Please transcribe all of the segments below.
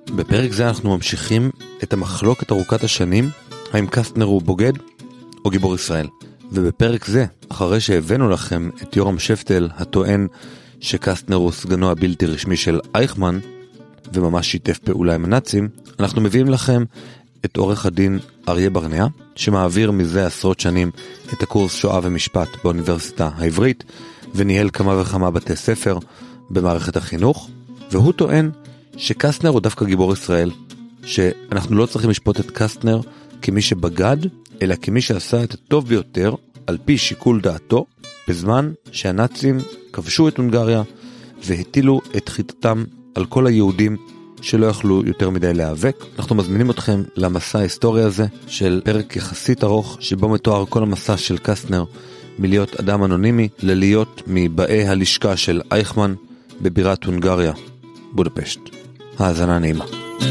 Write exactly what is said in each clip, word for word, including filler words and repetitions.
בפרק זה אנחנו ממשיכים את המחלוקת ארוכת השנים, האם קסטנר הוא בוגד או גיבור ישראל. ובפרק זה, אחרי שהבאנו לכם את יורם שפטל הטוען שקסטנר הוא סגנו הבלתי רשמי של אייכמן, וממש שיתף פעולה עם הנאצים, אנחנו מביאים לכם את עורך הדין אריה ברנע, שמעביר מזה עשרות שנים את הקורס שואה ומשפט באוניברסיטה העברית, וניהל כמה וכמה בתי ספר במערכת החינוך, והוא טוען שקסטנר הוא דווקא גיבור ישראל, שאנחנו לא צריכים לשפוט את קסטנר כמי שבגד, אלא כמי שעשה את הטוב ביותר על פי שיקול דעתו, בזמן שהנאצים כבשו את הונגריה והטילו את חיטתם על כל היהודים שלא יכלו יותר מדי להיאבק. אנחנו מזמינים אתכם למסע ההיסטורי הזה של פרק יחסית ארוך, שבו מתואר כל המסע של קסטנר מלהיות אדם אנונימי ללהיות מבאי הלשכה של אייכמן בבירת הונגריה, בודפשט. האזנה נעימה.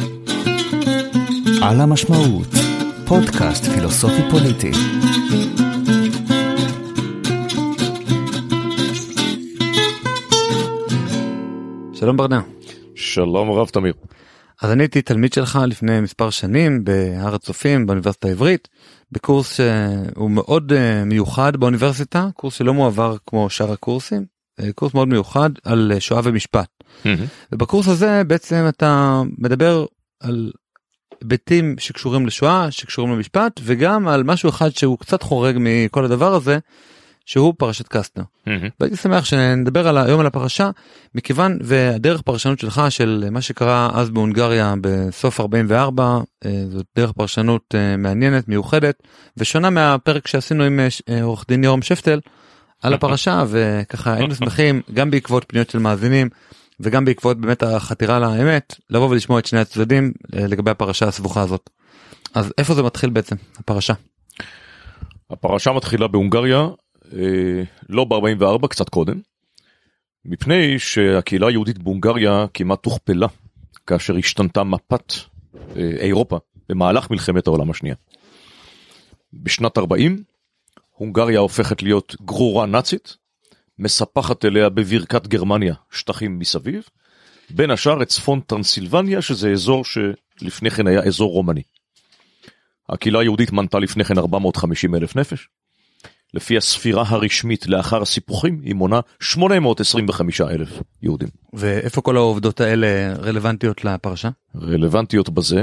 על המשמעות, פודקאסט פילוסופי פוליטי. שלום ברנע. שלום רב תמיר. אז אני הייתי תלמיד שלך לפני מספר שנים בהר הצופים באוניברסיטה העברית, בקורס שהוא מאוד מיוחד באוניברסיטה, קורס שלא מועבר כמו שאר הקורסים, קורס מאוד מיוחד על שואה ומשפט. Mm-hmm. ובקורס הזה בעצם אתה מדבר על היבטים שקשורים לשואה, שקשורים למשפט, וגם על משהו אחד שהוא קצת חורג מכל הדבר הזה, שהוא פרשת קסטנר. Mm-hmm. והייתי שמח שנדבר על היום על הפרשה, מכיוון והדרך פרשנות שלך של מה שקרה אז בהונגריה בסוף ארבעים וארבע, זאת דרך פרשנות מעניינת, מיוחדת, ושונה מהפרק שעשינו עם עורך דין יורם שפטל על הפרשה, וככה היינו שמחים גם בעקבות פניות של מאזינים, וגם בעקבות באמת החתירה לאמת, לבוא ולשמוע את שני הצדדים לגבי הפרשה הסבוכה הזאת. אז איפה זה מתחיל בעצם, הפרשה? הפרשה מתחילה בהונגריה, לא ב-ארבעים וארבע, קצת קודם, מפני שהקהילה היהודית בהונגריה כמעט תוכפלה, כאשר השתנתה מפת אירופה במהלך מלחמת העולם השנייה. בשנת ארבעים, הונגריה הופכת להיות גרורה נאצית, מספחת אליה בברכת גרמניה שטחים מסביב, בין השאר את צפון טרנסילבניה, שזה אזור שלפני כן היה אזור רומני. הקהילה היהודית מנתה לפני כן ארבע מאות וחמישים אלף נפש, לפי הספירה הרשמית לאחר הסיפוחים, היא מונה שמונה מאות עשרים וחמישה אלף יהודים. ואיפה כל העובדות האלה רלוונטיות לפרשה? רלוונטיות בזה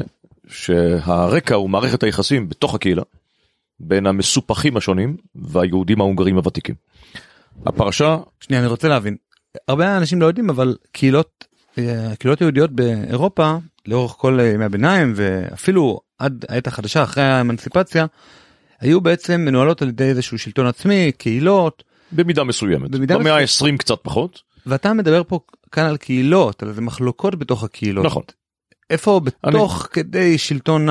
שהרקע הוא מערכת היחסים בתוך הקהילה, בין המסופחים השונים והיהודים ההונגרים הוותיקים. הפרשה... שנייה, אני רוצה להבין. הרבה אנשים לא יודעים, אבל קהילות, קהילות יהודיות באירופה, לאורך כל ימי הביניים, ואפילו עד העת החדשה, אחרי האמנסיפציה, היו בעצם מנוהלות על ידי איזשהו שלטון עצמי, קהילות. במידה מסוימת. במידה במאה ה-עשרים קצת פחות. ואתה מדבר פה כאן על קהילות, על איזה מחלוקות בתוך הקהילות. נכון. איפה בתוך אני... כדי שלטון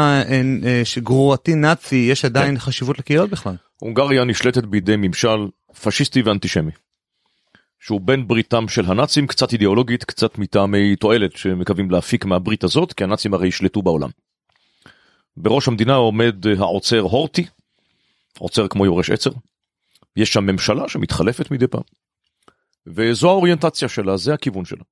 גרורתי נאצי, יש עדיין כן. חשיבות לקהילות בכלל? הונגריה נשלטת בידי ממשל פשיסטי ואנטישמי, שהוא בין בריתם של הנאצים, קצת אידיאולוגית, קצת מטעמי תועלת שמקווים להפיק מהברית הזאת, כי הנאצים הרי ישלטו בעולם. בראש המדינה עומד העוצר הורטי, עוצר כמו יורש עצר, יש שם ממשלה שמתחלפת מדי פעם, וזו האוריינטציה שלה, זה הכיוון שלה.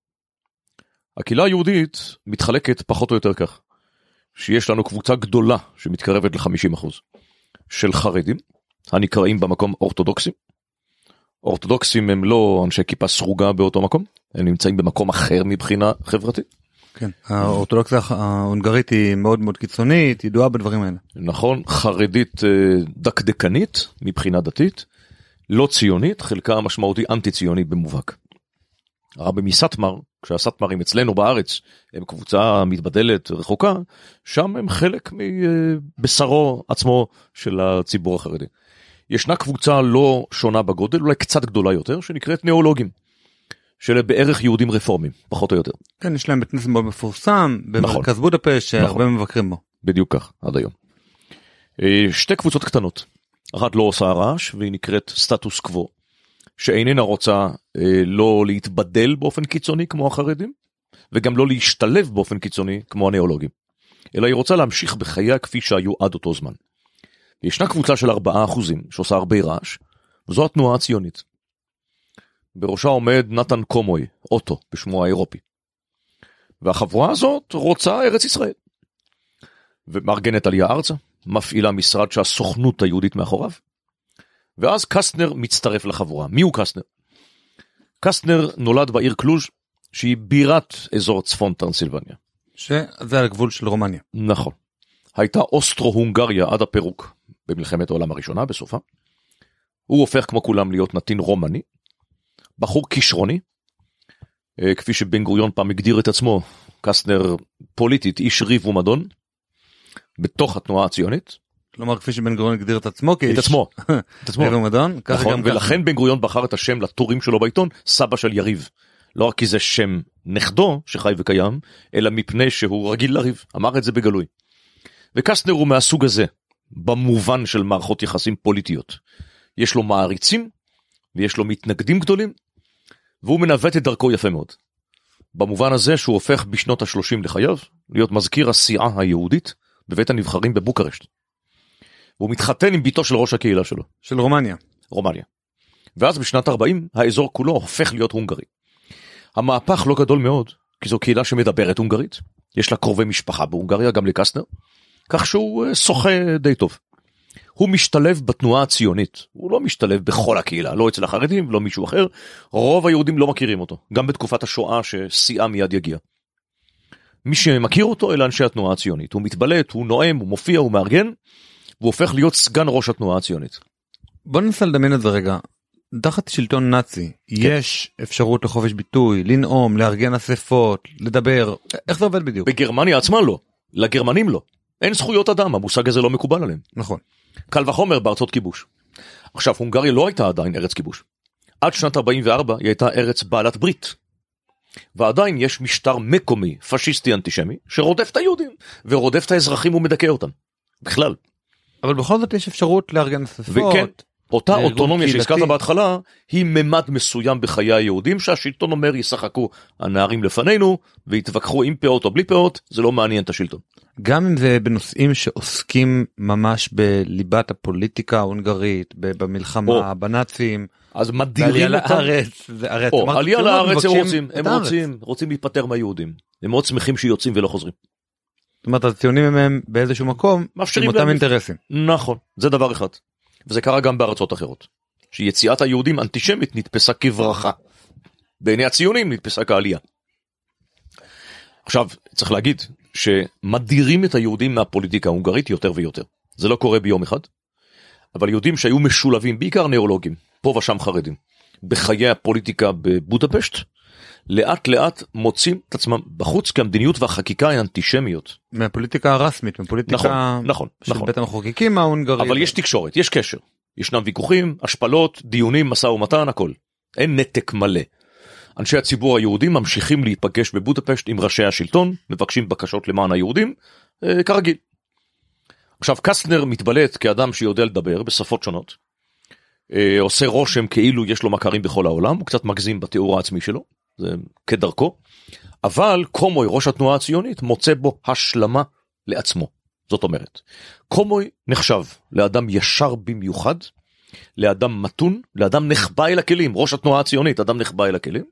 הקהילה היהודית מתחלקת פחות או יותר כך, שיש לנו קבוצה גדולה שמתקרבת ל-חמישים אחוז, של חרדים, הנקראים במקום אורתודוקסים. אורתודוקסים הם לא אנשי כיפה סרוגה באותו מקום, הם נמצאים במקום אחר מבחינה חברתית. כן, האורתודוקסיה ההונגרית היא מאוד מאוד קיצונית, ידועה בדברים האלה. נכון, חרדית דקדקנית מבחינה דתית, לא ציונית, חלקה המשמעותי אנטי ציונית במובהק. הרבי מסטמר, כשהסטמרים אצלנו בארץ הם קבוצה מתבדלת רחוקה, שם הם חלק מבשרו עצמו של הציבור החרדי. ישנה קבוצה לא שונה בגודל, אולי קצת גדולה יותר, שנקראת נאולוגים, של בערך יהודים רפורמים, פחות או יותר. כן, יש להם בית כנסת מאוד מפורסם, במרכז נכון. בודפשט, שהרבה נכון. מבקרים בו. בדיוק כך, עד היום. שתי קבוצות קטנות, אחת לא עושה רעש, והיא נקראת סטטוס קוו, שאיננה רוצה אה, לא להתבדל באופן קיצוני כמו החרדים, וגם לא להשתלב באופן קיצוני כמו הנאולוגים, אלא היא רוצה להמשיך בחייה כפי שהיו עד אותו זמן. ישנה קבוצה של ארבעה אחוזים שעושה הרבה רעש, וזו התנועה הציונית. בראשה עומד נתן קומוי, אוטו, בשמו האירופי. והחבורה הזאת רוצה ארץ ישראל. ומארגנת עלייה ארצה, מפעילה משרד שהסוכנות היהודית מאחוריו, ואז קסטנר מצטרף לחבורה. מי הוא קסטנר? קסטנר נולד בעיר קלוז' שהיא בירת אזור צפון טרנסילבניה. שזה על הגבול של רומניה. נכון. הייתה אוסטרו-הונגריה עד הפירוק במלחמת העולם הראשונה בסופה. הוא הופך כמו כולם להיות נתין רומני, בחור כישרוני, כפי שבן גוריון פעם הגדיר את עצמו, קסטנר פוליטית, איש ריב ומדון, בתוך התנועה הציונית. כלומר, כפי שבן גוריון הגדיר את עצמו כאיש את עצמו, את עצמו. ריב ומדון. נכון, ולכן בן גוריון בחר את השם לטורים שלו בעיתון, סבא של יריב. לא רק כי זה שם נכדו שחי וקיים, אלא מפני שהוא רגיל לריב, אמר את זה בגלוי. וקסטנר הוא מהסוג הזה, במובן של מערכות יחסים פוליטיות. יש לו מעריצים, ויש לו מתנגדים גדולים, והוא מנווט את דרכו יפה מאוד. במובן הזה שהוא הופך בשנות ה-שלושים לחייו, להיות מזכיר הסיעה היהודית, בבית הנבחרים בבוקרשט. והוא מתחתן עם ביתו של ראש הקהילה שלו. של רומניה. רומניה. ואז בשנת ארבעים, האזור כולו הופך להיות הונגרי. המהפך לא גדול מאוד, כי זו קהילה שמדברת הונגרית, יש לה קרובי משפחה בהונגריה, גם לקסטנר, כך שהוא שוחה די טוב. הוא משתלב בתנועה הציונית, הוא לא משתלב בכל הקהילה, לא אצל החרדים, לא מישהו אחר, רוב היהודים לא מכירים אותו, גם בתקופת השואה ששיאה מיד יגיע. מי שמכיר אותו אלה אנשי התנועה הציונית, הוא מתבלט, הוא נואם, הוא מופיע, הוא מארגן, והוא הופך להיות סגן ראש התנועה הציונית. בוא ננסה לדמיין את זה רגע, תחת שלטון נאצי, כן. יש אפשרות לחופש ביטוי, לנאום, לארגן אספות, לדבר, איך זה עובד בדיוק? בגרמניה עצמה לא, לגרמנים לא. אין זכויות אדם, המושג הזה לא מקובל עליהם. נכון. קל וחומר בארצות כיבוש. עכשיו, הונגריה לא הייתה עדיין ארץ כיבוש. עד שנת ארבעים וארבע היא הייתה ארץ בעלת ברית. ועדיין יש משטר מקומי, פשיסטי אנטישמי, שרודף את היהודים, ורודף את האזרחים ומדכא אותם. בכלל. אבל בכל זאת יש אפשרות לארגן אספות. וכן, אותה אוטונומיה שהזכרת בהתחלה, היא ממד מסוים בחיי היהודים, שהשלטון אומר ישחקו הנערים לפנינו, ויתווכחו עם פאות או בלי פאות, זה לא מעניין את השלטון. גם אם זה בנושאים שעוסקים ממש בליבת הפוליטיקה ההונגרית, במלחמה, או, בנאצים, אז מדירים אותם. לארץ, זה ארץ. או, עלייה לארץ הם רוצים, הם רוצים, רוצים להיפטר מהיהודים. הם מאוד שמחים שיוצאים ולא חוזרים. זאת אומרת, הציונים הם באיזשהו מקום, עם אותם אינטרסים. נכון, זה דבר אחד. וזה קרה גם בארצות אחרות. שיציאת היהודים אנטישמית נתפסה כברכה. בעיני הציונים נתפסה כעלייה. עכשיו, צריך להגיד שמדירים את היהודים מהפוליטיקה ההונגרית יותר ויותר. זה לא קורה ביום אחד, אבל יהודים שהיו משולבים, בעיקר ניאולוגים, פה ושם חרדים, בחיי הפוליטיקה בבודפשט, לאט לאט מוצאים את עצמם בחוץ, כי המדיניות והחקיקה הן אנטישמיות. מהפוליטיקה הרסמית, מהפוליטיקה נכון, נכון, של נכון. בית המחוקקים ההונגרי. אבל יש תקשורת, יש קשר. ישנם ויכוחים, השפלות, דיונים, משא ומתן, הכל. אין נתק מלא. אנשי הציבור היהודים ממשיכים להיפגש בבודפשט עם ראשי השלטון, מבקשים בקשות למען היהודים, אה, כרגיל. עכשיו, קסטנר מתבלט כאדם שיודע לדבר בשפות שונות, אה, עושה רושם כאילו יש לו מכרים בכל העולם, הוא קצת מגזים בתיאור העצמי שלו, זה כדרכו, אבל קומוי, ראש התנועה הציונית, מוצא בו השלמה לעצמו. זאת אומרת, קומוי נחשב לאדם ישר במיוחד, לאדם מתון, לאדם נחבא אל הכלים, ראש התנועה הציונית, אדם נחבא אל הכלים,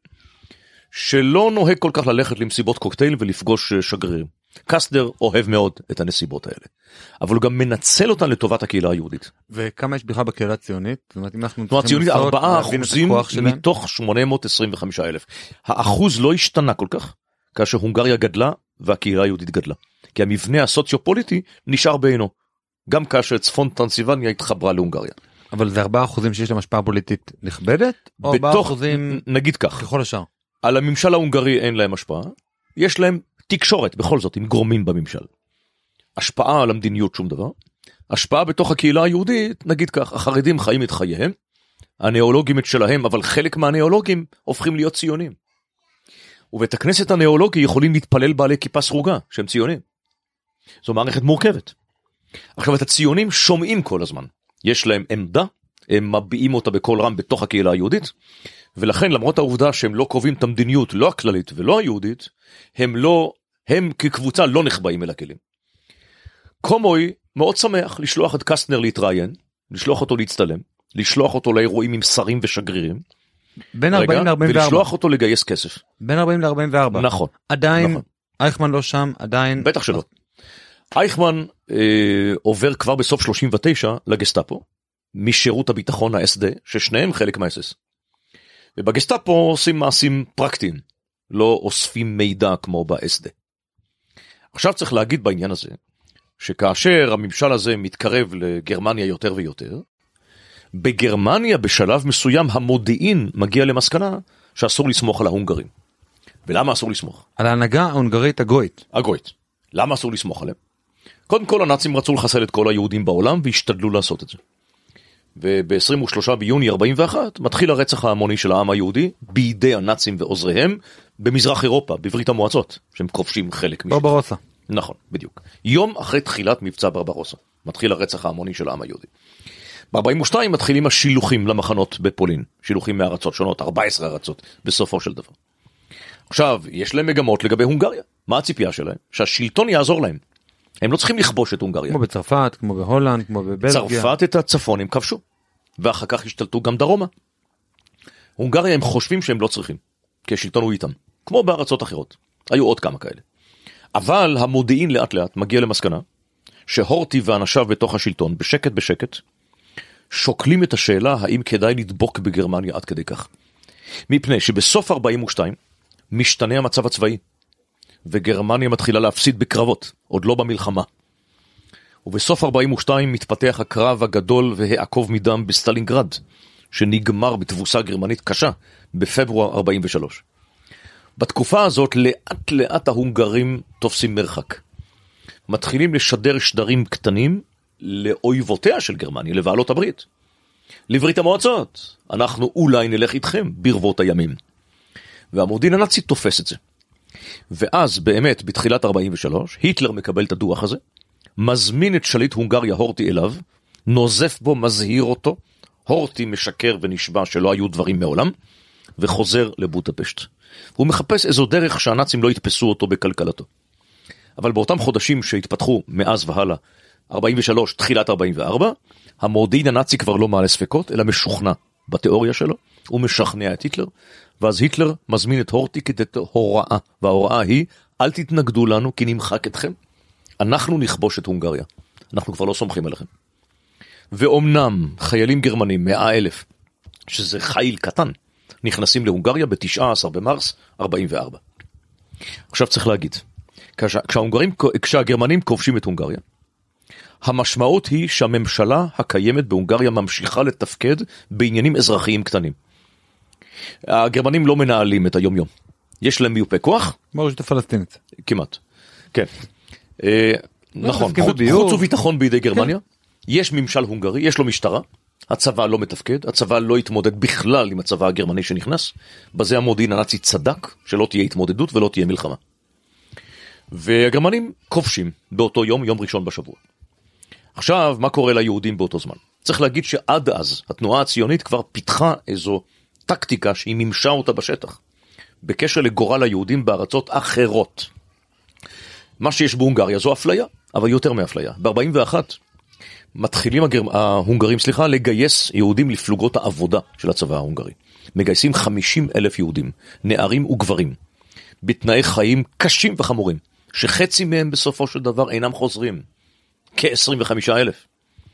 שלא נוהג כל כך ללכת למסיבות קוקטייל ולפגוש שגרירים. קסטנר אוהב מאוד את הנסיבות האלה, אבל הוא גם מנצל אותן לטובת הקהילה היהודית. וכמה יש בכלל בקהילה הציונית? זאת אומרת, אם אנחנו תנועה ציונית, ארבעה אחוזים מתוך שמונה מאות עשרים וחמישה אלף. האחוז לא השתנה כל כך, כאשר הונגריה גדלה והקהילה היהודית גדלה. כי המבנה הסוציו-פוליטי נשאר בעינו, גם כאשר צפון טרנסילבניה התחברה להונגריה. אבל זה ארבעה אחוזים שיש להם השפעה פוליטית נכבדת? או ארבעה אחוזים נגיד כך, ככל השאר? על הממשל ההונגרי אין להם השפעה, יש להם תקשורת בכל זאת עם גורמים בממשל. השפעה על המדיניות שום דבר, השפעה בתוך הקהילה היהודית, נגיד כך, החרדים חיים את חייהם, הנאולוגים את שלהם, אבל חלק מהנאולוגים הופכים להיות ציונים. ובית הכנסת הנאולוגי יכולים להתפלל בעלי כיפה סרוגה, שהם ציונים. זו מערכת מורכבת. עכשיו, את הציונים שומעים כל הזמן. יש להם עמדה, הם מביעים אותה בכל רם בתוך הקהילה היהודית, ולכן למרות העובדה שהם לא קובעים את המדיניות, לא הכללית ולא היהודית, הם לא, הם כקבוצה לא נחבאים אל הכלים. קומוי מאוד שמח לשלוח את קסטנר להתראיין, לשלוח אותו להצטלם, לשלוח אותו לאירועים עם שרים ושגרירים, בין ארבעים ל-ארבעים וארבע. ולשלוח אותו לגייס כסף. בין ארבעים ל-ארבעים וארבע. נכון. עדיין נכון. אייכמן לא שם עדיין? בטח שלא. אייכמן אה, עובר כבר בסוף שלושים ותשע לגסטאפו, משירות הביטחון ה-אס דה, ששניהם חלק מה-אס אס. ובגסטאפו עושים מעשים פרקטיים, לא אוספים מידע כמו ב-אס דה. עכשיו צריך להגיד בעניין הזה, שכאשר הממשל הזה מתקרב לגרמניה יותר ויותר, בגרמניה בשלב מסוים המודיעין מגיע למסקנה שאסור לסמוך על ההונגרים. ולמה אסור לסמוך? על ההנהגה ההונגרית הגוית. הגוית. למה אסור לסמוך עליהם? קודם כל הנאצים רצו לחסל את כל היהודים בעולם והשתדלו לעשות את זה. וב-עשרים ושלושה ביוני ארבעים ואחת מתחיל הרצח ההמוני של העם היהודי בידי הנאצים ועוזריהם במזרח אירופה, בברית המועצות, שהם כובשים חלק משם. ברברוסה. נכון, בדיוק. יום אחרי תחילת מבצע ברברוסה, מתחיל הרצח ההמוני של העם היהודי. ב-ארבעים ושתיים מתחילים השילוחים למחנות בפולין, שילוחים מארצות שונות, ארבע עשרה ארצות, בסופו של דבר. עכשיו, יש להם מגמות לגבי הונגריה. מה הציפייה שלהם? שהשלטון יעזור להם. הם לא צריכים לכבוש את הונגריה. כמו בצרפת, כמו בהולנד, כמו בבלגיה. צרפת את הצפון הם כבשו, ואחר כך השתלטו גם דרומה. הונגריה הם חושבים שהם לא צריכים, כי השלטון הוא איתם, כמו בארצות אחרות. היו עוד כמה כאלה. אבל המודיעין לאט לאט מגיע למסקנה, שהורטי ואנשיו בתוך השלטון, בשקט בשקט, שוקלים את השאלה האם כדאי לדבוק בגרמניה עד כדי כך. מפני שבסוף ארבעים ושתיים משתנה המצב הצבאי, וגרמניה מתחילה להפסיד בקרבות, עוד לא במלחמה. ובסוף ארבעים ושתיים מתפתח הקרב הגדול והעקוב מדם בסטלינגרד, שנגמר בתבוסה גרמנית קשה בפברואר ארבעים ושלוש. בתקופה הזאת לאט לאט ההונגרים תופסים מרחק. מתחילים לשדר שדרים קטנים לאויבותיה של גרמניה, לבעלות הברית. לברית המועצות, אנחנו אולי נלך איתכם ברבות הימים. והמודיעין הנאצי תופס את זה. ואז באמת בתחילת ארבעים ושלוש היטלר מקבל את הדוח הזה, מזמין את שליט הונגריה הורטי אליו, נוזף בו, מזהיר אותו, הורטי משקר ונשבע שלא היו דברים מעולם, וחוזר לבודפשט. הוא מחפש איזו דרך שהנאצים לא יתפסו אותו בכלכלתו. אבל באותם חודשים שהתפתחו מאז והלאה, ארבעים ושלוש, תחילת ארבעים וארבע, המודיעין הנאצי כבר לא מעלה ספקות, אלא משוכנע בתיאוריה שלו, הוא משכנע את היטלר, ואז היטלר מזמין את הורטי כדי הוראה, וההוראה היא, אל תתנגדו לנו כי נמחק אתכם, אנחנו נכבוש את הונגריה, אנחנו כבר לא סומכים עליכם. ואומנם חיילים גרמנים, מאה אלף, שזה חיל קטן, נכנסים להונגריה ב-תשעה עשר במרס ארבעים וארבע. עכשיו צריך להגיד, כשההונגרים, כשהגרמנים כובשים את הונגריה, המשמעות היא שהממשלה הקיימת בהונגריה ממשיכה לתפקד בעניינים אזרחיים קטנים. הגרמנים לא מנהלים את היום יום. יש להם מיופה כוח? כמו רשות הפלסטינית. כמעט. כן. נכון, חוץ וביטחון בידי גרמניה. יש ממשל הונגרי, יש לו משטרה. הצבא לא מתפקד, הצבא לא יתמודד בכלל עם הצבא הגרמני שנכנס. בזה המודיעין הנאצי צדק שלא תהיה התמודדות ולא תהיה מלחמה. והגרמנים כובשים באותו יום, יום ראשון בשבוע. עכשיו, מה קורה ליהודים באותו זמן? צריך להגיד שעד אז התנועה הציונית כבר פיתחה איזו טקטיקה שהיא מימשה אותה בשטח, בקשר לגורל היהודים בארצות אחרות. מה שיש בהונגריה זו אפליה, אבל יותר מאפליה. ב-ארבעים ואחת מתחילים הגר... ההונגרים, סליחה, לגייס יהודים לפלוגות העבודה של הצבא ההונגרי. מגייסים חמישים אלף יהודים, נערים וגברים, בתנאי חיים קשים וחמורים, שחצי מהם בסופו של דבר אינם חוזרים. כ-עשרים וחמישה אלף.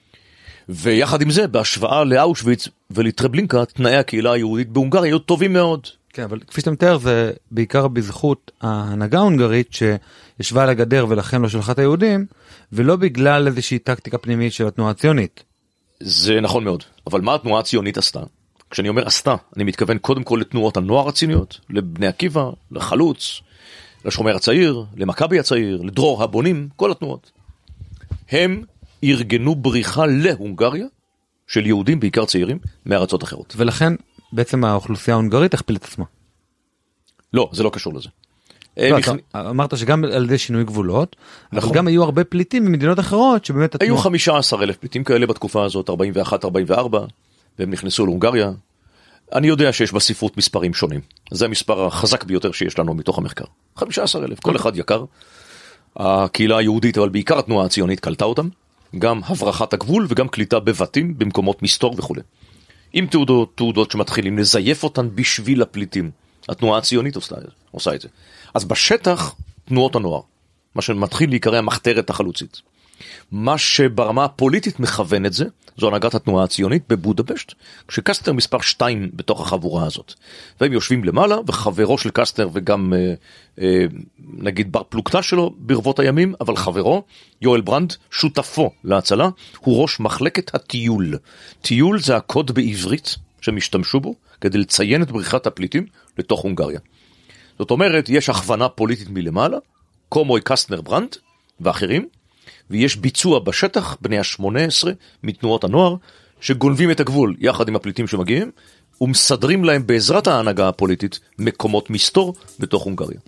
ויחד עם זה, בהשוואה לאושוויץ ולטרבלינקה, תנאי הקהילה היהודית בהונגריה היו טובים מאוד. כן, אבל כפי שאתה מתאר, זה בעיקר בזכות ההנהגה ההונגרית שישבה על הגדר ולכן לא שלחה את היהודים, ולא בגלל איזושהי טקטיקה פנימית של התנועה הציונית. זה נכון מאוד. אבל מה התנועה הציונית עשתה? כשאני אומר עשתה, אני מתכוון קודם כל לתנועות הנוער הציוניות, לבני עקיבא, לחלוץ, לשומר הצעיר, למכבי הצעיר, לדרור הבונים, כל התנועות. הם ארגנו בריחה להונגריה של יהודים, בעיקר צעירים, מארצות אחרות. ולכן בעצם האוכלוסייה ההונגרית הכפיל את עצמה. לא, זה לא קשור לזה. לא, אתה אמרת שגם על ידי שינוי גבולות, אבל גם היו הרבה פליטים ממדינות אחרות שבאמת... היו חמישה עשר אלף פליטים כאלה בתקופה הזאת, ארבעים ואחת ארבעים וארבע, והם נכנסו להונגריה. אני יודע שיש בספרות מספרים שונים. זה המספר החזק ביותר שיש לנו מתוך המחקר. חמישה עשר אלף, כל אחד יקר. הקהילה היהודית, אבל בעיקר התנועה הציונית קלטה אותם, גם הברחת הגבול וגם קליטה בבתים, במקומות מסתור וכו'. עם תעודות, תעודות שמתחילים לזייף אותן בשביל הפליטים. התנועה הציונית עושה, עושה את זה. אז בשטח תנועות הנוער, מה שמתחיל להיקרא המחתרת החלוצית. מה שברמה הפוליטית מכוון את זה, זו הנהגת התנועה הציונית בבודפשט, כשקסטנר מספר שתיים בתוך החבורה הזאת. והם יושבים למעלה, וחברו של קסטנר וגם אה, אה, נגיד בר פלוגתא שלו ברבות הימים, אבל חברו, יואל ברנד, שותפו להצלה, הוא ראש מחלקת הטיול. טיול זה הקוד בעברית שהם השתמשו בו, כדי לציין את בריחת הפליטים לתוך הונגריה. זאת אומרת, יש הכוונה פוליטית מלמעלה, קומוי קסטנר ברנד ואחרים, ויש ביצוע בשטח, בני ה-שמונה עשרה מתנועות הנוער, שגונבים את הגבול יחד עם הפליטים שמגיעים, ומסדרים להם בעזרת ההנהגה הפוליטית מקומות מסתור בתוך הונגריה.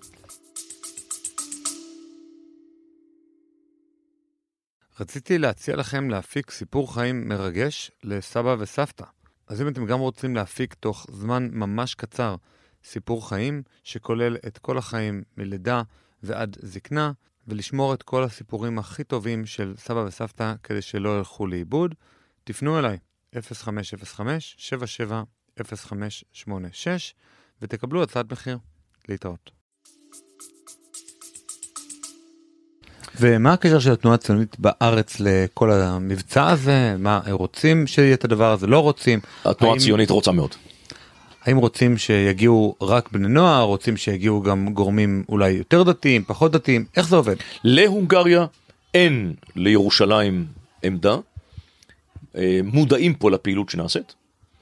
רציתי להציע לכם להפיק סיפור חיים מרגש לסבא וסבתא. אז אם אתם גם רוצים להפיק תוך זמן ממש קצר סיפור חיים שכולל את כל החיים מלידה ועד זקנה, ולשמור את כל הסיפורים הכי טובים של סבא וסבתא כדי שלא ילכו לאיבוד, תפנו אליי אפס חמש אפס חמש שבע שבע אפס חמש שמונה שש ותקבלו הצעת מחיר. להתראות. ומה הקשר של התנועה הציונית בארץ לכל המבצע הזה? מה רוצים שיהיה את הדבר הזה? לא רוצים? התנועה הציונית רוצה מאוד. האם רוצים שיגיעו רק בני נוער, רוצים שיגיעו גם גורמים אולי יותר דתיים, פחות דתיים? איך זה עובד? להונגריה אין לירושלים עמדה, מודעים פה לפעילות שנעשית.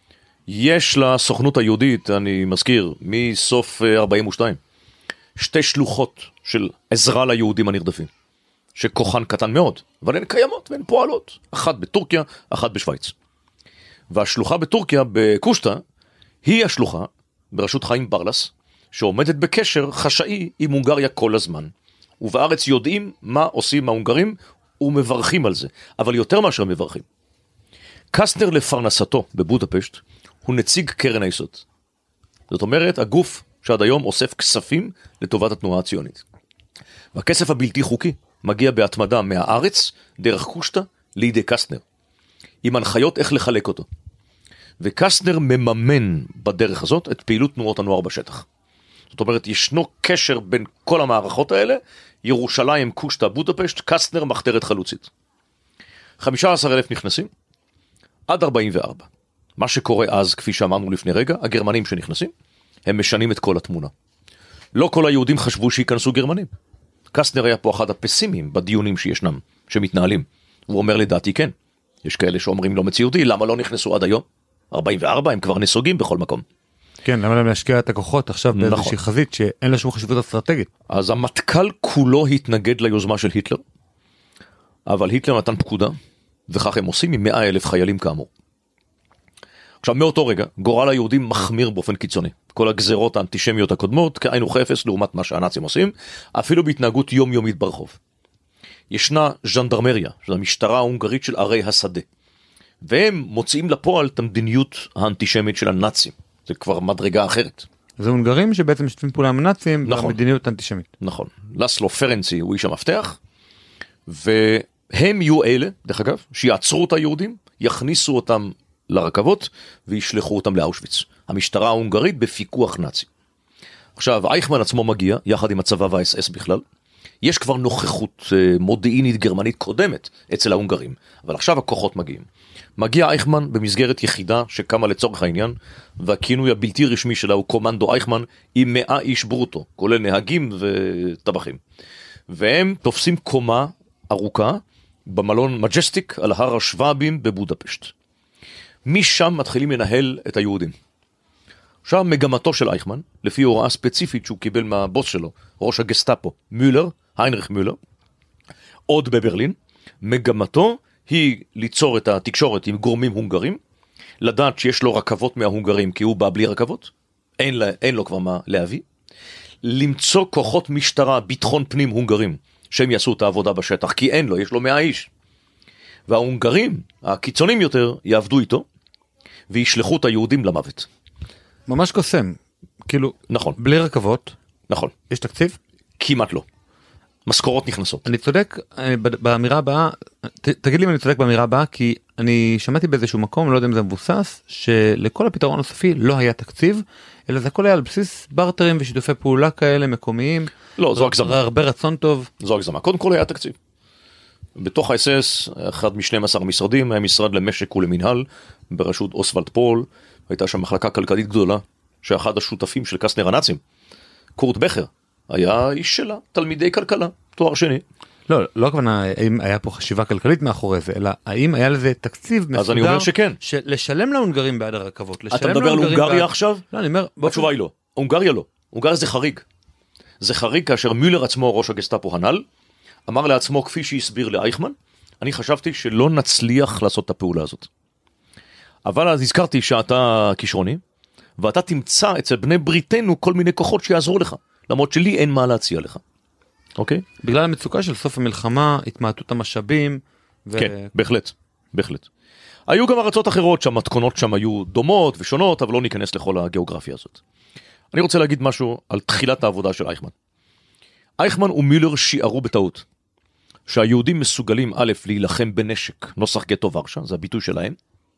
יש לסוכנות היהודית, אני מזכיר, מסוף ארבעים ושתיים, שתי שלוחות של עזרה ליהודים הנרדפים, שכוחן קטן מאוד, אבל הן קיימות והן פועלות, אחת בטורקיה, אחת בשוויץ. והשלוחה בטורקיה, בקושטה, היא השלוחה, בראשות חיים ברלס, שעומדת בקשר חשאי עם הונגריה כל הזמן. ובארץ יודעים מה עושים ההונגרים, ומברכים על זה. אבל יותר מאשר מברכים. קסטנר לפרנסתו בבודפשט, הוא נציג קרן היסוד. זאת אומרת, הגוף שעד היום אוסף כספים לטובת התנועה הציונית. והכסף הבלתי חוקי מגיע בהתמדה מהארץ, דרך קושטה, לידי קסטנר. עם הנחיות איך לחלק אותו. וקסטנר מממן בדרך הזאת את פעילות תנועות הנוער בשטח. זאת אומרת, ישנו קשר בין כל המערכות האלה, ירושלים, קושטה, בודפשט, קסטנר, מחתרת חלוצית. חמישה עשר אלף נכנסים, עד ארבעים וארבע. מה שקורה אז, כפי שאמרנו לפני רגע, הגרמנים שנכנסים, הם משנים את כל התמונה. לא כל היהודים חשבו שיכנסו גרמנים. קסטנר היה פה אחד הפסימיים בדיונים שישנם, שמתנהלים. הוא אומר לדעתי כן. יש כאלה שאומרים לא מציאותי, למה לא נכנסו עד היום? ארבעים וארבע הם כבר נסוגים בכל מקום. כן, למה להם להשקיע את הכוחות עכשיו באיזושהי נכון. חזית שאין לה שום חשיבות אסטרטגית? אז המטכ"ל כולו התנגד ליוזמה של היטלר, אבל היטלר נתן פקודה, וכך הם עושים עם מאה אלף חיילים כאמור. עכשיו, מאותו רגע, גורל היהודים מחמיר באופן קיצוני. כל הגזרות האנטישמיות הקודמות, כעין וכאפס לעומת מה שהנאצים עושים, אפילו בהתנהגות יומיומית ברחוב. ישנה ז'נדרמריה, של המשטרה ההונגרית של ערי השדה. והם מוציאים לפועל את המדיניות האנטישמית של הנאצים. זה כבר מדרגה אחרת. זה הונגרים שבעצם משתפים פעולה עם הנאצים נכון. במדיניות האנטישמית. נכון. לסלו פרנצי הוא איש המפתח, והם יהיו אלה, דרך אגב, שיעצרו את היהודים, יכניסו אותם לרכבות, וישלחו אותם לאושוויץ. המשטרה ההונגרית בפיקוח נאצי. עכשיו, אייכמן עצמו מגיע, יחד עם הצבא והאס אס בכלל, יש כבר נוכחות מודיעינית גרמנית קודמת אצל ההונגרים, אבל עכשיו הכוחות מגיעים. מגיע אייכמן במסגרת יחידה שקמה לצורך העניין, והכינוי הבלתי רשמי שלה הוא קומנדו אייכמן, עם מאה איש ברוטו, כולל נהגים וטבחים. והם תופסים קומה ארוכה במלון מג'סטיק על הר השוואבים בבודפשט. משם מתחילים לנהל את היהודים. עכשיו מגמתו של אייכמן, לפי הוראה ספציפית שהוא קיבל מהבוס שלו, ראש הגסטאפו, מולר, היינריך מולר, עוד בברלין, מגמתו היא ליצור את התקשורת עם גורמים הונגרים, לדעת שיש לו רכבות מההונגרים כי הוא בא בלי רכבות, אין, לה, אין לו כבר מה להביא, למצוא כוחות משטרה, ביטחון פנים הונגרים, שהם יעשו את העבודה בשטח, כי אין לו, יש לו מאה איש. וההונגרים, הקיצונים יותר, יעבדו איתו, וישלחו את היהודים למוות. ממש קוסם, כאילו, נכון. בלי רכבות. נכון. יש תקציב? כמעט לא. משכורות נכנסות. אני צודק באמירה הבאה, ת, תגיד לי אם אני צודק באמירה הבאה, כי אני שמעתי באיזשהו מקום, לא יודע אם זה מבוסס, שלכל הפתרון הסופי לא היה תקציב, אלא זה הכל היה על בסיס ברטרים ושיתופי פעולה כאלה מקומיים. לא, זו הגזמה. הרבה רצון טוב. זו הגזמה. קודם כל היה תקציב. בתוך ה-אס אס, אחד מ-שנים עשר משרדים, היה משרד למשק ולמנהל, בראשות אוסוולד פול, הייתה שם מחלקה כלכלית גדולה, שאחד השותפים של קסטנר הנאצים, קורט בכר, היה איש שלה, תלמידי כלכלה, תואר שני. לא, לא הכוונה האם היה פה חשיבה כלכלית מאחורי זה, אלא האם היה לזה תקציב מסודר. אז אני אומר שכן. לשלם להונגרים בעד הרכבות. אתה מדבר על הונגריה עכשיו? לא, אני אומר... התשובה היא לא. הונגריה לא. הונגריה זה חריג. זה חריג כאשר מילר עצמו, ראש הגסטאפו הנ"ל, אמר לעצמו, כפי שהסביר לאייכמן, אני חשבתי שלא נצליח לעשות את הפעולה הזאת. אבל אז הזכרתי שאתה כישרוני, ואתה תמצא אצל בני בריתנו כל מיני כוחות שיעזרו לך, למרות שלי אין מה להציע לך. אוקיי? בגלל המצוקה של סוף המלחמה, התמעטות המשאבים. ו... כן, בהחלט, בהחלט. היו גם ארצות אחרות שהמתכונות שם היו דומות ושונות, אבל לא ניכנס לכל הגיאוגרפיה הזאת. אני רוצה להגיד משהו על תחילת העבודה של אייכמן. אייכמן ומילר שיערו בטעות, שהיהודים מסוגלים א' להילחם בנשק, נוסח גטו ורשה, זה הביטוי שלהם,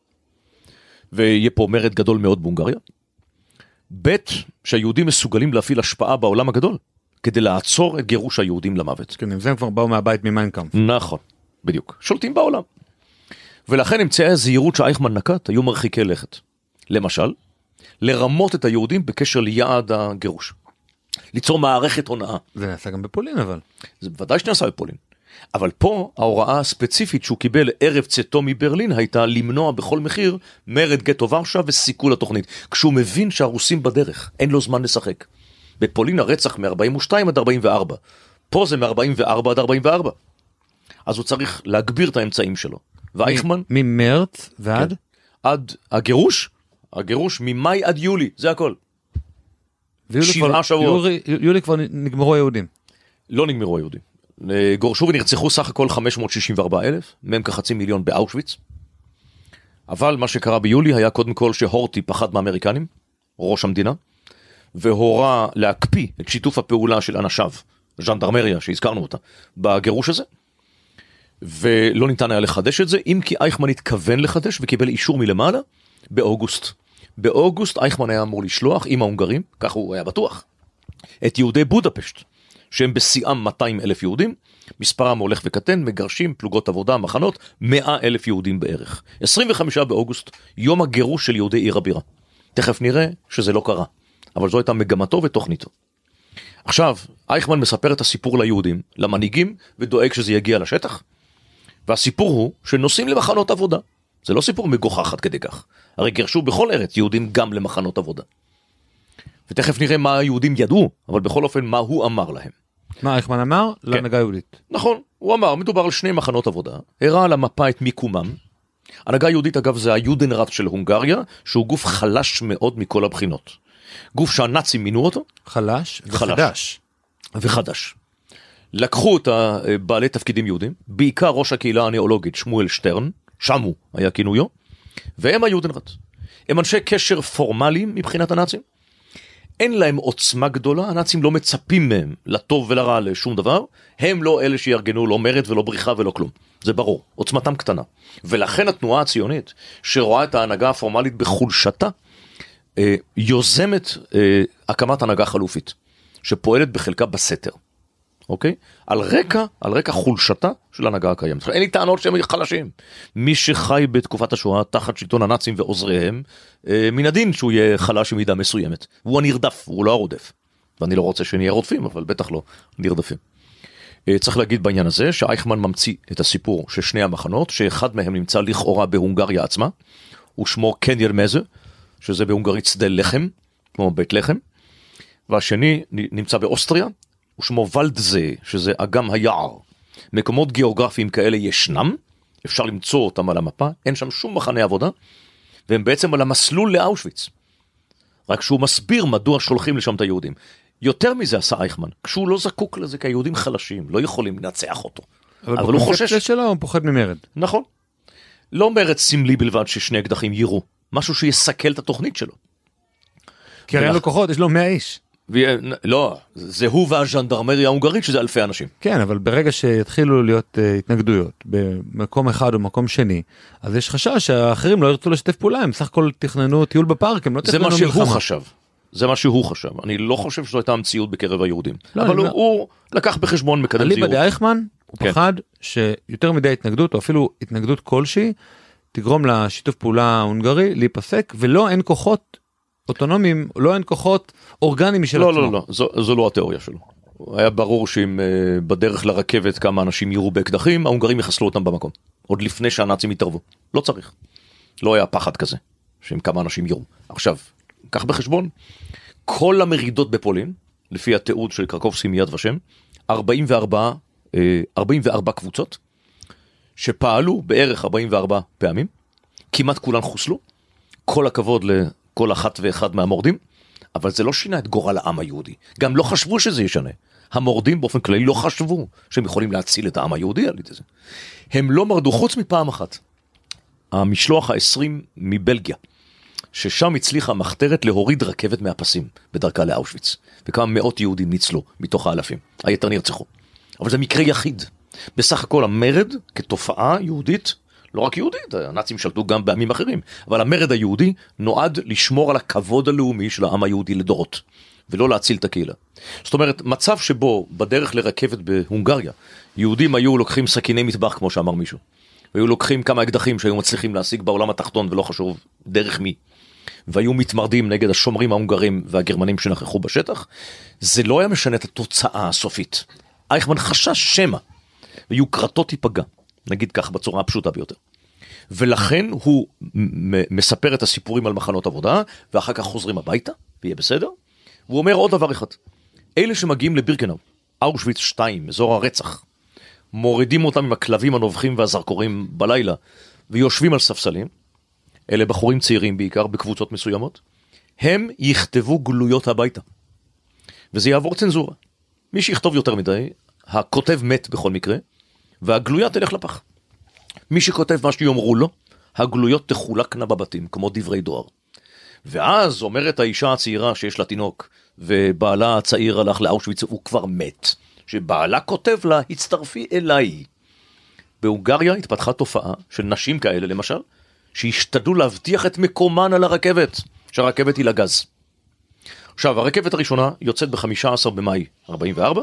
ויהיה פה מרד גדול מאוד בהונגריה. ב' שהיהודים מסוגלים להפעיל השפעה בעולם הגדול, כדי לעצור את גירוש היהודים למוות. כן, הם כבר באו מהבית ממיינקאמפ. נכון, בדיוק. שולטים בעולם. ולכן אמצעי הזהירות שאייכמן נקט היו מרחיקי לכת. למשל, לרמות את היהודים בקשר ליעד הגירוש. ליצור מערכת הונאה. זה נעשה גם בפולין אבל. זה בוודאי שנעשה בפולין. אבל פה ההוראה הספציפית שהוא קיבל ערב צאתו מברלין הייתה למנוע בכל מחיר מרד גטו ורשה וסיכול התוכנית. כשהוא מבין שהרוסים בדרך, אין לו זמן לשחק. בפולין הרצח מ-ארבעים ושתיים עד ארבעים וארבע. פה זה מ-ארבעים וארבע עד ארבעים וארבע. אז הוא צריך להגביר את האמצעים שלו. ואייכמן... ממרץ ועד? כן. עד הגירוש? הגירוש ממאי עד יולי, זה הכל. שבעה שבועות. יולי, יולי כבר נגמרו היהודים. לא נגמרו היהודים. גורשו ונרצחו סך הכל חמש מאות שישים וארבעה אלף, מהם כחצי מיליון באושוויץ. אבל מה שקרה ביולי היה קודם כל שהורטי פחד מהאמריקנים, ראש המדינה, והורה להקפיא את שיתוף הפעולה של אנשיו, ז'נדרמריה שהזכרנו אותה, בגירוש הזה, ולא ניתן היה לחדש את זה, אם כי אייכמן התכוון לחדש וקיבל אישור מלמעלה באוגוסט. באוגוסט אייכמן היה אמור לשלוח עם ההונגרים, כך הוא היה בטוח, את יהודי בודפשט, שהם בשיאם מאתיים אלף יהודים, מספרם הולך וקטן, מגרשים, פלוגות עבודה, מחנות, מאה אלף יהודים בערך. עשרים וחמישה באוגוסט, יום הגירוש של יהודי עיר הבירה. תכף נראה שזה לא קרה, אבל זו הייתה מגמתו ותוכניתו. עכשיו, אייכמן מספר את הסיפור ליהודים, למנהיגים, ודואג שזה יגיע לשטח, והסיפור הוא שנוסעים למחנות עבודה. זה לא סיפור מגוחך עד כדי כך. הרי גרשו בכל ארץ יהודים גם למחנות עבודה. ותכף נראה מה היהודים ידעו, אבל בכל אופן מה הוא אמר להם. מה אייכמן אמר? כן. להנהגה יהודית. נכון, הוא אמר, מדובר על שני מחנות עבודה, הראה על המפה את מיקומם. הנהגה יהודית אגב זה היודנראט של הונגריה, שהוא גוף חלש מאוד מכל הבחינות. גוף שהנאצים מינו אותו. חלש וחדש. וחדש. לקחו את בעלי תפקידים יהודים, בעיקר ראש הקהילה הנאולוגית שמואל שטרן, שמו היה כינויו, והם היודנראט. הם אנשי קשר פורמליים מבחינת הנאצים. אין להם עוצמה גדולה, הנאצים לא מצפים מהם לטוב ולרע לשום דבר, הם לא אלה שיארגנו לא מרד ולא בריחה ולא כלום. זה ברור, עוצמתם קטנה. ולכן התנועה הציונית, שרואה את ההנהגה הפורמלית בחולשתה, אה, יוזמת אה, הקמת הנהגה חלופית, שפועלת בחלקה בסתר. אוקיי? על רקע, על רקע חולשתה של הנהגה הקיימת. אין לי טענות שהם חלשים. מי שחי בתקופת השואה תחת שלטון הנאצים ועוזריהם, אה, מן הדין שהוא יהיה חלש במידה מסוימת. הוא הנרדף, הוא לא הרודף. ואני לא רוצה שנהיה רודפים, אבל בטח לא נרדפים. אה, צריך להגיד בעניין הזה שאייכמן ממציא את הסיפור של שני המחנות, שאחד מהם נמצא לכאורה בהונגריה עצמה, ושמו קנייר מזה, שזה בהונגרית שדה לחם, כמו בית לחם, והשני נמצא באוסטריה, ושמו ולדזה, שזה אגם היער. מקומות גיאוגרפיים כאלה ישנם, אפשר למצוא אותם על המפה, אין שם שום מחנה עבודה, והם בעצם על המסלול לאושוויץ. רק שהוא מסביר מדוע שולחים לשם את היהודים. יותר מזה עשה אייכמן, כשהוא לא זקוק לזה, כי היהודים חלשים, לא יכולים לנצח אותו. אבל, אבל הוא חושש... שלו הוא פוחד ממרד. נכון. לא מרד סמלי בלבד ששני אקדחים יירו, משהו שיסכל את התוכנית שלו. כי הרי לו כוחות, יש לו מאה איש. לא, זה הוא והז'נדרמריה ההונגרית שזה אלפי אנשים. כן, אבל ברגע שיתחילו להיות uh, התנגדויות במקום אחד או במקום שני, אז יש חשש שהאחרים לא ירצו לשתף פעולה, הם סך הכל תכננו טיול בפארק, הם לא תכננו מלחמה. זה מה שהוא חשב. זה מה שהוא חשב. אני לא חושב שזו הייתה המציאות בקרב היהודים. לא, אבל הוא, לא... הוא לקח בחשבון מקדם זהירות. אליבא דאייכמן, הוא כן. פחד שיותר מדי התנגדות, או אפילו התנגדות כלשהי, תגרום לשיתוף פעולה ההונגרי להיפסק, ולא אין כוחות אוטונומיים, לא אין כוחות אורגניים משל לא, עצמו. לא, לא, לא, זו, זו לא התיאוריה שלו. היה ברור שאם uh, בדרך לרכבת כמה אנשים ירו באקדחים, ההונגרים יחסלו אותם במקום. עוד לפני שהנאצים יתערבו. לא צריך. לא היה פחד כזה, שאם כמה אנשים ירו. עכשיו, קח בחשבון, כל המרידות בפולין, לפי התיעוד של קרקובסקי מיד ושם, ארבעים וארבע, ארבעים וארבע קבוצות, שפעלו בערך ארבעים וארבע פעמים, כמעט כולן חוסלו, כל הכבוד לכל אחת ואחד מהמורדים, אבל זה לא שינה את גורל העם היהודי. גם לא חשבו שזה ישנה. המורדים באופן כללי לא חשבו שהם יכולים להציל את העם היהודי על ידי זה. הם לא מרדו חוץ מפעם אחת. המשלוח ה-עשרים מבלגיה, ששם הצליחה המחתרת להוריד רכבת מהפסים בדרכה לאושוויץ, וכמה מאות יהודים ניצלו מתוך האלפים. היתר נרצחו. אבל זה מקרה יחיד. בסך הכל המרד כתופעה יהודית, לא רק יהודית, הנאצים שלטו גם בעמים אחרים, אבל המרד היהודי נועד לשמור על הכבוד הלאומי של העם היהודי לדורות, ולא להציל את הקהילה. זאת אומרת, מצב שבו בדרך לרכבת בהונגריה, יהודים היו לוקחים סכיני מטבח, כמו שאמר מישהו, והיו לוקחים כמה אקדחים שהיו מצליחים להשיג בעולם התחתון, ולא חשוב דרך מי, והיו מתמרדים נגד השומרים ההונגרים והגרמנים שנכחו בשטח, זה לא היה משנה את התוצאה הסופית. אייכמן חשש שמה, ויוקרתו תיפגע, נגיד כך בצורה הפשוטה ביותר. ולכן הוא מספר את הסיפורים על מחנות עבודה, ואחר כך חוזרים הביתה, ויהיה בסדר. הוא אומר עוד דבר אחד, אלה שמגיעים לבירקנאו, אושוויץ שתיים, אזור הרצח, מורידים אותם עם הכלבים הנובחים והזרקורים בלילה, ויושבים על ספסלים, אלה בחורים צעירים בעיקר בקבוצות מסוימות, הם יכתבו גלויות הביתה. וזה יעבור צנזורה. מי שיכתוב יותר מדי, הכותב מת בכל מקרה, והגלויה תלך לפח. מי שכותב מה שיאמרו לו, הגלויות תחולקנה בבתים, כמו דברי דואר. ואז אומרת האישה הצעירה שיש לה תינוק, ובעלה הצעיר הלך לאושוויץ, הוא כבר מת. שבעלה כותב לה, הצטרפי אליי. בהונגריה התפתחה תופעה של נשים כאלה, למשל, שהשתדלו להבטיח את מקומן על הרכבת, שהרכבת היא לגז. עכשיו, הרכבת הראשונה יוצאת ב-חמישה עשר במאי ארבעים וארבע,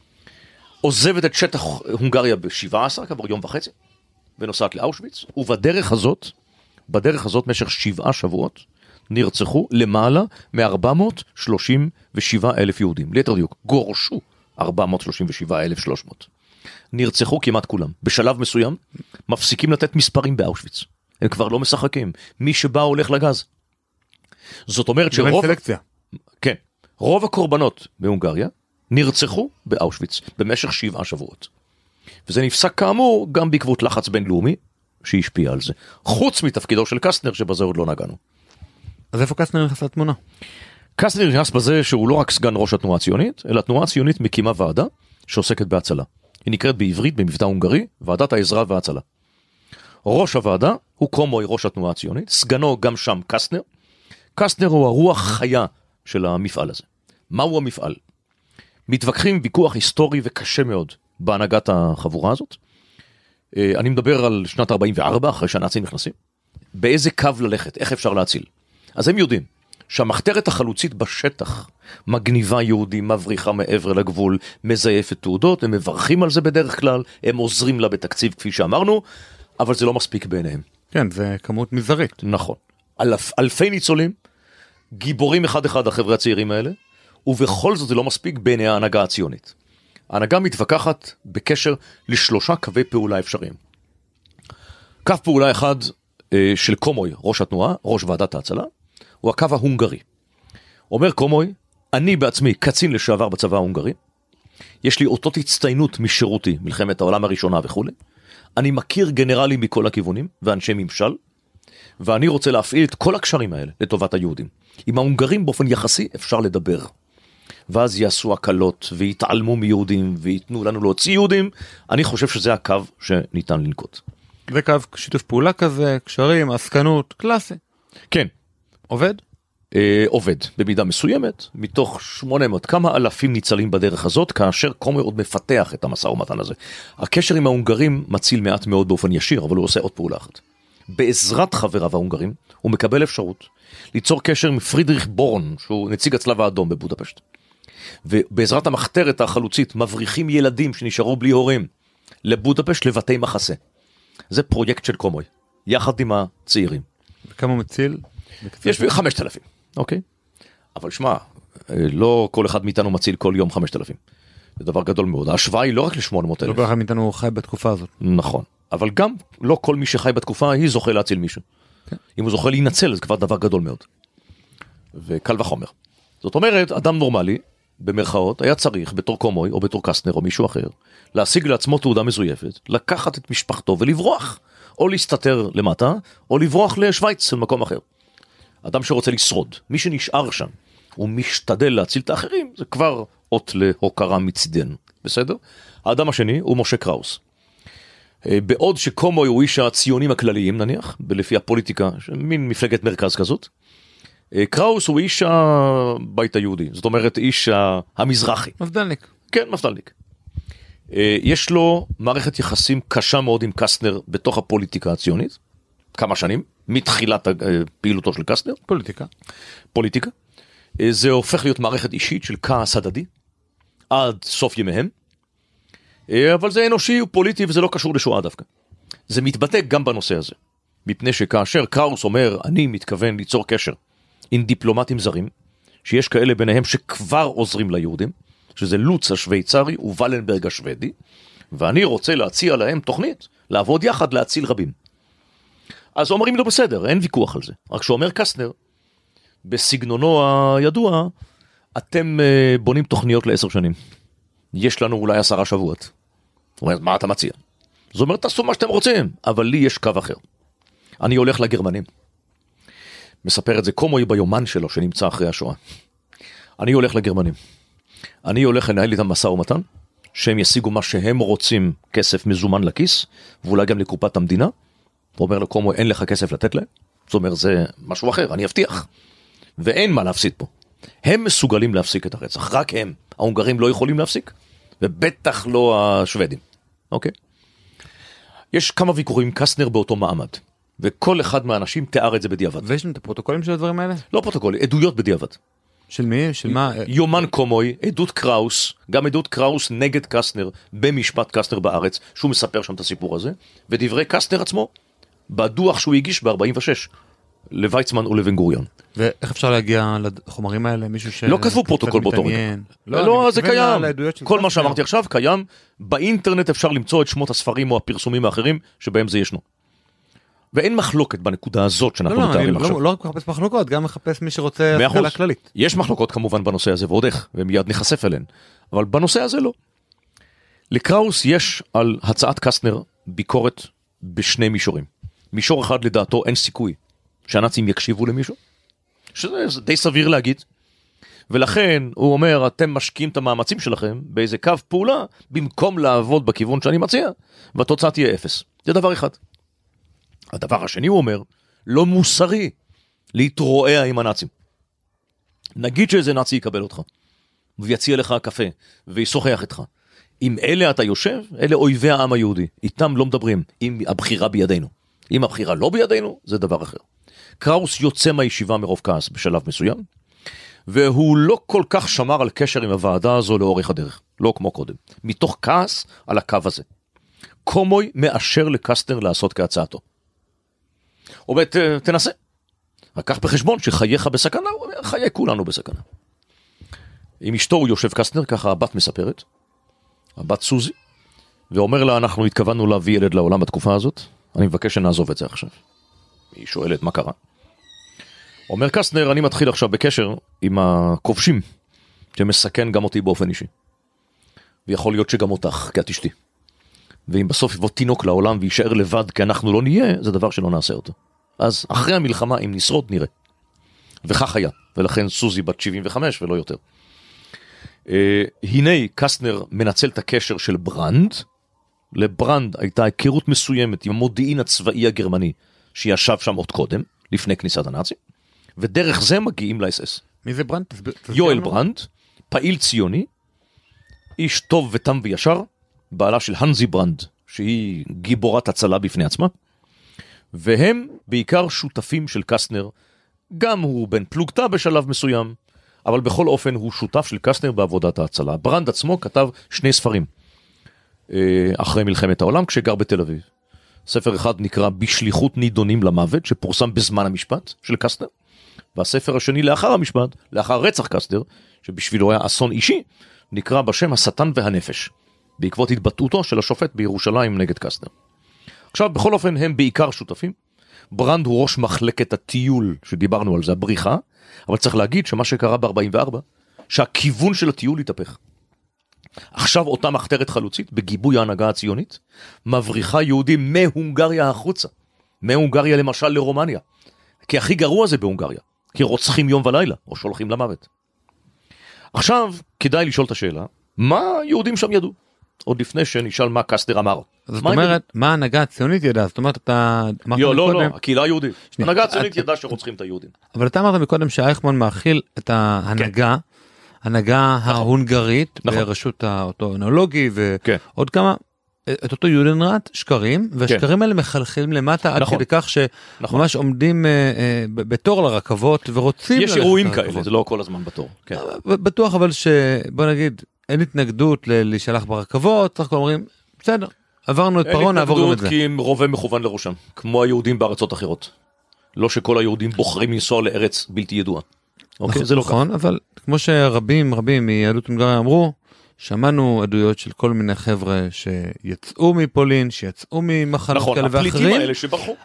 עוזבת את שטח הונגריה ב-שבעה עשר, כעבור יום וחצי, ונוסעת לאושוויץ, ובדרך הזאת, בדרך הזאת, משך שבעה שבועות, נרצחו למעלה מ-ארבע מאות שלושים ושבעה אלף יהודים. ליתר דיוק, גורשו ארבע מאות שלושים ושבעה אלף ושלוש מאות. נרצחו כמעט כולם. בשלב מסוים, מפסיקים לתת מספרים באושוויץ. הם כבר לא משחקים. מי שבא הולך לגז. זאת אומרת שרוב... סלקציה. כן. רוב הקורבנות בהונגריה נרצחו באושוויץ במשך שבעה שבועות. וזה נפסק כאמור גם בעקבות לחץ בינלאומי שהשפיע על זה. חוץ מתפקידו של קסטנר שבזה עוד לא נגענו. אז איפה קסטנר נכנס לתמונה? קסטנר נכנס בזה שהוא לא רק סגן ראש התנועה הציונית, אלא התנועה הציונית מקימה ועדה שעוסקת בהצלה. היא נקראת בעברית במבטא הונגרי, ועדת העזרה וההצלה. ראש הוועדה הוא קומוי, ראש התנועה הציונית, סגנו גם שם קסטנר. קסטנר הוא הרוח חיה של המפעל הזה. מהו המפעל? מתווכחים ויכוח היסטורי וקשה מאוד בהנהגת החבורה הזאת. אני מדבר על שנת ארבעים וארבע, אחרי שהנאצים נכנסים. באיזה קו ללכת, איך אפשר להציל? אז הם יודעים שהמחתרת החלוצית בשטח מגניבה יהודים, מבריחה מעבר לגבול, מזייפת תעודות, הם מברכים על זה בדרך כלל, הם עוזרים לה בתקציב כפי שאמרנו, אבל זה לא מספיק בעיניהם. כן, זה כמות מזערית. נכון. אלף, אלפי ניצולים, גיבורים אחד אחד החבר'ה הצעירים האלה, ובכל זאת זה לא מספיק בעיני ההנהגה הציונית. ההנהגה מתווכחת בקשר לשלושה קווי פעולה אפשריים. קו פעולה אחד אה, של קומוי, ראש התנועה, ראש ועדת ההצלה, הוא הקו ההונגרי. אומר קומוי, אני בעצמי קצין לשעבר בצבא ההונגרי, יש לי אותות הצטיינות משירותי, מלחמת העולם הראשונה וכו'. אני מכיר גנרלים מכל הכיוונים, ואנשי ממשל, ואני רוצה להפעיל את כל הקשרים האלה לטובת היהודים. עם ההונגרים באופן יחסי אפשר לדבר. ואז יעשו הקלות, ויתעלמו מיהודים, ויתנו לנו להוציא יהודים. אני חושב שזה הקו שניתן לנקוט. זה קו שיתוף פעולה כזה, קשרים, עסקנות, קלאסי. כן. עובד? אה, עובד במידה מסוימת, מתוך שמונה מאות, כמה אלפים ניצלים בדרך הזאת, כאשר קומוי עוד מפתח את המשא ומתן הזה. הקשר עם ההונגרים מציל מעט מאוד באופן ישיר, אבל הוא עושה עוד פעולה אחת. בעזרת חבריו ההונגרים, הוא מקבל אפשרות ליצור קשר עם פרידריך בורן, שהוא נציג הצלב האדום בבודפשט. ובעזרת המחתרת החלוצית, מבריחים ילדים שנשארו בלי הורים, לבודפשט לבתי מחסה. זה פרויקט של קומוי, יחד עם הצעירים. וכמה מציל? יש חמשת אלפים, אוקיי? אבל שמע, לא כל אחד מאיתנו מציל כל יום חמשת אלפים. זה דבר גדול מאוד. ההשוואה היא לא רק ל-שמונה מאות אלף. לא כל אחד מאיתנו חי בתקופה הזאת. נכון. אבל גם לא כל מי שחי בתקופה היא זוכה להציל מישהו. Okay. אם הוא זוכה להינצל, זה כבר דבר גדול מאוד. וקל וחומר. זאת אומרת, אדם נורמלי, במרכאות, היה צריך בתור קומוי או בתור קסטנר או מישהו אחר, להשיג לעצמו תעודה מזויפת, לקחת את משפחתו ולברוח. או להסתתר למטה, או לברוח לשוויץ, למקום אחר. אדם שרוצה לשרוד, מי שנשאר שם, הוא משתדל להציל את האחרים, זה כבר אות להוקרה מצדנו, בסדר? האדם השני הוא משה קראוס. בעוד שקומוי הוא איש הציונים הכלליים, נניח, לפי הפוליטיקה, מין מפלגת מרכז כזאת, קראוס הוא איש הבית היהודי, זאת אומרת איש המזרחי. מפדלניק. כן, מפדלניק. יש לו מערכת יחסים קשה מאוד עם קסטנר בתוך הפוליטיקה הציונית, כמה שנים, מתחילת פעילותו של קסטנר. פוליטיקה. פוליטיקה. זה הופך להיות מערכת אישית של כעס הדדי, עד סוף ימיהם, אבל זה אנושי ופוליטי וזה לא קשור לשואה דווקא. זה מתבטא גם בנושא הזה, מפני שכאשר קראוס אומר, אני מתכוון ליצור קשר עם דיפלומטים זרים, שיש כאלה ביניהם שכבר עוזרים ליהודים, שזה לוץ השוויצרי וולנברג השוודי, ואני רוצה להציע להם תוכנית, לעבוד יחד להציל רבים. אז אומרים לו בסדר, אין ויכוח על זה. רק שאומר קסטנר, בסגנונו הידוע, אתם בונים תוכניות לעשר שנים. יש לנו אולי עשרה שבועות. הוא אומר, מה אתה מציע? זאת אומרת, תעשו מה שאתם רוצים, אבל לי יש קו אחר. אני הולך לגרמנים. מספר את זה קומוי ביומן שלו, שנמצא אחרי השואה. אני הולך לגרמנים. אני הולך לנהל איתם משא ומתן, שהם ישיגו מה שהם רוצים, כסף מזומן לכיס, ואולי גם לקופת המדינה. הוא אומר לקומוי, אין לך כסף לתת להם. זאת אומרת, זה משהו אחר, אני אבטיח. ואין מה להפסיד פה. הם מסוגלים להפסיק את הרצח, רק הם. ההונגרים לא יכולים להפסיק, ובטח לא השוודים. אוקיי? יש כמה ויכוחים, קסטנר באותו מעמד, וכל אחד מהאנשים תיאר את זה בדיעבד. ויש לנו את הפרוטוקולים של הדברים האלה? לא פרוטוקולים, עדויות בדיעבד. של מי? של מה? יומן קומוי, עדות קראוס, גם עדות קראוס נגד קסטנר, במשפט קסטנר בארץ, שהוא מספר שם את הסיפור הזה, ודברי קסטנר עצמו, בדוח שהוא הגיש ב-ארבעים ושש, לויצמן ולבן גוריון. ואיך אפשר להגיע לחומרים האלה? מישהו ש... לא כתבו פרוטוקול באותו רגע. לא, זה קיים. כל מה שאמרתי עכשיו קיים. באינטרנט אפשר למצוא את שמות הספרים או הפרסומים האחרים שבהם זה ישנו. ואין מחלוקת בנקודה הזאת שאנחנו מתארים עכשיו. לא רק מחפש מחלוקות, גם מחפש מי שרוצה השכלה כללית. יש מחלוקות כמובן בנושא הזה ועוד איך, ומיד נחשף אליהן. אבל בנושא הזה לא. לקראוס יש על הצעת קסטנר ביקורת בשני מישורים. מישור אחד לדעתו אין סיכוי שהנאצים יקשיבו למישהו, שזה די סביר להגיד, ולכן הוא אומר, אתם משקיעים את המאמצים שלכם באיזה קו פעולה, במקום לעבוד בכיוון שאני מציע, והתוצאה תהיה אפס. זה דבר אחד. הדבר השני הוא אומר, לא מוסרי להתרועע עם הנאצים. נגיד שאיזה נאצי יקבל אותך, ויציע לך קפה, וישוחח איתך. אם אלה אתה יושב, אלה אויבי העם היהודי. איתם לא מדברים, אם הבחירה בידינו. אם הבחירה לא בידינו, זה דבר אחר. קראוס יוצא מהישיבה מרוב כעס בשלב מסוים, והוא לא כל כך שמר על קשר עם הוועדה הזו לאורך הדרך, לא כמו קודם, מתוך כעס על הקו הזה. קומוי מאשר לקסטנר לעשות כהצעתו. הוא אומר, תנסה. לקח בחשבון שחייך בסכנה, הוא אומר, חיי כולנו בסכנה. עם אשתו הוא יושב קסטנר, ככה הבת מספרת, הבת סוזי, ואומר לה, אנחנו התכוונו להביא ילד לעולם בתקופה הזאת, אני מבקש שנעזוב את זה עכשיו. היא שואלת מה קרה. אומר קסטנר, אני מתחיל עכשיו בקשר עם הכובשים, שמסכן גם אותי באופן אישי. ויכול להיות שגם אותך, כי את אשתי. ואם בסוף יבוא תינוק לעולם וישאר לבד כי אנחנו לא נהיה, זה דבר שלא נעשה אותו. אז אחרי המלחמה, אם נשרוד, נראה. וכך היה. ולכן סוזי בת שבעים וחמש ולא יותר. אה, הנה קסטנר מנצל את הקשר של ברנד. לברנד הייתה היכרות מסוימת עם המודיעין הצבאי הגרמני, שישב שם עוד קודם, לפני כניסת הנאצים, ודרך זה מגיעים ל-אס אס. מי זה ברנד? יואל ברנד, פעיל ציוני, איש טוב ותם וישר, בעלה של הנזי ברנד, שהיא גיבורת הצלה בפני עצמה, והם בעיקר שותפים של קסטנר, גם הוא בן פלוגתא בשלב מסוים, אבל בכל אופן הוא שותף של קסטנר בעבודת ההצלה. ברנד עצמו כתב שני ספרים, אחרי מלחמת העולם, כשגר בתל אביב. ספר אחד נקרא בשליחות נידונים למוות, שפורסם בזמן המשפט של קסטנר, והספר השני לאחר המשפט, לאחר רצח קסטנר, שבשבילו היה אסון אישי, נקרא בשם השטן והנפש, בעקבות התבטאותו של השופט בירושלים נגד קסטנר. עכשיו, בכל אופן, הם בעיקר שותפים. ברנד הוא ראש מחלקת הטיול, שדיברנו על זה, הבריחה, אבל צריך להגיד שמה שקרה ב-ארבעים וארבע, שהכיוון של הטיול התהפך. עכשיו אותה מחתרת חלוצית, בגיבוי ההנהגה הציונית, מבריחה יהודים מהונגריה החוצה. מהונגריה למשל לרומניה. כי הכי גרוע זה בהונגריה. כי רוצחים יום ולילה, או שולחים למוות. עכשיו, כדאי לשאול את השאלה, מה יהודים שם ידעו? עוד לפני שנשאל מה קסטנר אמר. זאת אומרת, מה ההנהגה הציונית ידעה? זאת אומרת, אתה... לא, לא, לא, הקהילה היהודית. ההנהגה הציונית ידעה שרוצחים את היהודים. אבל אתה אמרת מקודם שאייכמן מאכיל את ההנהגה, הנהגה ההונגרית, ברשות האוטונולוגי ועוד כמה, את אותו יודנראט, שקרים, והשקרים האלה מחלחלים למטה עד כדי כך שממש עומדים בתור לרכבות ורוצים... יש אירועים כאלה, זה לא כל הזמן בתור. בטוח אבל שבוא נגיד, אין התנגדות להישלח ברכבות, צריך כל אומרים, בסדר, עברנו את פרעה, נעבור גם את זה. אין התנגדות כי הם רובה מכוון לראשם, כמו היהודים בארצות אחרות. לא שכל היהודים בוחרים לנסוע לארץ בלתי ידועה. אוקיי, זה לא נכון, אבל כמו שרבים רבים מיהדות הונגריה אמרו, שמענו עדויות של כל מיני חבר'ה שיצאו מפולין, שיצאו ממחנות כאלה ואחרים. נכון, הפליטים האלה שברחו.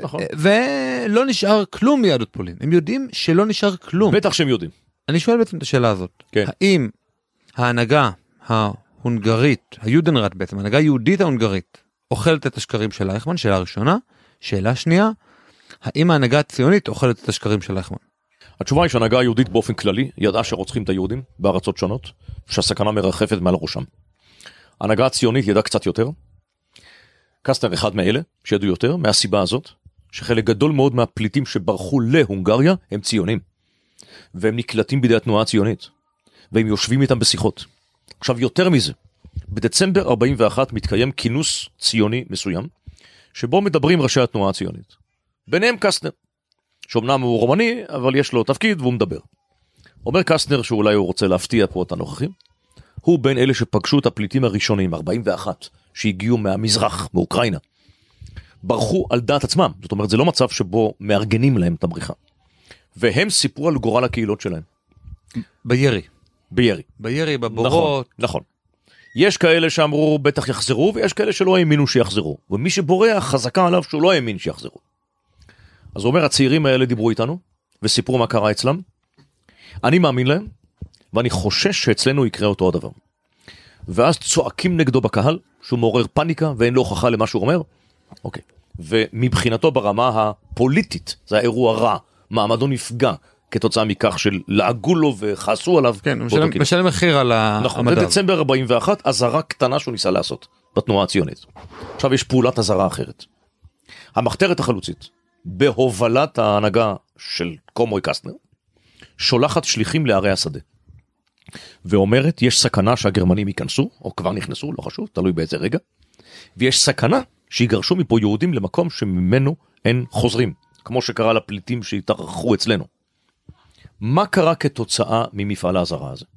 ולא נשאר כלום מיהדות פולין. הם יודעים שלא נשאר כלום. בטח שהם יודעים. אני שואל בעצם את השאלה הזאת. האם ההנהגה ההונגרית, היודנראט בעצם, ההנהגה היהודית ההונגרית, אוכלת את השקרים של אייכמן? שאלה ראשונה. שאלה שנייה, האם ההנהגה הציונית אוכלת את השקרים של אייכמן? התשובה היא שההנהגה היהודית באופן כללי ידעה שרוצחים את היהודים בארצות שונות, שהסכנה מרחפת מעל ראשם. ההנהגה הציונית ידעה קצת יותר. קסטנר אחד מאלה שידעו יותר, מהסיבה הזאת, שחלק גדול מאוד מהפליטים שברחו להונגריה הם ציונים. והם נקלטים בידי התנועה הציונית. והם יושבים איתם בשיחות. עכשיו יותר מזה, בדצמבר ארבעים ואחת מתקיים כינוס ציוני מסוים, שבו מדברים ראשי התנועה הציונית. ביניהם קסטנר. שאומנם הוא רומני, אבל יש לו תפקיד והוא מדבר. אומר קסטנר שאולי הוא רוצה להפתיע פה את הנוכחים. הוא בין אלה שפגשו את הפליטים הראשונים, ארבעים ואחת, שהגיעו מהמזרח, מאוקראינה. ברחו על דעת עצמם. זאת אומרת, זה לא מצב שבו מארגנים להם את הבריחה. והם סיפרו על גורל הקהילות שלהם. בירי. בירי. בירי, בבורות. נכון, נכון. יש כאלה שאמרו בטח יחזרו, ויש כאלה שלא האמינו שיחזרו. ומי שבורח חזקה עליו שהוא לא האמין שיחזרו. אז הוא אומר, הצעירים האלה דיברו איתנו, וסיפרו מה קרה אצלם. אני מאמין להם, ואני חושש שאצלנו יקרה אותו הדבר. ואז צועקים נגדו בקהל, שהוא מעורר פניקה, ואין לו הוכחה למה שהוא אומר. אוקיי. ומבחינתו ברמה הפוליטית, זה האירוע רע, מעמדו נפגע, כתוצאה מכך של לעגו לו וחסו עליו. כן, הוא משלם מחיר על המדע. נכון, בדצמבר ארבעים ואחת, הזרה קטנה שהוא ניסה לעשות, בתנועה הציונית. עכשיו יש פעולת הזרה אחרת. המחתרת החלוצית, בהובלת ההנהגה של קומוי קסטנר, שולחת שליחים לערי השדה. ואומרת, יש סכנה שהגרמנים ייכנסו, או כבר נכנסו, לא חשוב, תלוי באיזה רגע, ויש סכנה שיגרשו מפה יהודים למקום שממנו אין חוזרים, כמו שקרה לפליטים שהתארחו אצלנו. מה קרה כתוצאה ממפעל ההזרה הזה?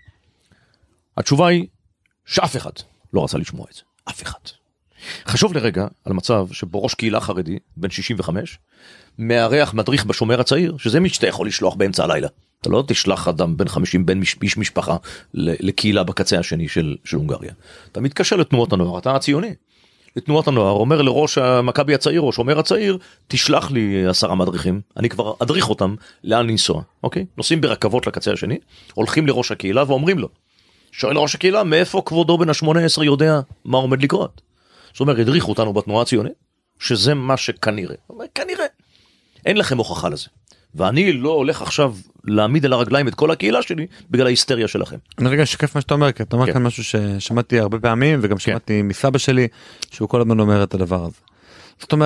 התשובה היא שאף אחד לא רצה לשמוע את זה. אף אחד. חשוב לרגע על מצב שבו ראש קהילה חרדי, בן שישים וחמש, מארח מדריך בשומר הצעיר, שזה מי שאתה יכול לשלוח באמצע הלילה. אתה לא תשלח אדם בן חמישים, בן איש משפחה, לקהילה בקצה השני של, של הונגריה. אתה מתקשר לתנועות הנוער, אתה הציוני. לתנועות הנוער, אומר לראש המכבי הצעיר, או שומר הצעיר, תשלח לי עשרה מדריכים, אני כבר אדריך אותם לאן לנסוע, אוקיי? נוסעים ברכבות לקצה השני, הולכים לראש הקהילה ואומרים לו, שואל ראש הקהילה, מאיפה כבודו בן ה-שמונה עשרה יודע מה עומד לקרות? זאת אומרת, הדריכו אותנו בתנועה הציונית, שזה מה שכנראה. אומר, כנראה. אין לכם הוכחה לזה. ואני לא הולך עכשיו להעמיד על הרגליים את כל הקהילה שלי, בגלל ההיסטריה שלכם. אני רגע שקף מה שאתה אומר, כי אתה אומר כאן משהו ששמעתי הרבה פעמים, וגם שמעתי מסבא שלי, שהוא כל הזמן אומר את הדבר הזה. זאת אומרת,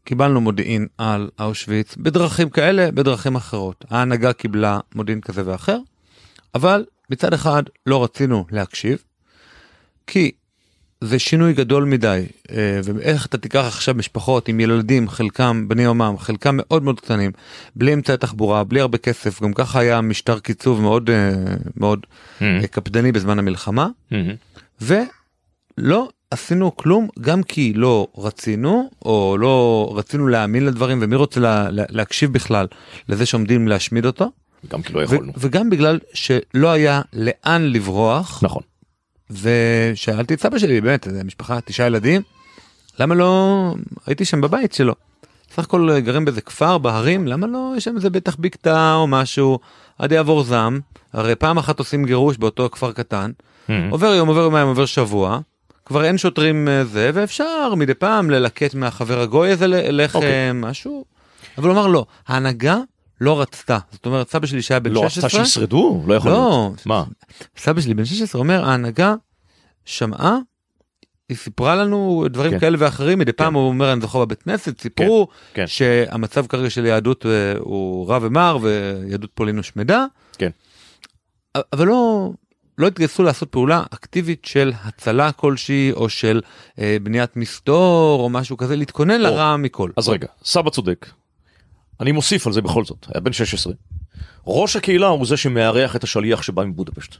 קיבלנו מודיעין על אושוויץ בדרכים כאלה, בדרכים אחרות. ההנהגה קיבלה מודיעין כזה ואחר, אבל מצד אחד לא רצינו להקשיב, כי זה שינוי גדול מדי, ואיך אתה תיקח עכשיו משפחות עם ילדים, חלקם בני יומם, חלקם מאוד מאוד קטנים, בלי אמצעי תחבורה, בלי הרבה כסף, גם ככה היה משטר קיצוב מאוד, מאוד mm-hmm. קפדני בזמן המלחמה, mm-hmm. ולא עשינו כלום, גם כי לא רצינו, או לא רצינו להאמין לדברים, ומי רוצה לה, להקשיב בכלל לזה שעומדים להשמיד אותו, גם כי לא יכולנו. ו- וגם בגלל שלא היה לאן לברוח, נכון. ושאלתי את סבא שלי, באמת, זה משפחה, תשעה ילדים, למה לא, הייתי שם בבית שלו, סך הכל גרים באיזה כפר, בהרים, למה לא, יש שם איזה בטח בקתה או משהו, עד יעבור זעם, הרי פעם אחת עושים גירוש באותו כפר קטן, mm-hmm. עובר יום, עובר יומיים, עובר שבוע, כבר אין שוטרים זה, ואפשר מדי פעם ללקט מהחבר הגוי הזה לחם, okay. משהו, אבל הוא אמר לא, ההנהגה לא רצתה, זאת אומרת, סבא שלי שהיה בן לא שש עשרה, לא רצתה שישרדו? לא יכול לא, להיות. מה? סבא שלי בן שש עשרה אומר, ההנהגה שמעה, היא סיפרה לנו דברים כן. כאלה ואחרים, מדי כן. פעם הוא אומר, אני זוכר בבית כנסת, סיפרו כן. כן. שהמצב כרגע של יהדות הוא רע ומר, ויהדות פולין הושמדה, כן. אבל לא, לא התגייסו לעשות פעולה אקטיבית של הצלה כלשהי, או של אה, בניית מסתור, או משהו כזה, להתכונן או, לרע מכל. אז רגע, סבא צודק. אני מוסיף על זה בכל זאת, היה בן שש עשרה. ראש הקהילה הוא זה שמארח את השליח שבא מבודפשט.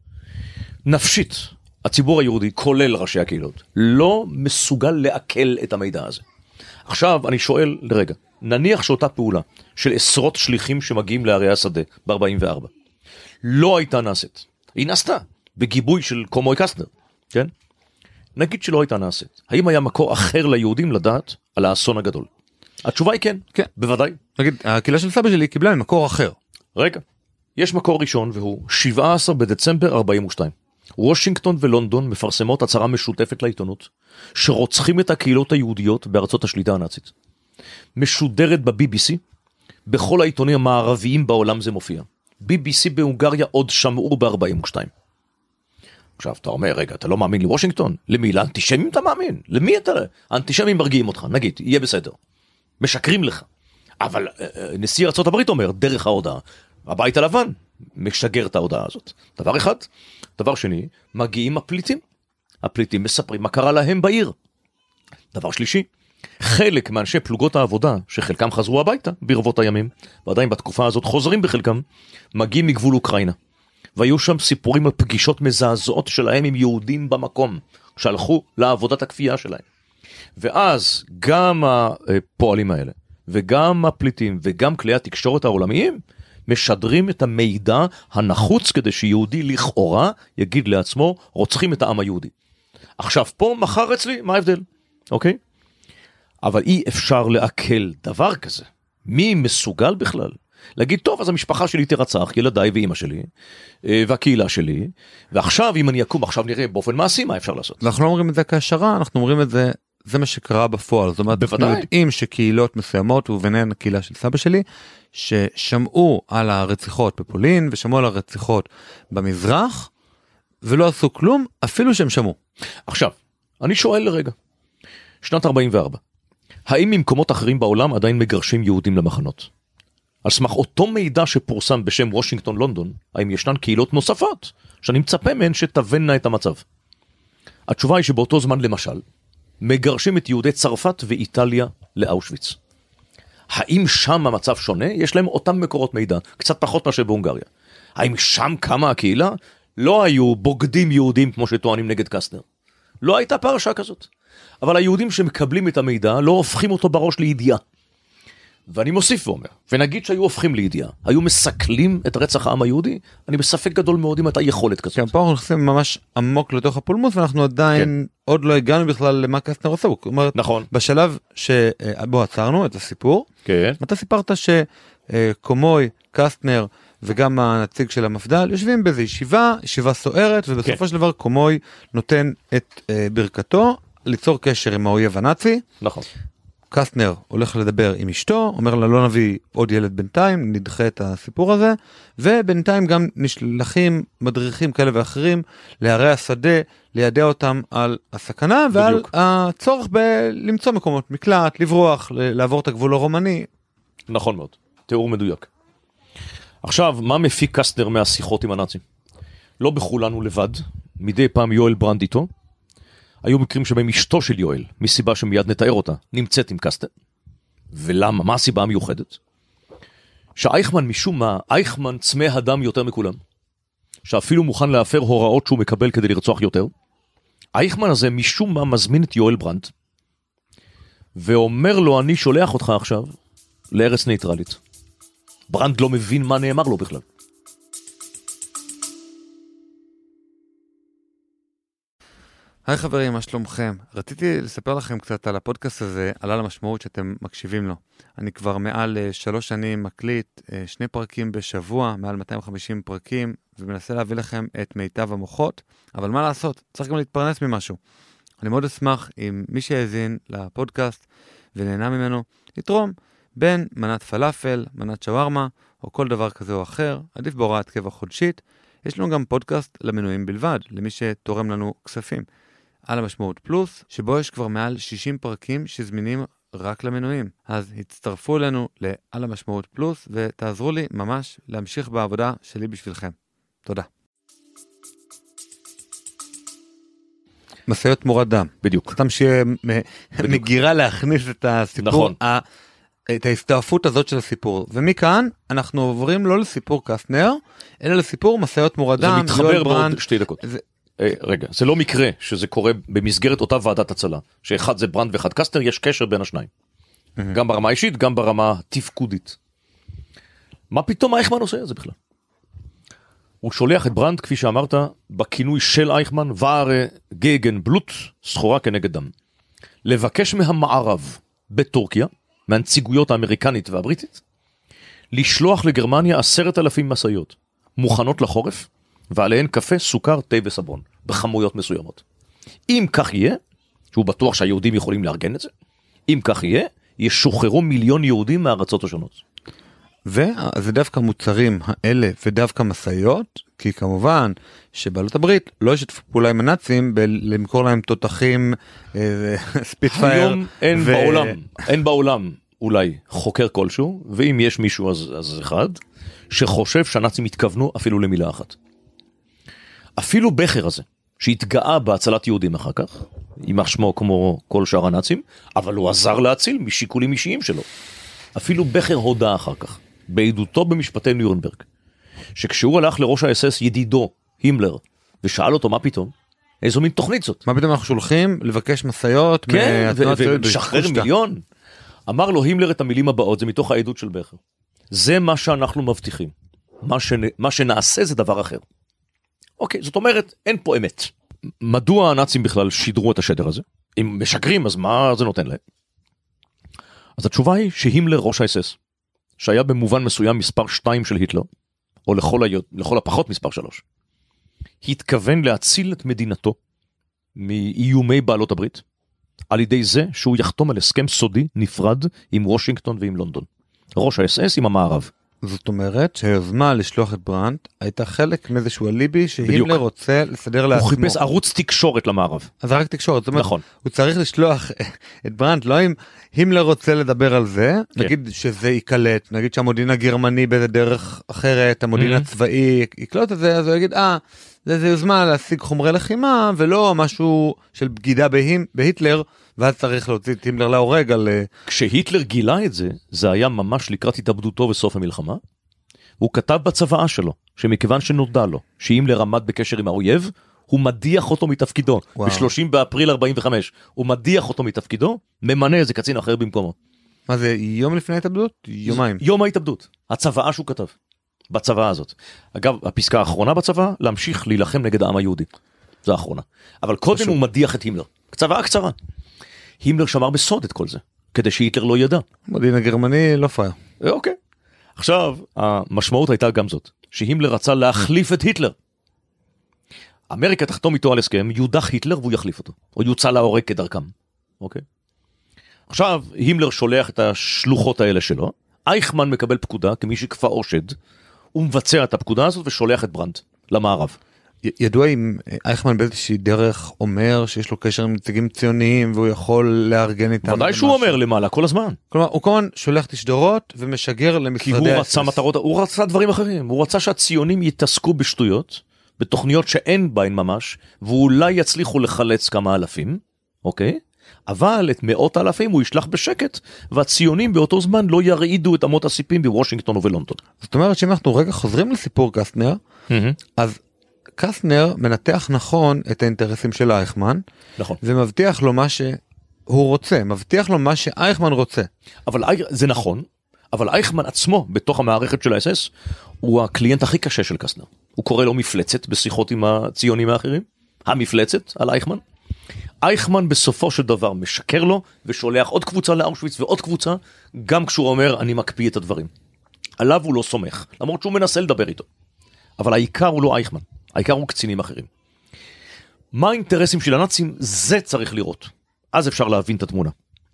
נפשית, הציבור היהודי, כולל ראשי הקהילות, לא מסוגל לעכל את המידע הזה. עכשיו אני שואל לרגע, נניח שאותה פעולה של עשרות שליחים שמגיעים לערי השדה ב-ארבעים וארבע, לא הייתה נעשית. היא נעשתה בגיבוי של קומוי קסטנר, כן? נגיד שלא הייתה נעשית. האם היה מקור אחר ליהודים לדעת על האסון הגדול? התשובה היא כן, כן. בוודאי. נגיד, הקהילה של סבא שלי קיבלה ממקור אחר. רגע, יש מקור ראשון והוא שבעה עשר בדצמבר ארבעים ושתיים. וושינגטון ולונדון מפרסמות הצהרה משותפת לעיתונות, שרוצחים את הקהילות היהודיות בארצות השליטה הנאצית. משודרת ב-בי בי סי, בכל העיתונים המערביים בעולם זה מופיע. בי בי סי בהונגריה עוד שמעו ב-ארבעים ושתיים. עכשיו אתה אומר, רגע, אתה לא מאמין לוושינגטון? למי? לאנטישמים אתה מאמין? למי אתה? האנטישמים מרגיעים אותך, נגיד, יהיה בסדר. משקרים לך. אבל נשיא ארצות הברית אומר, דרך ההודעה, הבית הלבן משגר את ההודעה הזאת. דבר אחד. דבר שני, מגיעים הפליטים. הפליטים מספרים מה קרה להם בעיר. דבר שלישי, חלק מאנשי פלוגות העבודה, שחלקם חזרו הביתה ברבות הימים, ועדיין בתקופה הזאת חוזרים בחלקם, מגיעים מגבול אוקראינה. והיו שם סיפורים על פגישות מזעזעות שלהם עם יהודים במקום, שהלכו לעבודת הכפייה שלהם. ואז גם הפועלים האלה, וגם הפליטים, וגם כלי התקשורת העולמיים, משדרים את המידע הנחוץ כדי שיהודי לכאורה יגיד לעצמו, רוצחים את העם היהודי. עכשיו פה מחר אצלי, מה ההבדל? אוקיי? אבל אי אפשר לעכל דבר כזה. מי מסוגל בכלל? להגיד, טוב, אז המשפחה שלי תרצח, ילדיי ואימא שלי, והקהילה שלי, ועכשיו אם אני אקום, עכשיו נראה באופן מעשי מה אפשר לעשות. אנחנו לא אומרים את זה כהשערה, אנחנו אומרים את זה, זה מה שקרה בפועל. זאת אומרת, אנחנו יודעים שקהילות מסוימות, וביניהן הקהילה של סבא שלי, ששמעו על הרציחות בפולין, ושמעו על הרציחות במזרח, ולא עשו כלום, אפילו שהם שמעו. עכשיו, אני שואל לרגע, שנת ארבעים וארבע, האם ממקומות אחרים בעולם עדיין מגרשים יהודים למחנות? על סמך אותו מידע שפורסם בשם וושינגטון לונדון, האם ישנן קהילות נוספות, שאני מצפה מהן שתבנה את המצב? התשובה היא שבאותו זמן למשל, מגרשים את יהודי צרפת ואיטליה לאושוויץ. האם שם המצב שונה? יש להם אותם מקורות מידע, קצת פחות מאשר בהונגריה. האם שם קמה הקהילה? לא היו בוגדים יהודים כמו שטוענים נגד קסטנר. לא הייתה פרשה כזאת. אבל היהודים שמקבלים את המידע לא הופכים אותו בראש לידיעה. ואני מוסיף ואומר, ונגיד שהיו הופכים לידיעה, היו מסכלים את רצח העם היהודי, אני בספק גדול מאוד אם הייתה יכולת כזאת. כן, פה אנחנו נכנסים ממש עמוק לתוך הפולמוס, ואנחנו עדיין כן. עוד לא הגענו בכלל למה קסטנר עושה. כלומר, נכון. בשלב שבו עצרנו את הסיפור, כן. אתה סיפרת שקומוי, קסטנר וגם הנציג של המפד"ל יושבים באיזו ישיבה, ישיבה סוערת, ובסופו כן. של דבר קומוי נותן את ברכתו ליצור קשר עם האויב הנאצי. נכון. קסטנר הולך לדבר עם אשתו, אומר לה לא נביא עוד ילד בינתיים, נדחה את הסיפור הזה, ובינתיים גם נשלחים מדריכים כאלה ואחרים לערי השדה, לידע אותם על הסכנה ועל בדיוק. הצורך ב- למצוא מקומות מקלט, לברוח, ל- לעבור את הגבול הרומני. נכון מאוד, תיאור מדויק. עכשיו, מה מפיק קסטנר מהשיחות עם הנאצים? לא בכולנו לבד, מדי פעם יואל ברנד איתו, היו מקרים שבהם אשתו של יואל, מסיבה שמיד נתאר אותה, נמצאת עם קסטנר. ולמה? מה הסיבה המיוחדת? שאייכמן משום מה, אייכמן צמא הדם יותר מכולם, שאפילו מוכן להפר הוראות שהוא מקבל כדי לרצוח יותר. אייכמן הזה משום מה מזמין את יואל ברנד, ואומר לו, אני שולח אותך עכשיו לארץ ניטרלית. ברנד לא מבין מה נאמר לו בכלל. היי חברים, מה שלומכם? רציתי לספר לכם קצת על הפודקאסט הזה, על המשמעות שאתם מקשיבים לו. אני כבר מעל שלוש שנים מקליט, שני פרקים בשבוע, מעל מאתיים וחמישים פרקים, ומנסה להביא לכם את מיטב המוחות, אבל מה לעשות? צריך גם להתפרנס ממשהו. אני מאוד אשמח אם מי שהאזין לפודקאסט ונהנה ממנו, יתרום בין מנת פלאפל, מנת שווארמה, או כל דבר כזה או אחר, עדיף בהוראת קבע חודשית. יש לנו גם פודקאסט למנויים בלבד, למי שתורם לנו כספים. על המשמעות פלוס, שבו יש כבר מעל שישים פרקים שזמינים רק למנויים. אז הצטרפו אלינו לעל המשמעות פלוס, ותעזרו לי ממש להמשיך בעבודה שלי בשבילכם. תודה. מסעיות תמורת דם. בדיוק. סתם שיהיה מגירה להכניס את הסיפור, נכון. ה- את ההסתעפות הזאת של הסיפור. ומכאן אנחנו עוברים לא לסיפור קסטנר, אלא לסיפור מסעיות תמורת דם. זה מתחבר יואל ברנד. בעוד שתי דקות. זה- אה, רגע, זה לא מקרה שזה קורה במסגרת אותה ועדת הצלה, שאחד זה ברנד ואחד קסטנר, יש קשר בין השניים. גם ברמה האישית, גם ברמה תפקודית. מה פתאום אייכמן עושה את זה בכלל? הוא שולח את ברנד, כפי שאמרת, בכינוי של אייכמן, וערה גגן בלוט, סחורה כנגד דם. לבקש מהמערב בטורקיה, מהנציגויות האמריקנית והבריטית, לשלוח לגרמניה עשרת אלפים מסעיות, מוכנות לחורף, ועליהן קפה, סוכר, תה וסברון, בכמויות מסוימות. אם כך יהיה, שהוא בטוח שהיהודים יכולים לארגן את זה, אם כך יהיה, ישוחררו מיליון יהודים מהארצות השונות. וזה דווקא מוצרים האלה ודווקא מסעיות, כי כמובן שבעלות הברית לא ישתפו פעולה עם הנאצים למכור להם תותחים, ספיטפייר. היום אין ו- בעולם, אין בעולם אולי חוקר כלשהו, ואם יש מישהו אז, אז אחד, שחושב שהנאצים התכוונו אפילו למילה אחת. אפילו בכר הזה, שהתגאה בהצלת יהודים אחר כך, יימח שמו כמו כל שאר הנאצים, אבל הוא עזר להציל משיקולים אישיים שלו. אפילו בכר הודה אחר כך, בעדותו במשפטי ניורנברג, שכשהוא הלך לראש האס אס ידידו, הימלר, ושאל אותו מה פתאום, איזו מין תוכנית זאת? מה פתאום אנחנו שולחים לבקש מסעיות? כן, מהתנועה הציונית ומשחרר בחושטה. מיליון. אמר לו הימלר את המילים הבאות, זה מתוך העדות של בכר. זה מה שאנחנו מבטיחים. מה, שנ... מה שנעשה זה דבר אחר. אוקיי, זאת אומרת, אין פה אמת. מדוע הנאצים בכלל שידרו את השדר הזה? אם משקרים, אז מה זה נותן להם? אז התשובה היא שהימלר ראש האס אס, שהיה במובן מסוים מספר שתיים של היטלר, או לכל, ה... לכל הפחות מספר שלוש, התכוון להציל את מדינתו מאיומי בעלות הברית, על ידי זה שהוא יחתום על הסכם סודי נפרד עם וושינגטון ועם לונדון. ראש האס אס עם המערב. זאת אומרת שהיוזמה לשלוח את ברנט הייתה חלק מאיזשהו אליבי שהימלר רוצה לסדר לעצמו. הוא חיפש ערוץ תקשורת למערב. אז זה רק תקשורת, זאת אומרת, נכון. הוא צריך לשלוח את ברנט, לא אם הימלר רוצה לדבר על זה, כן. נגיד שזה ייקלט, נגיד שהמודיעין הגרמני באיזה דרך אחרת, המודיעין Mhm. הצבאי יקלוט את זה, אז הוא יגיד, אה, זה, זה יוזמה להשיג חומרי לחימה, ולא משהו של בגידה בהים, בהיטלר, ואז צריך להוציא את הימלר להורג על... כשהיטלר גילה את זה, זה היה ממש לקראת התאבדותו וסוף המלחמה. הוא כתב בצוואה שלו, שמכיוון שנודע לו, שהימלר עמד בקשר עם האויב, הוא מדיח אותו מתפקידו. וואו. ב-שלושים באפריל ארבעים וחמש, הוא מדיח אותו מתפקידו, ממנה איזה קצין אחר במקומו. מה זה, יום לפני ההתאבדות? יומיים. יום ההתאבדות. הצוואה שהוא כתב. בצוואה הזאת. אגב, הפסקה האחרונה בצוואה, להמשיך להילחם נגד העם היהודי. זו האחרונה. אבל קודם פשוט. הוא מדיח את הימלר. צוואה קצרה. הימלר שמר בסוד את כל זה, כדי שהיטלר לא ידע. המודיעין הגרמני לא פייר. אוקיי. עכשיו, המשמעות הייתה גם זאת, שהימלר רצה להחליף את היטלר. אמריקה תחתום איתו על הסכם, יודח היטלר והוא יחליף אותו, או יוצא להורג כדרכם. אוקיי? עכשיו, הימלר שולח את השלוחות האלה שלו, אייכמן מקבל פקודה כמי שכפה אושד, הוא מבצע את הפקודה הזאת ושולח את ברנד למערב. ידוע אם אייכמן באיזושהי דרך אומר שיש לו קשר עם נציגים ציוניים והוא יכול לארגן איתם. ודאי שהוא אומר למעלה כל הזמן. כלומר, הוא כמובן שולח תשדורות ומשגר למשרדי... כי הוא רצה מטרות, הוא רצה דברים אחרים, הוא רצה שהציונים יתעסקו בשטויות, בתוכניות שאין בהן ממש, ואולי יצליחו לחלץ כמה אלפים, אוקיי? אבל את מאות אלפים הוא ישלח בשקט, והציונים באותו זמן לא ירעידו את אמות הסיפים בוושינגטון ובלונדון. זאת אומרת שאם אנחנו רגע חוזרים לסיפור קסטנר, אז קסטנר מנתח נכון את האינטרסים של אייכמן, נכון. ומבטיח לו מה שהוא רוצה, מבטיח לו מה שאייכמן רוצה. אבל זה נכון, אבל אייכמן עצמו, בתוך המערכת של ה-אס אס, הוא הקליינט הכי קשה של קסטנר. הוא קורא לו מפלצת בשיחות עם הציונים האחרים, המפלצת על אייכמן. אייכמן בסופו של דבר משקר לו, ושולח עוד קבוצה לאושוויץ ועוד קבוצה, גם כשהוא אומר, אני מקפיא את הדברים. עליו הוא לא סומך, למרות שהוא מנסה לדבר איתו. אבל העיקר הוא לא אייכמן, העיקר הוא קצינים אחרים. מה האינטרסים של הנאצים? זה צריך לראות. אז אפשר להבין את התמונה.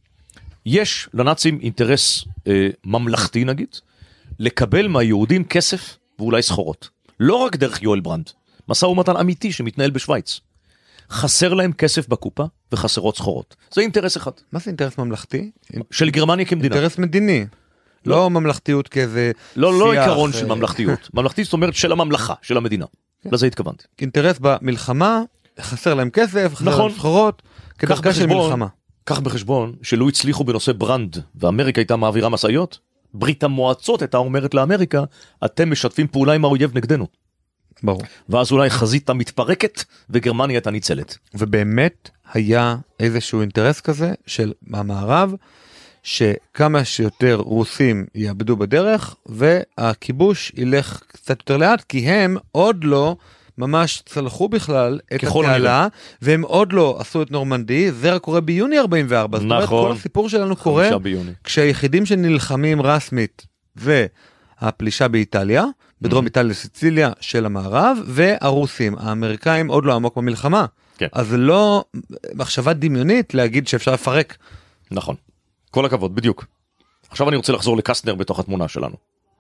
יש לנאצים אינטרס אה, ממלכתי נגיד, לקבל מהיהודים כסף ואולי סחורות. לא רק דרך יואל ברנד, משא ומתן אמיתי שמתנהל בשוויץ. חסר להם כסף בקופה וחסרות סחורות. זה אינטרס אחד. מה זה אינטרס ממלכתי? של גרמניה כמדינה. אינטרס מדיני. לא, לא ממלכתיות כאיזה לא, שיח. לא עיקרון של ממלכתיות. ממלכתית זאת אומרת של הממלכה, של המדינה. לזה התכוונתי. אינטרס במלחמה, חסר להם כסף, חסר נכון. להם סחורות, כדרכה של מלחמה. כך בחשבון שלא הצליחו בנושא ברנד, ואמריקה הייתה מעבירה מסעיות, ברית המועצות הייתה אומרת לאמריקה, אתם משתפים פעולה עם האויב נגדנו. ברור. ואז אולי חזית מתפרקת, וגרמניה הייתה ניצלת. ובאמת היה איזשהו אינטרס כזה של המערב, שכמה שיותר רוסים יאבדו בדרך, והכיבוש ילך קצת יותר לאט, כי הם עוד לא ממש צלחו בכלל את התעלה, והם עוד לא עשו את נורמנדי, זה רק קורה ביוני ארבעים וארבע. נכון. זאת אומרת, כל הסיפור שלנו קורה, כשהיחידים שנלחמים רסמית, והפלישה באיטליה, בדרום איטליה לסיציליה של המערב, והרוסים, האמריקאים עוד לא עמוק במלחמה. כן. אז זה לא מחשבה דמיונית להגיד שאפשר לפרק. נכון. כל הכבוד, בדיוק. עכשיו אני רוצה לחזור לקסטנר בתוך התמונה שלנו.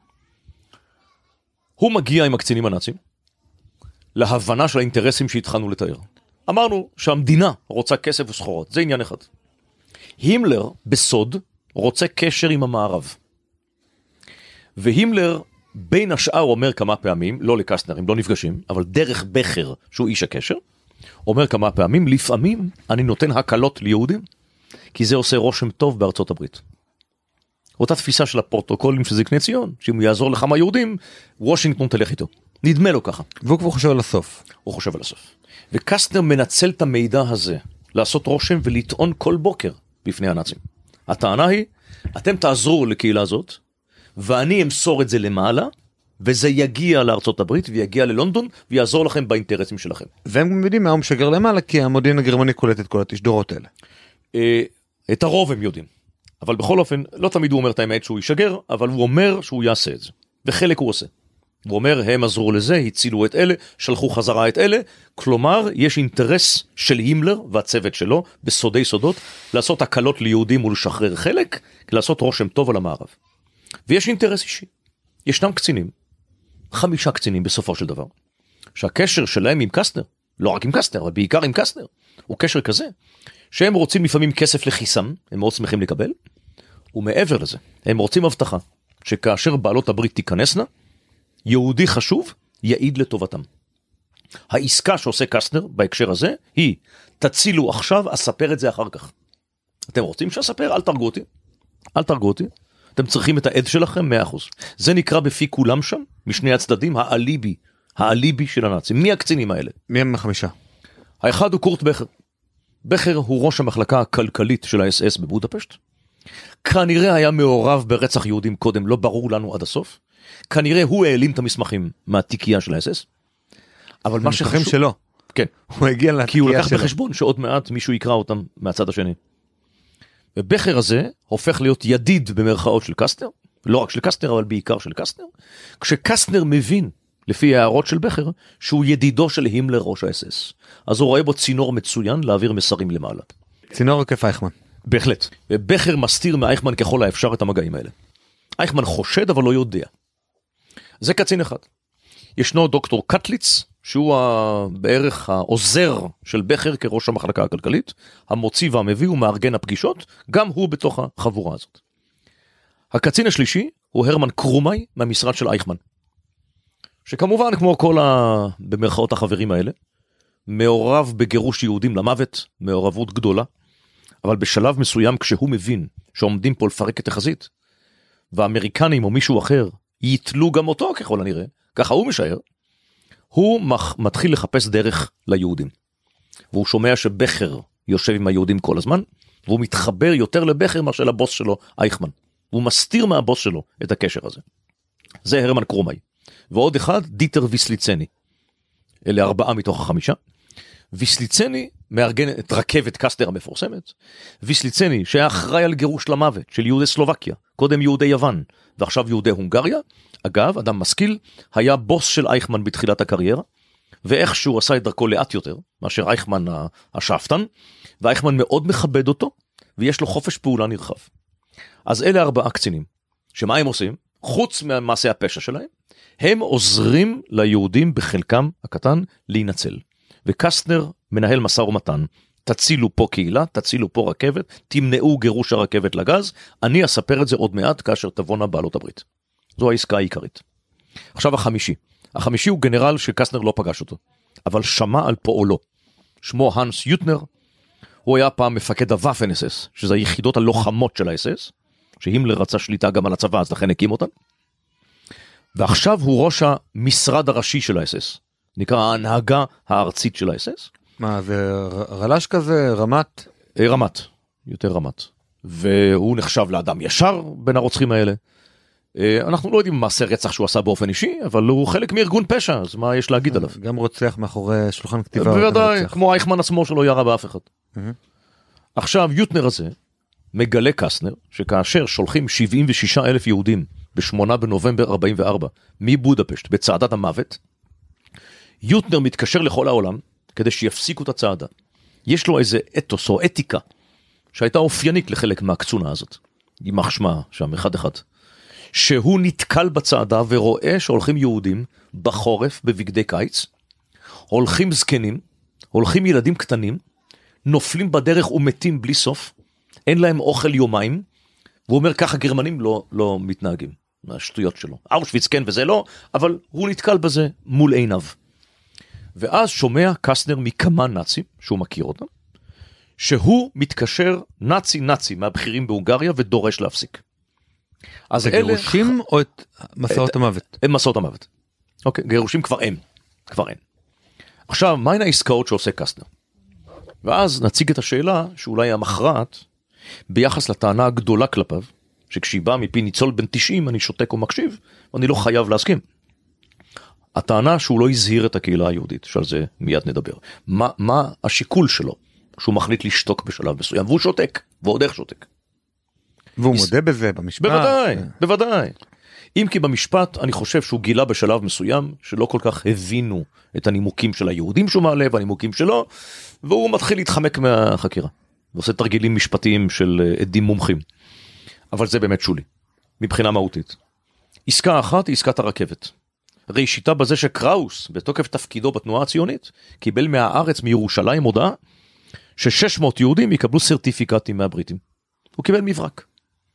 הוא מגיע עם הקצינים הנאצים, להבנה של האינטרסים שהתחלנו לתאר. אמרנו שהמדינה רוצה כסף וסחורות, זה עניין אחד. הימלר בסוד רוצה קשר עם המערב. והימלר בין השאר אומר כמה פעמים, לא לקסטנר, הם לא נפגשים, אבל דרך בכר שהוא איש הקשר, אומר כמה פעמים, לפעמים אני נותן הקלות ליהודים, כי זה עושה רושם טוב בארצות הברית. אותה תפיסה של הפרוטוקולים של זקני ציון, שאם הוא יעזור לכמה יהודים, וושינגטון תלך איתו. נדמה לו ככה. והוא כבר חושב על הסוף. הוא חושב על הסוף. וקסטנר מנצל את המידע הזה, לעשות רושם ולטעון כל בוקר בפני הנאצים. הטענה היא, אתם תעזרו לקהילה הזאת, ואני אמסור את זה למעלה, וזה יגיע לארצות הברית, ויגיע ללונדון, ויעזור לכם באינטרסים שלכם. והם גם יודעים מה הוא משגר למעלה, כי המודיעין הגרמני קולט את כל התשדורות האלה. את הרוב הם יודעים. אבל בכל אופן, לא תמיד הוא אומר את האמת שהוא ישגר, אבל הוא אומר שהוא יעשה את זה. וחלק הוא עושה. הוא אומר, הם עזרו לזה, הצילו את אלה, שלחו חזרה את אלה. כלומר, יש אינטרס של הימלר והצוות שלו, בסודי סודות, לעשות הקלות ליהודים ולשחרר חלק, לעשות רושם טוב על המערב. ויש אינטרס אישי. ישנם קצינים, חמישה קצינים בסופו של דבר, שהקשר שלהם עם קסטנר, לא רק עם קסטנר, אבל בעיקר עם קסטנר, הוא קשר כזה, שהם רוצים לפעמים כסף לכיסם, הם מאוד שמחים לקבל, ומעבר לזה, הם רוצים הבטחה, שכאשר בעלות הברית תיכנסנה, יהודי חשוב יעיד לטובתם. העסקה שעושה קסטנר בהקשר הזה, היא, תצילו עכשיו, אספר את זה אחר כך. אתם רוצים שאספר? אל תרגו אותי. אל תרגו אותי. אתם צריכים את העד שלכם מאה אחוז. זה נקרא בפי כולם שם, משני הצדדים, האליבי, האליבי של הנאצים. מי הקצינים האלה? מי הם החמישה? האחד הוא קורט בכר. בכר הוא ראש המחלקה הכלכלית של ה-אס אס בבודפשט. כנראה היה מעורב ברצח יהודים קודם, לא ברור לנו עד הסוף. כנראה הוא העלים את המסמכים מהתיקייה של ה-אס אס. אבל מה שחשוב... שלו. כן. הוא הגיע לתיקייה שלו. כי הוא לקח בחשבון שעוד מעט מישהו יקרא אותם מהצד השני. ובכר הזה הופך להיות ידיד במרכאות של קסטנר, לא רק של קסטנר, אבל בעיקר של קסטנר, כשקסטנר מבין, לפי הערות של בכר, שהוא ידידו של הימלר ראש ה-אס אס. אז הוא רואה בו צינור מצוין להעביר מסרים למעלה. צינור עוקף אייכמן. בהחלט. ובכר מסתיר מאייכמן ככל האפשר את המגעים האלה. אייכמן חושד אבל לא יודע. זה קצין אחד. ישנו דוקטור קטליץ, שהוא בערך העוזר של בכר כראש המחלקה הכלכלית, המוציא והמביא ומארגן הפגישות, גם הוא בתוך החבורה הזאת. הקצין השלישי הוא הרמן קרומאי מהמשרד של אייכמן. שכמובן, כמו כל ה... במרכאות החברים האלה, מעורב בגירוש יהודים למוות, מעורבות גדולה, אבל בשלב מסוים כשהוא מבין שעומדים פה לפרק את החזית, והאמריקנים או מישהו אחר יתלו גם אותו ככל הנראה, ככה הוא משער, הוא מח... מתחיל לחפש דרך ליהודים. והוא שומע שבכר יושב עם היהודים כל הזמן, והוא מתחבר יותר לבכר מאשר לבוס שלו, אייכמן. והוא מסתיר מהבוס שלו את הקשר הזה. זה הרמן קרומאי. ועוד אחד, דיטר ויסליצני. אלה ארבעה מתוך החמישה. ויסליצני מארגן את רכבת קסטנר המפורסמת. ויסליצני שהיה אחראי על גירוש למוות של יהודי סלובקיה, קודם יהודי יוון, ועכשיו יהודי הונגריה. אגב, אדם משכיל, היה בוס של אייכמן בתחילת הקריירה, ואיכשהו עשה את דרכו לאט יותר, מאשר אייכמן השאפתן, ואייכמן מאוד מכבד אותו, ויש לו חופש פעולה נרחב. אז אלה ארבעה קצינים, שמה הם עושים? חוץ ממעשה הפשע שלהם, הם עוזרים ליהודים בחלקם הקטן להינצל. וקסטנר מנהל מסע ומתן, תצילו פה קהילה, תצילו פה רכבת, תמנעו גירוש הרכבת לגז, אני אספר את זה עוד מעט כאשר תבונה בעלות הברית. זו העסקה העיקרית. עכשיו החמישי. החמישי הוא גנרל שקסטנר לא פגש אותו, אבל שמע על פועלו. שמו הנס יוטנר, הוא היה פעם מפקד הוואפן אס אס, שזה היחידות הלוחמות של ה-אס אס, שהימלר רצה שליטה גם על הצבא, אז לכן הקים אותם. ועכשיו הוא ראש המשרד הראשי של ה-אס אס, נקרא ההנהגה הארצית של ה-אס אס. מה, זה רלש כזה, רמת? רמת, יותר רמת. והוא נחשב לאדם ישר בין הרוצחים האלה. אנחנו לא יודעים מעשה רצח שהוא עשה באופן אישי, אבל הוא חלק מארגון פשע, אז מה יש להגיד עליו? גם רוצח מאחורי שולחן כתיבה. בוודאי, כמו אייכמן עצמו שלא ירה באף אחד. עכשיו, יוטנר הזה מגלה קסטנר, שכאשר שולחים שבעים ושישה אלף יהודים בשמונה בנובמבר ארבעים וארבע מבודפשט בצעדת המוות, יוטנר מתקשר לכל העולם כדי שיפסיקו את הצעדה. יש לו איזה אתוס או אתיקה שהייתה אופיינית לחלק מהקצונה הזאת. יימח שמה שם אחד אחד. שהוא נתקל בצעדה ורואה שהולכים יהודים בחורף בבגדי קיץ, הולכים זקנים, הולכים ילדים קטנים, נופלים בדרך ומתים בלי סוף, אין להם אוכל יומיים, והוא אומר ככה גרמנים לא, לא מתנהגים, מהשטויות שלו. אושוויץ כן וזה לא, אבל הוא נתקל בזה מול עיניו. ואז שומע קסטנר מכמה נאצים, שהוא מכיר אותם, שהוא מתקשר נאצי נאצי מהבכירים בהונגריה ודורש להפסיק. אז אלה... גירושים או את מסעות המוות? הם מסעות המוות. אוקיי, גירושים כבר אין. כבר אין. עכשיו, מהן העסקאות שעושה קסטנר? ואז נציג את השאלה שאולי המכרעת ביחס לטענה הגדולה כלפיו, שכשהיא באה מפי ניצול בן תשעים אני שותק ומקשיב, ואני לא חייב להסכים. הטענה שהוא לא הזהיר את הקהילה היהודית, שעל זה מיד נדבר. מה, מה השיקול שלו שהוא מחליט לשתוק בשלב מסוים, והוא שותק, ועוד איך שותק. והוא מודה בזה במשפט. בוודאי, בוודאי. אם כי במשפט אני חושב שהוא גילה בשלב מסוים שלא כל כך הבינו את הנימוקים של היהודים שהוא מעלה והנימוקים שלו, והוא מתחיל להתחמק מהחקירה. ועושה תרגילים משפטיים של עדים מומחים. אבל זה באמת שולי, מבחינה מהותית. עסקה אחת היא עסקת הרכבת. ראשיתה בזה שקראוס, בתוקף תפקידו בתנועה הציונית, קיבל מהארץ מירושלים הודעה, ש-שש מאות יהודים יקבלו סרטיפיקטים מהבריטים. הוא קיבל מברק.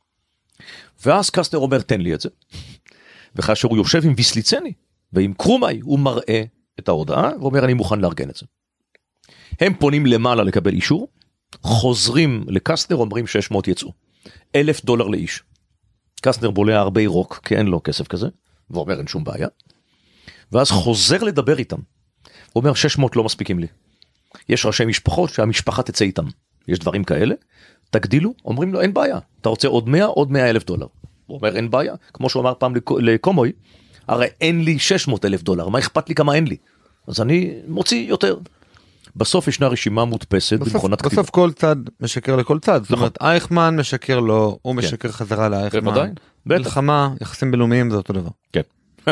ואז קסטנר אומר, תן לי את זה. וכאשר הוא יושב עם ויסליצני, ועם קרומאי, הוא מראה את ההודעה, ואומר, אני מוכן לארגן את זה. הם פונים למעלה לקבל אישור, חוזרים לקסטנר, אומרים שש מאות יצאו. אלף דולר לאיש. קסטנר בולע הרבה רוק, כי אין לו כסף כזה, ואומר, אין שום בעיה. ואז חוזר לדבר איתם. הוא אומר, שש מאות לא מספיקים לי. יש ראשי משפחות שהמשפחה תצא איתם. יש דברים כאלה. תגדילו, אומרים לו, אין בעיה. אתה רוצה עוד מאה, עוד מאה אלף דולר. הוא אומר, אין בעיה. כמו שהוא אמר פעם לקומוי, הרי אין לי שש מאות אלף דולר. מה אכפת לי כמה אין לי? אז אני מוציא יותר. בסוף ישנה רשימה מודפסת במכונת כתיבה. בסוף כל צד משקר לכל צד. זאת אומרת, אייכמן משקר לו, הוא משקר חזרה לאייכמן. בוודאי. מלחמה, יחסים בינלאומיים, זה אותו דבר. כן.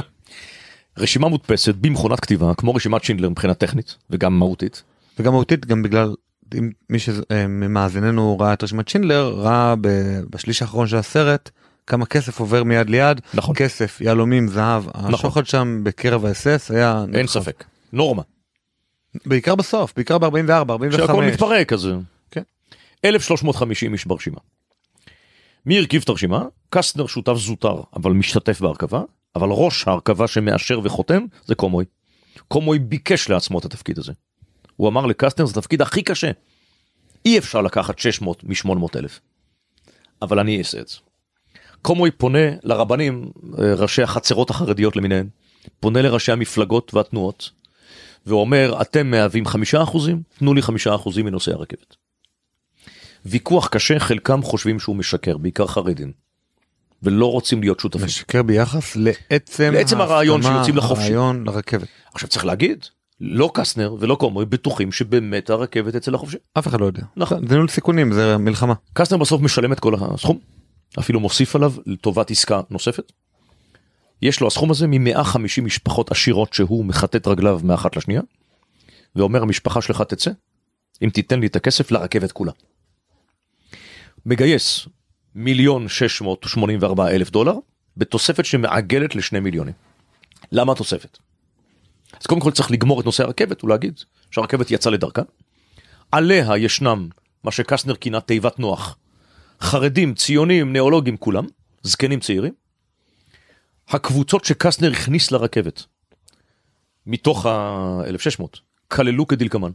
רשימה מודפסת במכונת כתיבה, כמו רשימת שינדלר מבחינה טכנית, וגם מהותית. וגם מהותית, גם בגלל אם מי שמאזיננו ראה את רשימת שינדלר, ראה בשליש האחרון של הסרט, כמה כסף עובר מיד ליד, נכון. כסף, יהלומים, זהב, נכון. השוחד שם בקרב ה-אס אס היה... אין נכון. ספק, נורמה. בעיקר בסוף, בעיקר ב-ארבעים וארבע, ארבעים וחמש. שהכל מתפרק, אז... כן. אלף שלוש מאות וחמישים איש ברשימה. מי הרכיב את הרשימה? קסטנר שותף זוטר, אבל משתתף בהרכבה, אבל ראש ההרכבה שמאשר וחותם זה קומוי. קומוי ביקש לעצמו את התפקיד הזה. הוא אמר לקסטנר, זה התפקיד הכי קשה. אי אפשר לקחת שש מאות מ-שמונה מאות אלף. אבל אני אעשה את זה. קומוי פונה לרבנים, ראשי החצרות החרדיות למיניהן, פונה לראשי המפלגות והתנועות, ואומר, אתם מהווים חמישה אחוזים, תנו לי חמישה אחוזים מנושא הרכבת. ויכוח קשה, חלקם חושבים שהוא משקר, בעיקר חרדים, ולא רוצים להיות שותפים. משקר ביחס לעצם, לעצם הרעיון שיוצאים לחופשי. הרעיון לרכבת. עכשיו צריך להגיד, לא קסטנר ולא קומוי בטוחים שבאמת הרכבת אצל החופשי. אף אחד לא יודע. נכון. זה ניהול סיכונים, זה מלחמה. קסטנר בסוף משלם את כל הסכום, אפילו מוסיף עליו לטובת עסקה נוספת. יש לו הסכום הזה מ-מאה וחמישים משפחות עשירות שהוא מחטט רגליו מאחת לשנייה, ואומר המשפחה שלך תצא, אם תיתן לי את הכסף לרכבת כולה. מגייס מיליון שש מאות שמונים וארבעה אלף דולר, בתוספת שמעגלת לשני מיליונים. למה התוספת? אז קודם כל צריך לגמור את נושא הרכבת, ולהגיד שהרכבת יצאה לדרכה. עליה ישנם מה שקסטנר כינה תיבת נוח. חרדים, ציונים, ניאולוגים, כולם, זקנים צעירים. הקבוצות שקסטנר הכניס לרכבת, מתוך ה-אלף ושש מאות, כללו כדלקמן.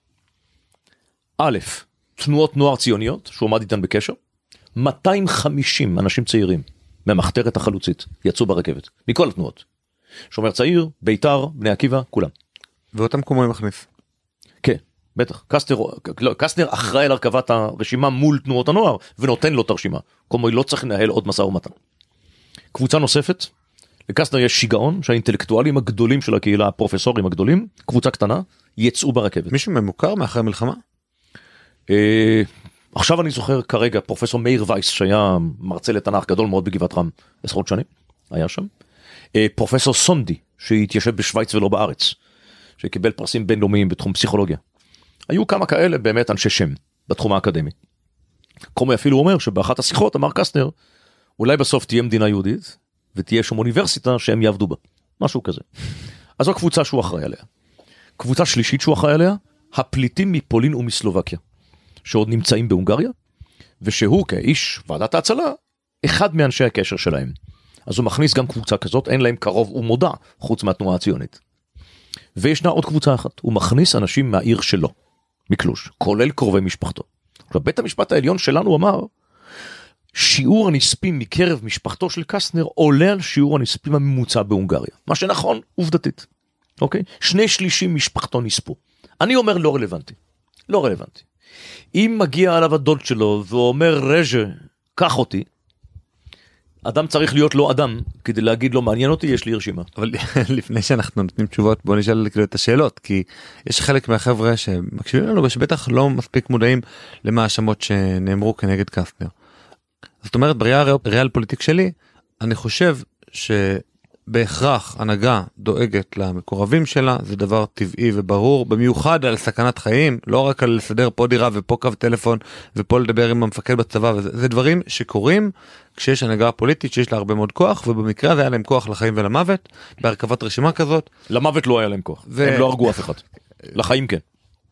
א', תנועות נוער ציוניות, שהוא עמד איתן בקשר, מאתיים וחמישים אנשים צעירים, מהמחתרת החלוצית, יצאו ברכבת, מכל התנועות. שומר צעיר, ביתר, בני עקיבא, כולם. ואותם קומוי מכניס. כן, בטח. קסטנר, לא, קסטנר אחראי על הרכבת הרשימה מול תנועות הנוער, ונותן לו את הרשימה. קומוי לא צריך לנהל עוד מסע ומתן. קבוצה נוספת, לקסטנר יש שיגעון, שהאינטלקטואלים הגדולים של הקהילה, הפרופסורים הגדולים, קבוצה קטנה, יצאו ברכבת. מישהו ממוכר מאחרי המלחמה? אה, עכשיו אני זוכר כרגע פרופסור מאיר וייס, שהיה מרצה לתנ"ך גדול מאוד בגבעת רם, עשרות שנים, היה שם. אה, פרופסור סונדי, שהתיישב בשוויץ ולא בארץ, שקיבל פרסים בינלאומיים בתחום פסיכולוגיה. היו כמה כאלה באמת אנשי שם, בתחום האקדמי. קומוי אפילו אומר שבאחת השיחות אמר קסטנר, אולי בסוף תהיה מדינה יהודית, ותהיה שם אוניברסיטה שהם יעבדו בה. משהו כזה. אז זו קבוצה שהוא אחראי עליה. קבוצה שלישית שהוא אחראי עליה, הפליטים מפולין ומסלובקיה, שעוד נמצאים בהונגריה, ושהוא כאיש ועדת ההצלה, אחד מאנשי הקשר שלהם. אז הוא מכניס גם קבוצה כזאת, אין להם קרוב ומודע, חוץ מהתנועה הציונית. וישנה עוד קבוצה אחת, הוא מכניס אנשים מהעיר שלו, מקלוש, כולל קרובי משפחתו. עכשיו, בית המשפט העליון שלנו אמר, שיעור הנספים מקרב משפחתו של קסטנר עולה על שיעור הנספים הממוצע בהונגריה. מה שנכון, עובדתית. אוקיי? שני שלישים משפחתו נספו. אני אומר לא רלוונטי. לא רלוונטי. אם מגיע עליו הדוד שלו ואומר רג'ה, קח אותי, אדם צריך להיות לא אדם, כדי להגיד לו מעניין אותי, יש לי רשימה. אבל לפני שאנחנו נותנים תשובות, בוא נשאל כאילו את השאלות, כי יש חלק מהחבר'ה שמקשיבים לנו, ושבטח לא מספיק מודעים למה האשמות שנאמרו כנגד קסטנר. זאת אומרת, בראייה הריאל פוליטיק שלי, אני חושב שבהכרח הנהגה דואגת למקורבים שלה, זה דבר טבעי וברור, במיוחד על סכנת חיים, לא רק על לסדר פה דירה ופה קו טלפון, ופה לדבר עם המפקד בצבא, וזה, זה דברים שקורים כשיש הנהגה פוליטית שיש לה הרבה מאוד כוח, ובמקרה הזה היה להם כוח לחיים ולמוות, בהרכבת רשימה כזאת. למוות לא היה להם כוח, ו... הם לא הרגו אף אחד. לחיים כן.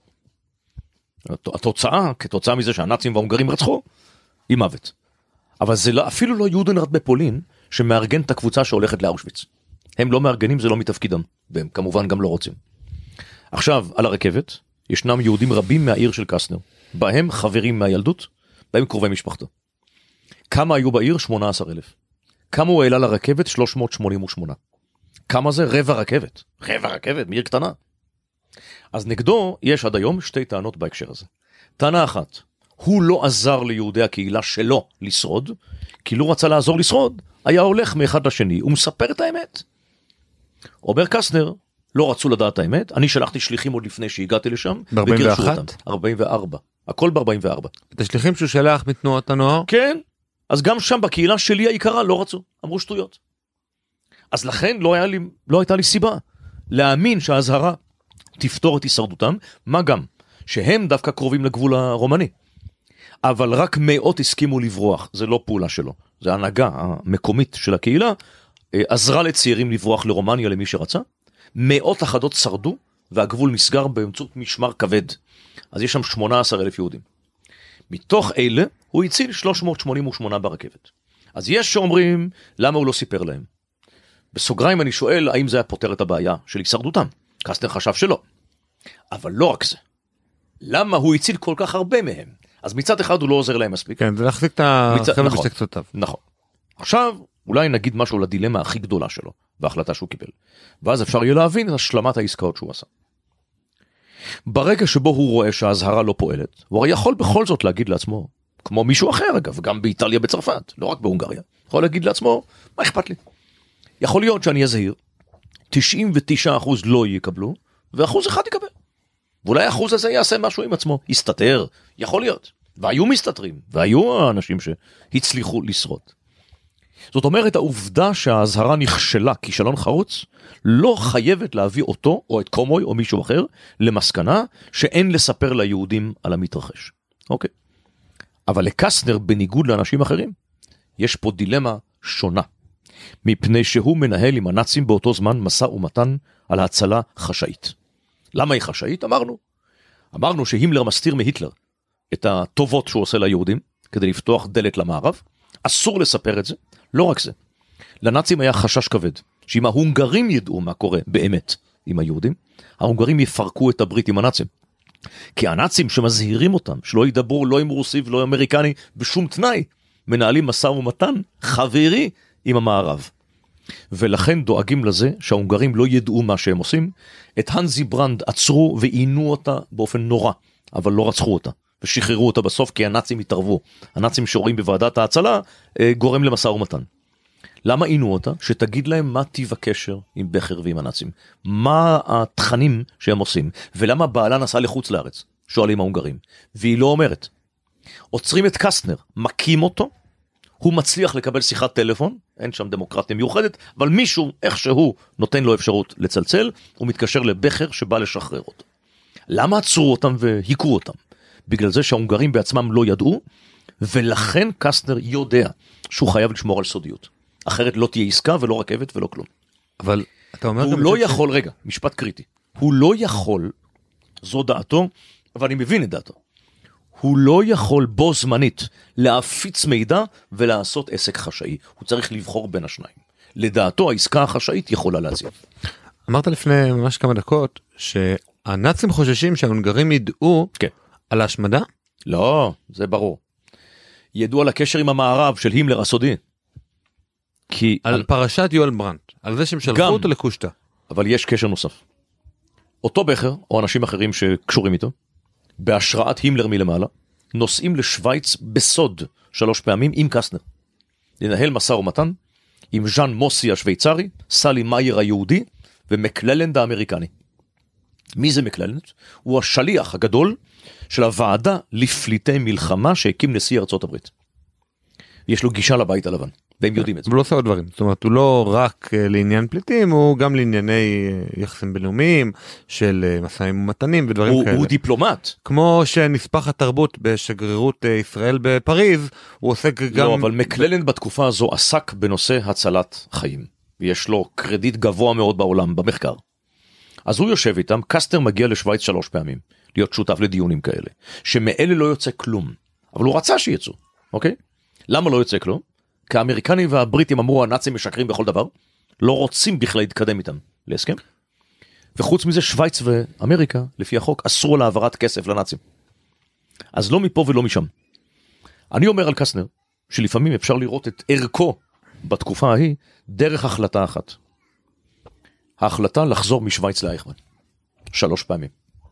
התוצאה, כתוצאה מזה שהנאצים וההונגרים רצחו, היא מוות. אבל זה לא, אפילו לא יודנראט בפולין, שמארגן את הקבוצה שהולכת לאושוויץ. הם לא מארגנים, זה לא מתפקידם, והם כמובן גם לא רוצים. עכשיו, על הרכבת, ישנם יהודים רבים מהעיר של קסטנר, בהם חברים מהילדות, בהם קרובי משפחתו. כמה היו בעיר? שמונה עשר אלף. כמה הוא העלה לרכבת? שלוש מאות שמונים ושמונה. כמה זה? רבע רכבת. רבע רכבת, מעיר קטנה. אז נגדו יש עד היום שתי טענות בהקשר הזה. טענה אחת, הוא לא עזר ליהודי הקהילה שלו לשרוד, כי לא רצה לעזור לשרוד, היה הולך מאחד לשני, הוא מספר את האמת. אומר קסטנר, לא רצו לדעת האמת, אני שלחתי שליחים עוד לפני שהגעתי לשם, ב-ארבעים ואחת? ארבעים וארבע. הכל ב-ארבעים וארבע. את השליחים שהוא שלח מתנועות הנוער? כן, אז גם שם בקהילה שלי העיקרה לא רצו, אמרו שטויות. אז לכן לא, היה לי, לא הייתה לי סיבה להאמין שההזהרה תפתור את הישרדותם, מה גם שהם דווקא קרובים לגבול הרומני. אבל רק מאות הסכימו לברוח, זה לא פעולה שלו. זה ההנהגה המקומית של הקהילה, עזרה לצעירים לברוח לרומניה למי שרצה. מאות אחדות שרדו, והגבול נסגר באמצעות משמר כבד. אז יש שם שמונה עשר אלף יהודים. מתוך אלה, הוא הציל שלוש מאות שמונים ושמונה ברכבת. אז יש שאומרים, למה הוא לא סיפר להם? בסוגריים אני שואל, האם זה היה פותר את הבעיה של הישרדותם? קסטנר חשב שלא. אבל לא רק זה. למה הוא הציל כל כך הרבה מהם? אז מצד אחד הוא לא עוזר להם מספיק. כן, זה להחזיק את החבל בשתי קצותיו. נכון. עכשיו, אולי נגיד משהו לדילמה הכי גדולה שלו, וההחלטה שהוא קיבל. ואז אפשר יהיה להבין את השלמת העסקאות שהוא עשה. ברגע שבו הוא רואה שההזהרה לא פועלת, הוא הרי יכול בכל זאת להגיד לעצמו, כמו מישהו אחר אגב, גם באיטליה בצרפת, לא רק בהונגריה, יכול להגיד לעצמו, מה אכפת לי? יכול להיות שאני אזהיר, תשעים ותשעה אחוז לא יקבלו, ואחוז אחד יקבל. ואולי האחוז הזה יעשה משהו עם עצמו, יסתתר, יכול להיות. והיו מסתתרים, והיו האנשים שהצליחו לשרוד. זאת אומרת, העובדה שההזהרה נכשלה כישלון חרוץ, לא חייבת להביא אותו, או את קומוי, או מישהו אחר, למסקנה שאין לספר ליהודים על המתרחש. אוקיי. אבל לקסטנר, בניגוד לאנשים אחרים, יש פה דילמה שונה. מפני שהוא מנהל עם הנאצים באותו זמן מסע ומתן על ההצלה חשאית. למה היא חשאית? אמרנו. אמרנו שהימלר מסתיר מהיטלר את הטובות שהוא עושה ליהודים, כדי לפתוח דלת למערב. אסור לספר את זה. לא רק זה. לנאצים היה חשש כבד, שאם ההונגרים ידעו מה קורה באמת עם היהודים, ההונגרים יפרקו את הברית עם הנאצים. כי הנאצים שמזהירים אותם, שלא ידברו לא עם רוסי ולא עם אמריקני, בשום תנאי, מנהלים מסע ומתן חברי עם המערב. ולכן דואגים לזה שההונגרים לא ידעו מה שהם עושים. את הנזי ברנד עצרו ועינו אותה באופן נורא, אבל לא רצחו אותה. ושחררו אותה בסוף כי הנאצים התערבו. הנאצים שרואים בוועדת ההצלה גורם למסע ומתן. למה עינו אותה? שתגיד להם מה טיב הקשר עם בכר ועם הנאצים. מה התכנים שהם עושים. ולמה בעלה נסע לחוץ לארץ? שואלים ההונגרים. והיא לא אומרת. עוצרים את קסטנר, מקים אותו, הוא מצליח לקבל שיחת טלפון, אין שם דמוקרטיה מיוחדת, אבל מישהו איכשהו נותן לו אפשרות לצלצל, הוא מתקשר לבכר שבא לשחרר אותו. למה עצרו אותם והיקרו אותם? בגלל זה שההונגרים בעצמם לא ידעו, ולכן קסטנר יודע שהוא חייב לשמור על סודיות. אחרת לא תהיה עסקה ולא רכבת ולא כלום. אבל אתה אומר... הוא לא יכול, רגע, משפט קריטי, הוא לא יכול, זו דעתו, אבל אני מבין את דעתו, הוא לא יכול בו זמנית להפיץ מידע ולעשות עסק חשאי. הוא צריך לבחור בין השניים. לדעתו העסקה החשאית יכולה להציב. אמרת לפני ממש כמה דקות שהנאצים חוששים שההונגרים ידעו כן. על ההשמדה? לא, זה ברור. ידעו על הקשר עם המערב של הימלר הסודי. כי על, על פרשת יואל ברנט, על זה שהם שלחו גם, אותו לקושטה. אבל יש קשר נוסף. אותו בכר, או אנשים אחרים שקשורים איתו, בהשראת הימלר מלמעלה, נוסעים לשוויץ בסוד שלוש פעמים עם קסטנר. לנהל מסע ומתן עם ז'אן מוסי השוויצרי, סלי מאייר היהודי ומקללנד האמריקני. מי זה מקללנד? הוא השליח הגדול של הוועדה לפליטי מלחמה שהקים נשיא ארצות הברית. יש לו גישה לבית הלבן, והם יודעים את זה. הוא לא עושה עוד דברים, זאת אומרת, הוא לא רק לעניין פליטים, הוא גם לענייני יחסים בינלאומיים, של מסעים ומתנים ודברים הוא, כאלה. הוא דיפלומט. כמו שנספח התרבות בשגרירות ישראל בפריז, הוא עוסק גם... לא, אבל מקללנד בתקופה הזו עסק בנושא הצלת חיים. ויש לו קרדיט גבוה מאוד בעולם, במחקר. אז הוא יושב איתם, קסטנר מגיע לשוויץ שלוש פעמים, להיות שותף לדיונים כאלה, שמאלה לא יוצא כלום. אבל הוא רצה שיצאו, אוקיי? למה לא יוצא כלום? כי האמריקנים והבריטים אמרו, הנאצים משקרים בכל דבר, לא רוצים בכלל להתקדם איתם להסכם. וחוץ מזה, שוויץ ואמריקה, לפי החוק, אסרו להעברת כסף לנאצים. אז לא מפה ולא משם. אני אומר על קסטנר, שלפעמים אפשר לראות את ערכו בתקופה ההיא, דרך החלטה אחת. ההחלטה לחזור משוויץ לאייכמן. שלוש פעמים.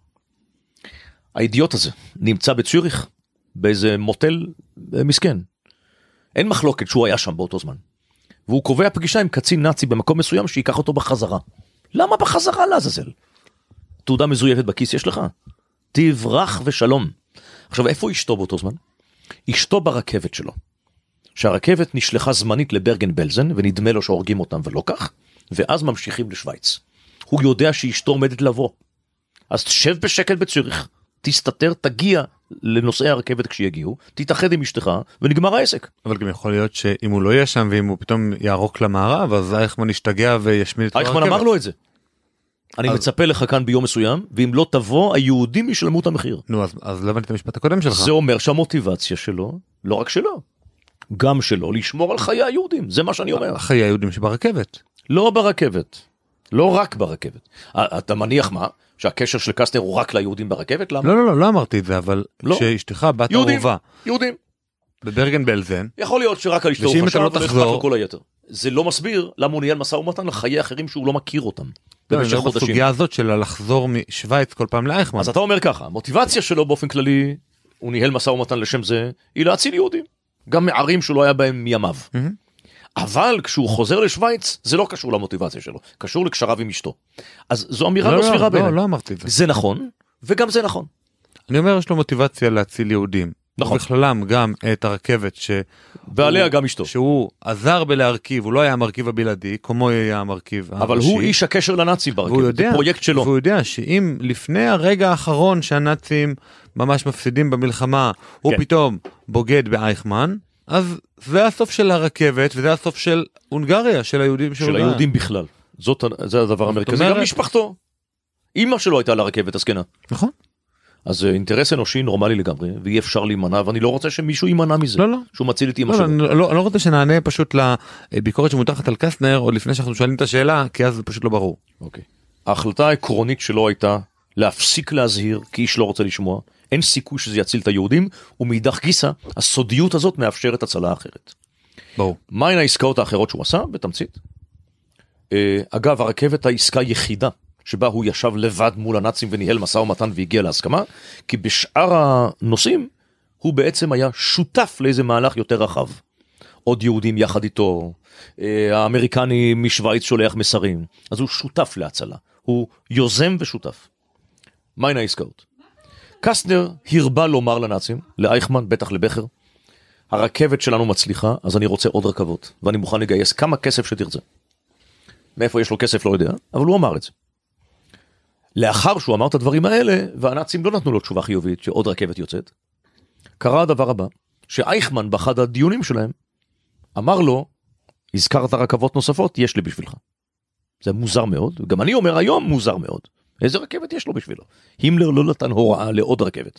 האידיוט הזה נמצא בציוריך, באיזה מוטל מסכן. אין מחלוקת שהוא היה שם באותו זמן. והוא קובע פגישה עם קצין נאצי במקום מסוים שיקח אותו בחזרה. למה בחזרה לעזאזל? תעודה מזויפת בכיס יש לך? תברח ושלום. עכשיו, איפה אשתו באותו זמן? אשתו ברכבת שלו. שהרכבת נשלחה זמנית לברגן בלזן, ונדמה לו שהורגים אותם ולא כך, ואז ממשיכים לשוויץ. הוא יודע שאשתו עומדת לבוא. אז תשב בשקט בציוריך, תסתתר, תגיע לנוסעי הרכבת כשיגיעו, תתאחד עם אשתך, ונגמר העסק. אבל גם יכול להיות שאם הוא לא יהיה שם, ואם הוא פתאום יערוק למערב, אז אייכמן ישתגע וישמיד את הרכבת. אייכמן אמר לו את זה. אני מצפה לך כאן ביום מסוים, ואם לא תבוא, היהודים ישלמו את המחיר. נו, אז, אז לא הבנתי את המשפט הקודם שלך. זה אומר שהמוטיבציה שלו, לא רק שלו, גם שלו, לשמור על חיי היהודים. זה מה שאני אומר. חיי היהודים שברכבת. לא ברכבת. לא רק ברכבת. אתה מניח מה? שהקשר של קסטנר הוא רק ליהודים ברכבת? למה? לא, לא, לא, לא אמרתי את זה, אבל לא. שאשתך בת יהודים, אהובה. יהודים. בברגן בלזן. יכול להיות שרק על אשתו הוא ושאם חשב, אתה לא ולא תחזור- אכפת לו כל היתר. זה לא מסביר למה הוא ניהל משא ומתן לחיי אחרים שהוא לא מכיר אותם. לא, במשך אני לא חודשים. בסוגיה הזאת של לחזור משוויץ כל פעם לאייכמן. אז אתה אומר ככה, המוטיבציה שלו באופן כללי, הוא ניהל משא ומתן לשם זה, היא להציל יהודים. גם מערים שהוא לא היה בהם מימיו. מהמם. אבל כשהוא חוזר לשוויץ, זה לא קשור למוטיבציה שלו, קשור לקשריו עם אשתו. אז זו אמירה לא, לא לא, סבירה לא, בעיניי. לא אמרתי את זה. זה נכון, וגם זה נכון. אני אומר, יש לו מוטיבציה להציל יהודים. נכון. ובכללם גם את הרכבת ש... ועליה גם אשתו. שהוא עזר בלהרכיב, הוא לא היה המרכיב הבלעדי, כמו היה המרכיב הראשי. אבל הוא איש הקשר לנאצים והוא ברכבת, יודע, זה פרויקט שלו. והוא יודע שאם לפני הרגע האחרון שהנאצים ממש מפסידים במלחמה, הוא כן. פתאום בוגד באייכמן, אז זה הסוף של הרכבת, וזה הסוף של הונגריה, של היהודים של היהודים בכלל. זאת, זה הדבר המרכזי. אומרת- גם משפחתו. אמא שלו הייתה לרכבת הזקנה. נכון? אז זה אינטרס אנושי נורמלי לגמרי, ואי אפשר להימנע, ואני לא רוצה שמישהו יימנע מזה. לא, לא. שהוא מציל את אמא לא, שלו. לא, אני לא, אני לא רוצה שנענה פשוט לביקורת שמותחת על קסטנר, עוד לפני שאנחנו שואלים את השאלה, כי אז זה פשוט לא ברור. אוקיי. ההחלטה העקרונית שלו הייתה להפסיק להזהיר, כי איש לא רוצה לשמוע. אין סיכוי שזה יציל את היהודים, ומאידך גיסא, הסודיות הזאת מאפשרת הצלה אחרת. ברור. מהן העסקאות האחרות שהוא עשה? בתמצית. אה, אגב, הרכבת העסקה היחידה, שבה הוא ישב לבד מול הנאצים וניהל משא ומתן והגיע להסכמה, כי בשאר הנושאים, הוא בעצם היה שותף לאיזה מהלך יותר רחב. עוד יהודים יחד איתו, אה, האמריקני משוויץ שולח מסרים, אז הוא שותף להצלה. הוא יוזם ושותף. מהן העסקאות? קסטנר הרבה לומר לנאצים, לאייכמן, בטח לבכר, הרכבת שלנו מצליחה, אז אני רוצה עוד רכבות, ואני מוכן לגייס כמה כסף שתרצה. מאיפה יש לו כסף לא יודע, אבל הוא אמר את זה. לאחר שהוא אמר את הדברים האלה, והנאצים לא נתנו לו תשובה חיובית שעוד רכבת יוצאת, קרה הדבר הבא, שאייכמן באחד הדיונים שלהם, אמר לו, הזכרת רכבות נוספות, יש לי בשבילך. זה מוזר מאוד, גם אני אומר היום מוזר מאוד. איזה רכבת יש לו בשבילו? הימלר לא נתן הוראה לעוד רכבת.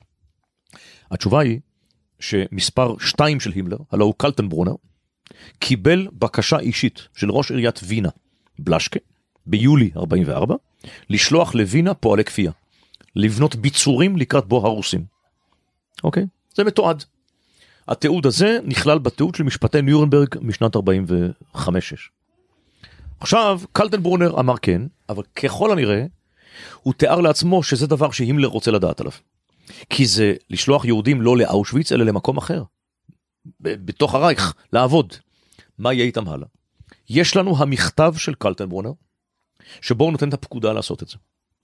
התשובה היא שמספר שתיים של הימלר, הלא הוא קלטנברונר, קיבל בקשה אישית של ראש עיריית וינה, בלשקה, ביולי ארבעים וארבע, לשלוח לווינה פועלי כפייה, לבנות ביצורים לקראת בוא הרוסים. אוקיי? זה מתועד. התיעוד הזה נכלל בתיעוד של משפטי ניורנברג משנת ארבעים וחמש שש. עכשיו, קלטנברונר אמר כן, אבל ככל הנראה, הוא תיאר לעצמו שזה דבר שהימלר רוצה לדעת עליו. כי זה לשלוח יהודים לא לאושוויץ, אלא למקום אחר. בתוך הרייך, לעבוד. מה יהיה איתם הלאה? יש לנו המכתב של קלטנברונר, שבו הוא נותן את הפקודה לעשות את זה.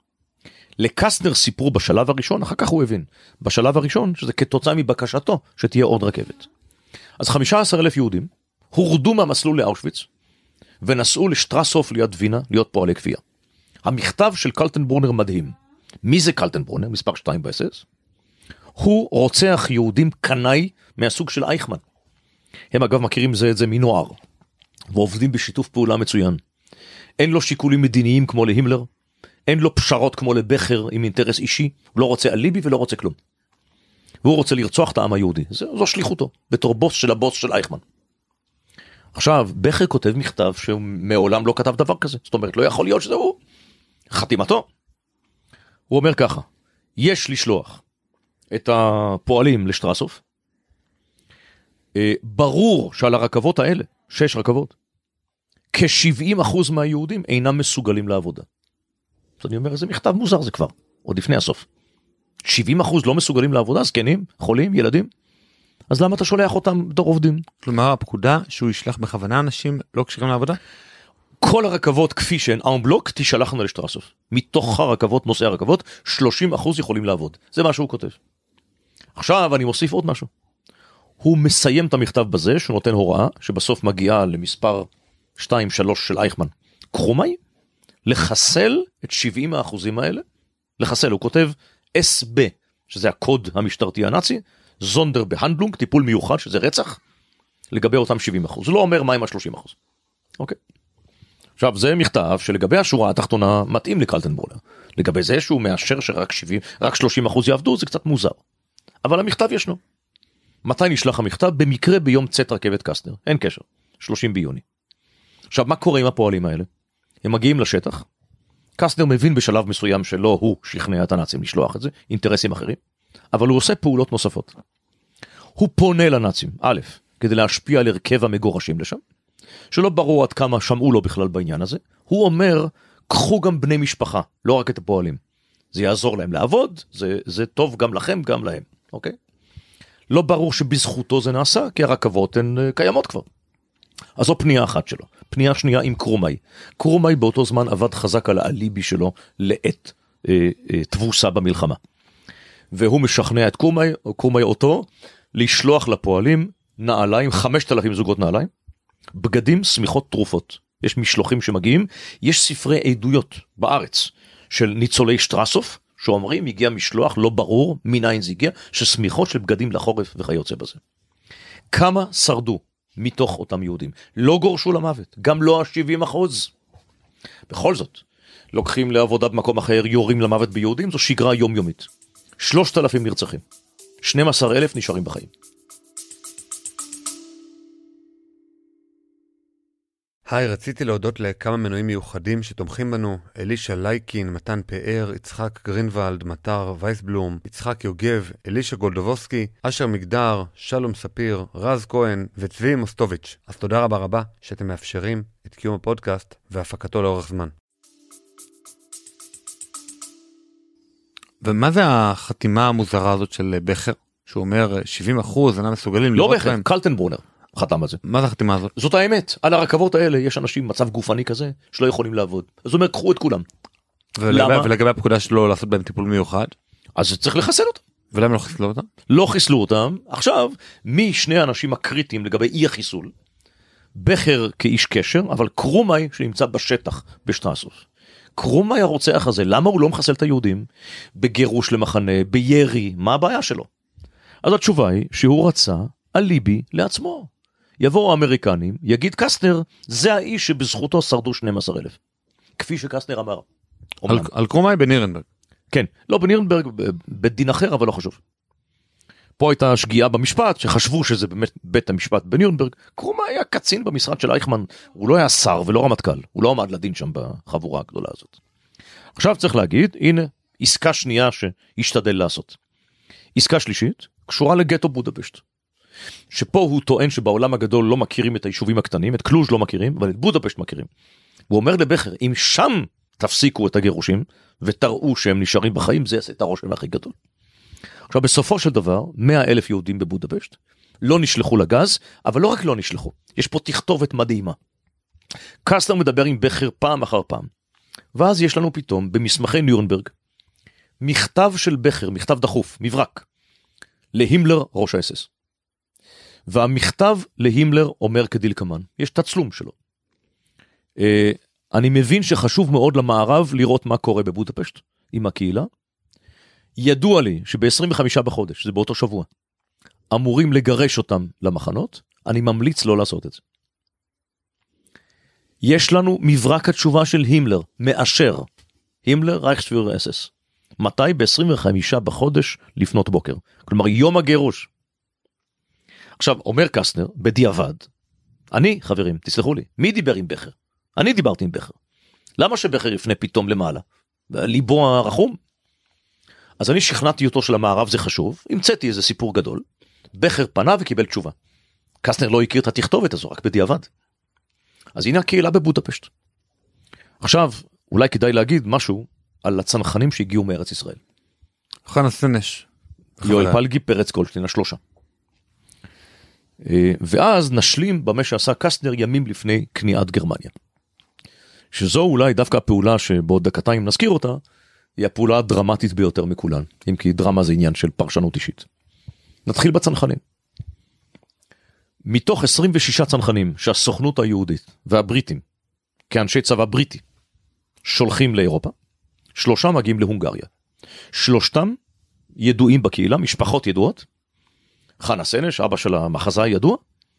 לקסטנר סיפרו בשלב הראשון, אחר כך הוא הבין, בשלב הראשון, שזה כתוצאה מבקשתו, שתהיה עוד רכבת. אז חמישה עשר אלף יהודים, הורדו מהמסלול לאושוויץ, ונסעו לשטרסהוף ליד וינה, להיות פועלי כפייה. המכתב של קלטנברונר מדהים. מי זה קלטנברונר? מספר שתיים ב-אס אס? הוא רוצח יהודים קנאי מהסוג של אייכמן. הם אגב מכירים זה את זה מנוער, ועובדים בשיתוף פעולה מצוין. אין לו שיקולים מדיניים כמו להימלר, אין לו פשרות כמו לבכר עם אינטרס אישי, הוא לא רוצה אליבי ולא רוצה כלום. והוא רוצה לרצוח את העם היהודי, זו, זו שליחותו, בתור בוס של הבוס של אייכמן. עכשיו, בכר כותב מכתב שהוא מעולם לא כתב דבר כזה, זאת אומרת, לא יכול להיות שזה הוא, חתימתו. הוא אומר ככה, יש לשלוח את הפועלים לשטרסהוף, ברור שעל הרכבות האלה, שש רכבות, כ-שבעים אחוז מהיהודים אינם מסוגלים לעבודה. אז אני אומר, איזה מכתב מוזר זה כבר, עוד לפני הסוף. שבעים אחוז לא מסוגלים לעבודה, זקנים, חולים, ילדים. אז למה אתה שולח אותם בתור עובדים? כלומר, הפקודה שהוא ישלח בכוונה אנשים לא קשירים לעבודה? כל הרכבות כפי שהן און בלוק תשלחנו לשטרסהוף. מתוך הרכבות, נוסעי הרכבות, שלושים אחוז יכולים לעבוד. זה מה שהוא כותב. עכשיו אני מוסיף עוד משהו. הוא מסיים את המכתב בזה, שהוא נותן הוראה, שבסוף מגיעה למספר שתיים שלוש של אייכמן. קרומי, לחסל את שבעים האחוזים האלה, לחסל, הוא כותב, אס בי, שזה הקוד המשטרתי הנאצי, זונדר בהנדלונג, טיפול מיוחד, שזה רצח, לגבי אותם שבעים אחוז. זה לא אומר מה עם ה-שלושים אחוז. אוקיי. עכשיו, זה מכתב שלגבי השורה התחתונה מתאים לקלטנבורנר. לגבי זה שהוא מאשר שרק שבעים, רק שלושים אחוז יעבדו, זה קצת מוזר. אבל המכתב ישנו. מתי נשלח המכתב? במקרה ביום צאת רכבת קסטנר. אין קשר. שלושים ביוני. עכשיו, מה קורה עם הפועלים האלה? הם מגיעים לשטח. קסטנר מבין בשלב מסוים שלא הוא שכנע את הנאצים לשלוח את זה, אינטרסים אחרים. אבל הוא עושה פעולות נוספות. הוא פונה לנאצים, א', כדי להשפיע על הרכב המגורשים לשם, שלא ברור עד כמה שמעו לו בכלל בעניין הזה. הוא אומר, קחו גם בני משפחה, לא רק את הפועלים. זה יעזור להם לעבוד, זה, זה טוב גם לכם, גם להם. אוקיי? לא ברור שבזכותו זה נעשה, כי הרכבות הן קיימות כבר. אז זו פנייה אחת שלו. פנייה שנייה עם קרומאי. קרומאי באותו זמן עבד חזק על האליבי שלו לעת אה, אה, תבוסה במלחמה. והוא משכנע את קרומאי, או קרומאי אותו, לשלוח לפועלים נעליים, חמשת אלפים זוגות נעליים, בגדים, סמיכות, תרופות. יש משלוחים שמגיעים, יש ספרי עדויות בארץ של ניצולי שטרסוף, שאומרים, הגיע משלוח, לא ברור, מניין זה הגיע, שסמיכות של בגדים לחורף וכיוצא בזה. כמה שרדו מתוך אותם יהודים? לא גורשו למוות, גם לא ה-שבעים אחוז. בכל זאת, לוקחים לעבודה במקום אחר, יורים למוות ביהודים, זו שגרה יומיומית. שלושת אלפים נרצחים, שנים עשר אלף נשארים בחיים. היי, רציתי להודות לכמה מנויים מיוחדים שתומכים בנו, אלישה לייקין, מתן פאר, יצחק גרינוולד, מטר וייסבלום, יצחק יוגב, אלישה גולדובוסקי, אשר מגדר, שלום ספיר, רז כהן וצבי מוסטוביץ'. אז תודה רבה רבה שאתם מאפשרים את קיום הפודקאסט והפקתו לאורך זמן. ומה זה החתימה המוזרה הזאת של בכר, שהוא אומר שבעים אחוז, אינם מסוגלים לא בכר, קלטנבורנר. חתם על זה. מה זה החתימה הזאת? זאת האמת, על הרכבות האלה יש אנשים מצב גופני כזה שלא יכולים לעבוד. זאת אומרת, קחו את כולם. ולגבי, ולגבי הפקודה שלו לעשות בהם טיפול מיוחד? אז צריך לחסל אותם. ולמה לא חיסלו אותם? לא חיסלו אותם. עכשיו, מי שני האנשים הקריטיים לגבי אי החיסול? בכר כאיש קשר, אבל קרומאי שנמצא בשטח בשטרסוף. קרומאי הרוצח הזה, למה הוא לא מחסל את היהודים? בגירוש למחנה, בירי, מה הבעיה שלו? אז התשובה היא שהוא רצה אליבי לעצמו. יבואו האמריקנים, יגיד קסטנר, זה האיש שבזכותו שרדו שנים עשר אלף. כפי שקסטנר אמר. על, על קרומאי בנירנברג. כן, לא בנירנברג, בדין אחר, אבל לא חשוב. פה הייתה שגיאה במשפט, שחשבו שזה באמת בית המשפט בנירנברג. קרומאי היה קצין במשרד של אייכמן, הוא לא היה שר ולא רמטכ"ל, הוא לא עמד לדין שם בחבורה הגדולה הזאת. עכשיו צריך להגיד, הנה, עסקה שנייה שהשתדל לעשות. עסקה שלישית, קשורה לגטו בודפשט. שפה הוא טוען שבעולם הגדול לא מכירים את היישובים הקטנים, את קלוז' לא מכירים, אבל את בודפשט מכירים. הוא אומר לבכר, אם שם תפסיקו את הגירושים, ותראו שהם נשארים בחיים, זה יעשה את הרושם הכי גדול. עכשיו, בסופו של דבר, מאה אלף יהודים בבודפשט, לא נשלחו לגז, אבל לא רק לא נשלחו, יש פה תכתובת מדהימה. קסטנר מדבר עם בכר פעם אחר פעם, ואז יש לנו פתאום, במסמכי נירנברג, מכתב של בכר, מכתב דחוף, מברק, להימלר ראש האס אס. והמכתב להימלר אומר כדלקמן, יש תצלום שלו. אה, אני מבין שחשוב מאוד למערב לראות מה קורה בבודפשט עם הקהילה. ידוע לי שב-עשרים וחמישה בחודש, זה באותו שבוע, אמורים לגרש אותם למחנות, אני ממליץ לא לעשות את זה. יש לנו מברק התשובה של הימלר, מאשר, הימלר רייכספיהרר אס אס. מתי? ב-עשרים וחמישה בחודש לפנות בוקר. כלומר, יום הגירוש. עכשיו, אומר קסטנר, בדיעבד, אני, חברים, תסלחו לי, מי דיבר עם בכר? אני דיברתי עם בכר. למה שבכר יפנה פתאום למעלה? ליבו הרחום? אז אני שכנעתי אותו של המערב, זה חשוב, המצאתי איזה סיפור גדול, בכר פנה וקיבל תשובה. קסטנר לא הכיר את התכתובת הזו, רק בדיעבד. אז הנה הקהילה בבודפשט. עכשיו, אולי כדאי להגיד משהו על הצנחנים שהגיעו מארץ ישראל. חנה סנש. יואל פלגי, פרץ גולדשטיין, השלושה. ואז נשלים במה שעשה קסטנר ימים לפני כניעת גרמניה. שזו אולי דווקא הפעולה שבעוד דקתיים נזכיר אותה, היא הפעולה הדרמטית ביותר מכולן, אם כי דרמה זה עניין של פרשנות אישית. נתחיל בצנחנים. מתוך עשרים ושישה צנחנים שהסוכנות היהודית והבריטים, כאנשי צבא בריטי, שולחים לאירופה, שלושה מגיעים להונגריה. שלושתם ידועים בקהילה, משפחות ידועות, חנה סנש, אבא של המחזאי ידוע,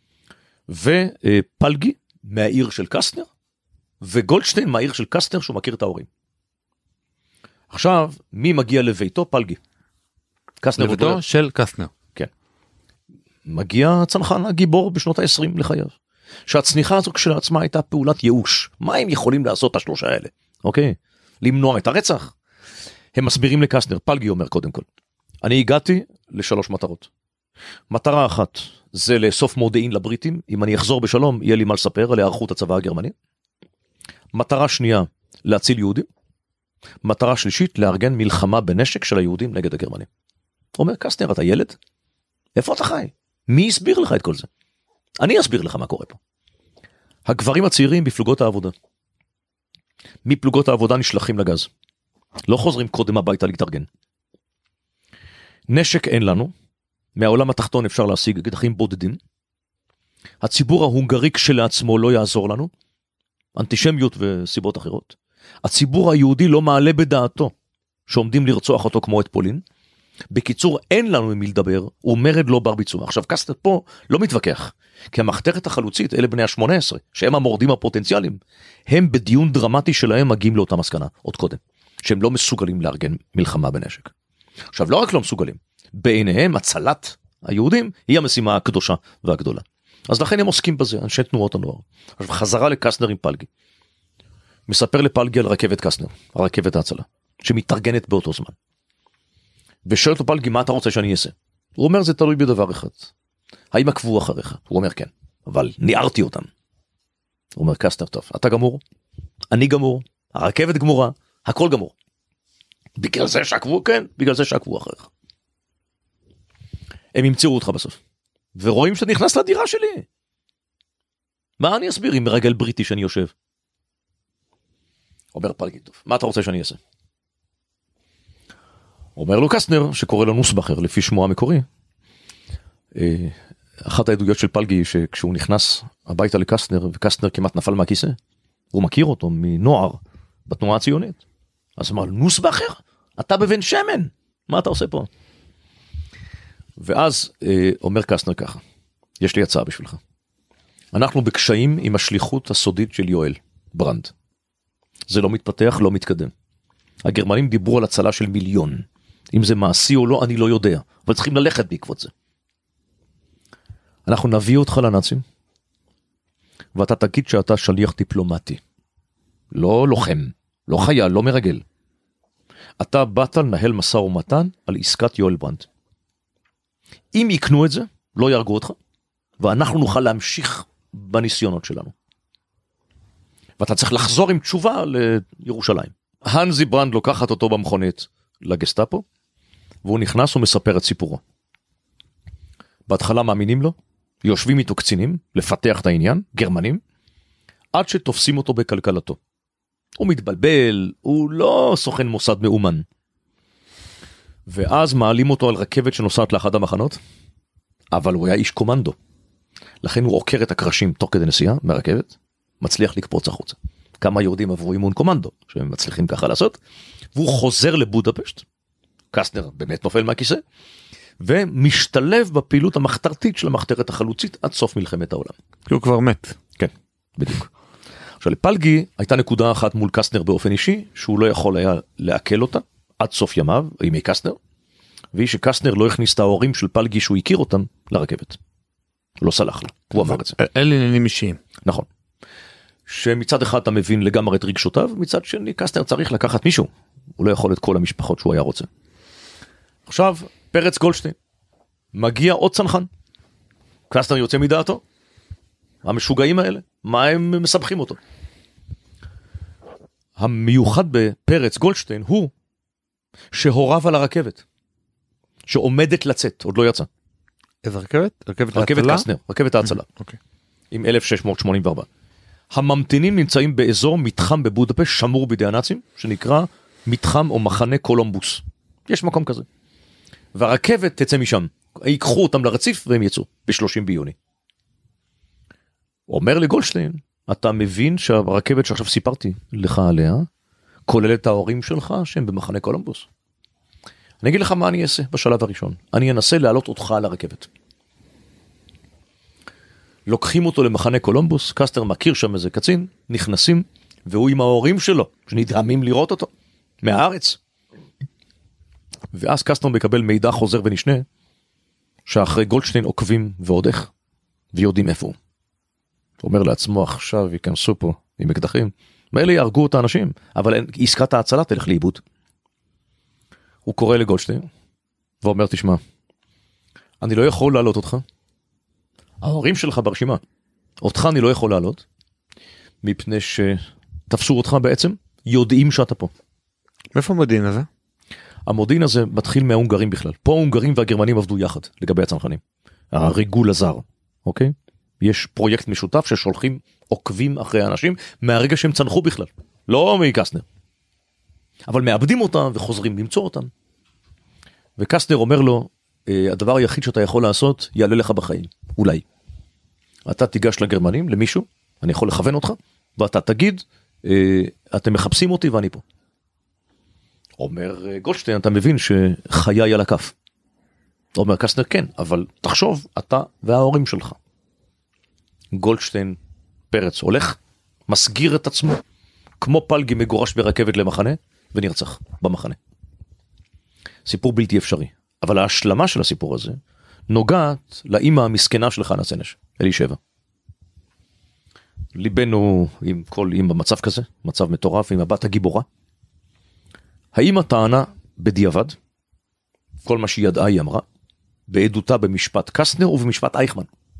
ופלגי מהעיר של קסטנר, וגולדשטיין מהעיר של קסטנר שהוא מכיר את ההורים. עכשיו, מי מגיע לביתו? פלגי. קסטנר לביתו אותו... של קסטנר. כן. מגיע צנחן הגיבור בשנות ה-עשרים לחייו. שהצניחה הזו כשלעצמה הייתה פעולת ייאוש. מה הם יכולים לעשות השלושה האלה? אוקיי? למנוע את הרצח. הם מסבירים לקסטנר, פלגי אומר קודם כל. אני הגעתי לשלוש מטרות. מטרה אחת זה לאסוף מודיעין לבריטים, אם אני אחזור בשלום יהיה לי מה לספר על היערכות הצבא הגרמני. מטרה שנייה, להציל יהודים. מטרה שלישית, לארגן מלחמה בנשק של היהודים נגד הגרמנים. אומר קסטנר, אתה ילד? איפה אתה חי? מי הסביר לך את כל זה? אני אסביר לך מה קורה פה. הגברים הצעירים בפלוגות העבודה. מפלוגות העבודה נשלחים לגז. לא חוזרים קודם הביתה להתארגן. נשק אין לנו. מהעולם התחתון אפשר להשיג אקדחים בודדים. הציבור ההונגרי כשלעצמו לא יעזור לנו. אנטישמיות וסיבות אחרות. הציבור היהודי לא מעלה בדעתו שעומדים לרצוח אותו כמו את פולין. בקיצור, אין לנו עם מי לדבר, ומרד לא בר ביצוע. עכשיו, קסטנר פה לא מתווכח, כי המחתרת החלוצית, אלה בני ה-שמונה עשרה, שהם המורדים הפוטנציאליים, הם בדיון דרמטי שלהם מגיעים לאותה מסקנה, עוד קודם, שהם לא מסוגלים לארגן מלחמה בנשק. עכשיו, לא רק לא מסוגלים, בעיניהם הצלת היהודים היא המשימה הקדושה והגדולה. אז לכן הם עוסקים בזה, אנשי תנועות הנוער. עכשיו, חזרה לקסטנר עם פלגי. מספר לפלגי על רכבת קסטנר, על רכבת ההצלה, שמתארגנת באותו זמן. ושואל אותו פלגי, מה אתה רוצה שאני אעשה? הוא אומר, זה תלוי בדבר אחד. האם עקבו אחריך? הוא אומר, כן, אבל ניערתי אותם. הוא אומר, קסטנר, טוב, אתה גמור, אני גמור, הרכבת גמורה, הכל גמור. בגלל זה שעקבו, כן, בגלל זה שעקבו אחריך. הם ימצאו אותך בסוף. ורואים שאתה נכנס לדירה שלי. מה אני אסביר עם מרגל בריטי שאני יושב? אומר פלגי, טוב, מה אתה רוצה שאני אעשה? אומר לו קסטנר, שקורא לו נוסבכר, לפי שמו המקורי. אחת העדויות של פלגי היא שכשהוא נכנס הביתה לקסטנר, וקסטנר כמעט נפל מהכיסא, הוא מכיר אותו מנוער בתנועה הציונית. אז אמר, נוסבכר? אתה בבן שמן, מה אתה עושה פה? ואז אומר קסטנר ככה, יש לי הצעה בשבילך. אנחנו בקשיים עם השליחות הסודית של יואל ברנד. זה לא מתפתח, לא מתקדם. הגרמנים דיברו על הצלה של מיליון. אם זה מעשי או לא, אני לא יודע. אבל צריכים ללכת בעקבות זה. אנחנו נביא אותך לנאצים, ואתה תגיד שאתה שליח דיפלומטי. לא לוחם, לא חייל, לא מרגל. אתה באת לנהל משא ומתן על עסקת יואל ברנד. אם יקנו את זה, לא ירגו אותך, ואנחנו נוכל להמשיך בניסיונות שלנו. ואתה צריך לחזור עם תשובה לירושלים. הנזי ברנד לוקחת אותו במכונית לגסטאפו, והוא נכנס ומספר את סיפורו. בהתחלה מאמינים לו, יושבים איתו קצינים, לפתח את העניין, גרמנים, עד שתופסים אותו בכלכלתו. הוא מתבלבל, הוא לא סוכן מוסד מאומן. ואז מעלים אותו על רכבת שנוסעת לאחד המחנות, אבל הוא היה איש קומנדו. לכן הוא עוקר את הקרשים תוך כדי נסיעה מהרכבת, מצליח לקפוץ החוצה. כמה יהודים עברו אימון קומנדו, שהם מצליחים ככה לעשות, והוא חוזר לבודפשט, קסטנר באמת נופל מהכיסא, ומשתלב בפעילות המחתרתית של המחתרת החלוצית עד סוף מלחמת העולם. כי הוא כבר מת. כן, בדיוק. עכשיו לפלגי הייתה נקודה אחת מול קסטנר באופן אישי, שהוא לא יכול היה לעכל אותה, עד סוף ימיו, ימי קסטנר, והיא שקסטנר לא הכניס את ההורים של פלגי שהוא הכיר אותם לרכבת. לא סלח לה, הוא אמר את זה. אלה עניינים אישיים. נכון. שמצד אחד אתה מבין לגמרי את רגשותיו, מצד שני קסטנר צריך לקחת מישהו, הוא לא יכול את כל המשפחות שהוא היה רוצה. עכשיו, פרץ גולדשטיין, מגיע עוד צנחן, קסטנר יוצא מדעתו, המשוגעים האלה, מה הם מסבכים אותו? המיוחד בפרץ גולדשטיין הוא שהוריו על הרכבת, שעומדת לצאת, עוד לא יצא. איזה רכבת? רכבת רכבת קסטנר, רכבת ההצלה, אוקיי. עם אלף שש מאות שמונים וארבע. הממתינים נמצאים באזור מתחם בבודפשט שמור בידי הנאצים, שנקרא מתחם או מחנה קולומבוס. יש מקום כזה. והרכבת תצא משם. ייקחו אותם לרציף והם יצאו ב-שלושים ביוני. הוא אומר לגולדשטיין, אתה מבין שהרכבת שעכשיו סיפרתי לך עליה, כולל את ההורים שלך שהם במחנה קולומבוס. אני אגיד לך מה אני אעשה בשלב הראשון. אני אנסה להעלות אותך על הרכבת. לוקחים אותו למחנה קולומבוס, קסטנר מכיר שם איזה קצין, נכנסים, והוא עם ההורים שלו, שנדהמים לראות אותו, מהארץ. ואז קסטנר מקבל מידע חוזר ונשנה, שאחרי גולדשטיין עוקבים ועוד איך, ויודעים איפה הוא. הוא אומר לעצמו, עכשיו ייכנסו פה עם אקדחים, מאלה יהרגו את האנשים, אבל עסקת ההצלה תלך לאיבוד. הוא קורא לגולדשטיין, ואומר, תשמע, אני לא יכול לעלות אותך, ההורים שלך ברשימה, אותך אני לא יכול לעלות, מפני שתפסו אותך בעצם, יודעים שאתה פה. מאיפה המודיעין הזה? המודיעין הזה מתחיל מההונגרים בכלל. פה ההונגרים והגרמנים עבדו יחד, לגבי הצנחנים. הריגול הזר, אוקיי? יש פרויקט משותף ששולחים עוקבים אחרי האנשים, מהרגע שהם צנחו בכלל. לא מקסטנר. אבל מאבדים אותם וחוזרים למצוא אותם. וקסטנר אומר לו, הדבר היחיד שאתה יכול לעשות, יעלה לך בחיים. אולי. אתה תיגש לגרמנים, למישהו, אני יכול לכוון אותך, ואתה תגיד, אתם מחפשים אותי ואני פה. אומר גולדשטיין, אתה מבין שחיי על הכף. אומר קסטנר, כן, אבל תחשוב, אתה וההורים שלך. גולדשטיין פרץ הולך, מסגיר את עצמו, כמו פלגי מגורש ברכבת למחנה, ונרצח במחנה. סיפור בלתי אפשרי. אבל ההשלמה של הסיפור הזה, נוגעת לאמא המסכנה של חנה סנש, אלישבע. ליבנו עם כל אמא במצב כזה, מצב מטורף, עם הבת הגיבורה. האמא טענה בדיעבד, כל מה שהיא ידעה היא אמרה, בעדותה במשפט קסטנר ובמשפט אייכמן.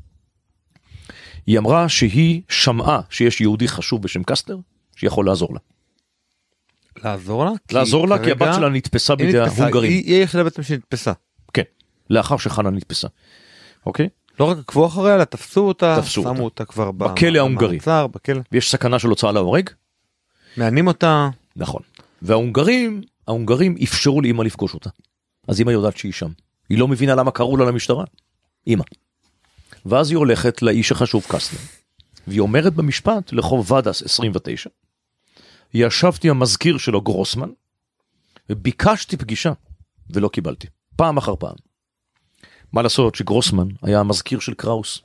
היא אמרה שהיא שמעה שיש יהודי חשוב בשם קסטנר, שיכול לעזור לה. לעזור לה? לעזור לה כי הבת שלה נתפסה בידי ההונגרים. היא היחידה בעצם שנתפסה. כן, לאחר שחנה נתפסה. אוקיי? לא רק עקבו אחריה, אלא תפסו אותה, תפסו שמו אותה. אותה כבר בכלא ההונגרי. במעצר, בכלא. ויש סכנה של הוצאה להורג. מענים אותה. נכון. וההונגרים, ההונגרים אפשרו לאמא לפגוש אותה. אז אמא יודעת שהיא שם. היא לא מבינה למה קראו לה למשטרה. אמא. ואז היא הולכת לאיש החשוב קסטנר. והיא אומרת במשפט לחוב ודס עשרים ותשע. ישבתי המזכיר שלו גרוסמן, וביקשתי פגישה, ולא קיבלתי. פעם אחר פעם. מה לעשות שגרוסמן היה המזכיר של קראוס.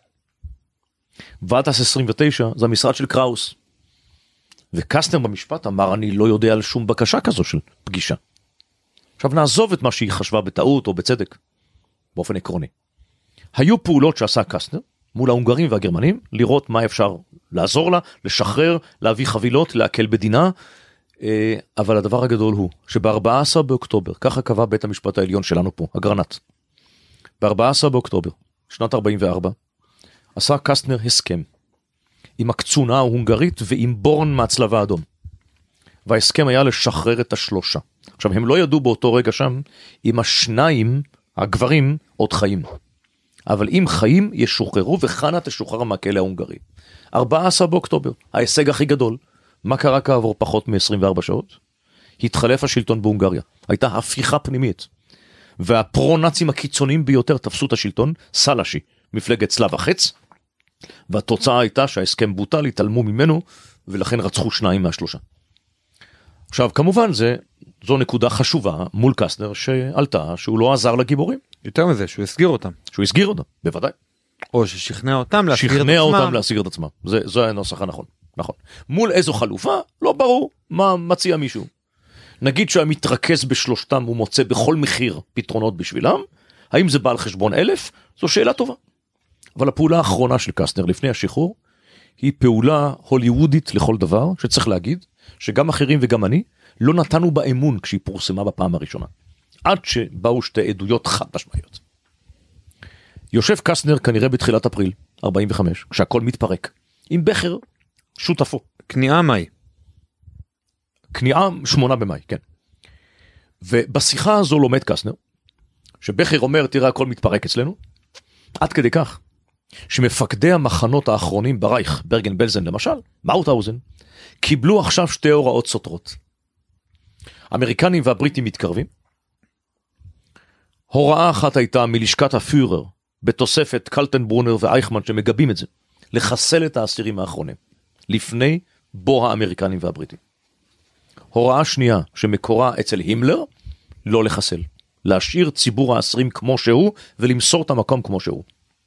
ודס עשרים ותשע זה המשרד של קראוס. וקסטנר במשפט אמר, אני לא יודע על שום בקשה כזו של פגישה. עכשיו נעזוב את מה שהיא חשבה בטעות או בצדק, באופן עקרוני. היו פעולות שעשה קסטנר, מול ההונגרים והגרמנים, לראות מה אפשר לעזור לה, לשחרר, להביא חבילות, להקל בדינה, אבל הדבר הגדול הוא, שב-ארבעה עשר באוקטובר, ככה קבע בית המשפט העליון שלנו פה, אגרנט, ב-ארבעה עשר באוקטובר, שנת ארבעים וארבע, עשה קסטנר הסכם, עם הקצונה ההונגרית ועם בורן מהצלב האדום. וההסכם היה לשחרר את השלושה. עכשיו, הם לא ידעו באותו רגע שם, אם השניים, הגברים, עוד חיים. אבל אם חיים, ישוחררו, וחנה תשוחרר מהכלא ההונגרי. ארבעה עשר באוקטובר, ההישג הכי גדול. מה קרה כעבור פחות מ-עשרים וארבע שעות? התחלף השלטון בהונגריה. הייתה הפיכה פנימית. והפרו-נאצים הקיצוניים ביותר תפסו את השלטון, סלאשי, מפלגת צלב החץ, והתוצאה הייתה שההסכם בוטל, התעלמו ממנו, ולכן רצחו שניים מהשלושה. עכשיו, כמובן, זה, זו נקודה חשובה מול קסטנר שעלתה, שהוא לא עזר לגיבורים. יותר מזה, שהוא הסגיר אותם. שהוא הסגיר אותם, בוודאי. או ששכנע אותם להסגיר את עצמם. שכנע אותם להסגיר את עצמם. זה, זה הנוסח הנכון. נכון. מול איזו חלופה, לא ברור מה מציע מישהו. נגיד שהמתרכז בשלושתם הוא מוצא בכל מחיר פתרונות בשבילם, האם זה בא על חשבון אלף? זו שאלה טובה. אבל הפעולה האחרונה של קסטנר לפני השחרור, היא פעולה הוליוודית לכל דבר, שצריך להגיד, שגם אחרים וגם אני, לא נתנו בה אמון כשהיא פורסמה בפעם הראשונה. עד שבאו שתי עדויות חד משמעיות. יושב קסטנר כנראה בתחילת אפריל, ארבעים וחמש, כשהכל מתפרק, עם בכר שותפו. כניעה מאי. כניעה שמונה במאי, כן. ובשיחה הזו לומד קסטנר, שבכר אומר, תראה, הכל מתפרק אצלנו, עד כדי כך, שמפקדי המחנות האחרונים ברייך, ברגן בלזן למשל, מאוטהאוזן, קיבלו עכשיו שתי הוראות סותרות. האמריקנים והבריטים מתקרבים. הוראה אחת הייתה מלשכת הפיורר, בתוספת קלטנברונר ואייכמן שמגבים את זה, לחסל את האסירים האחרונים, לפני בו האמריקנים והבריטים. הוראה שנייה שמקורה אצל הימלר, לא לחסל, להשאיר ציבור האסירים כמו שהוא, ולמסור את המקום כמו שהוא.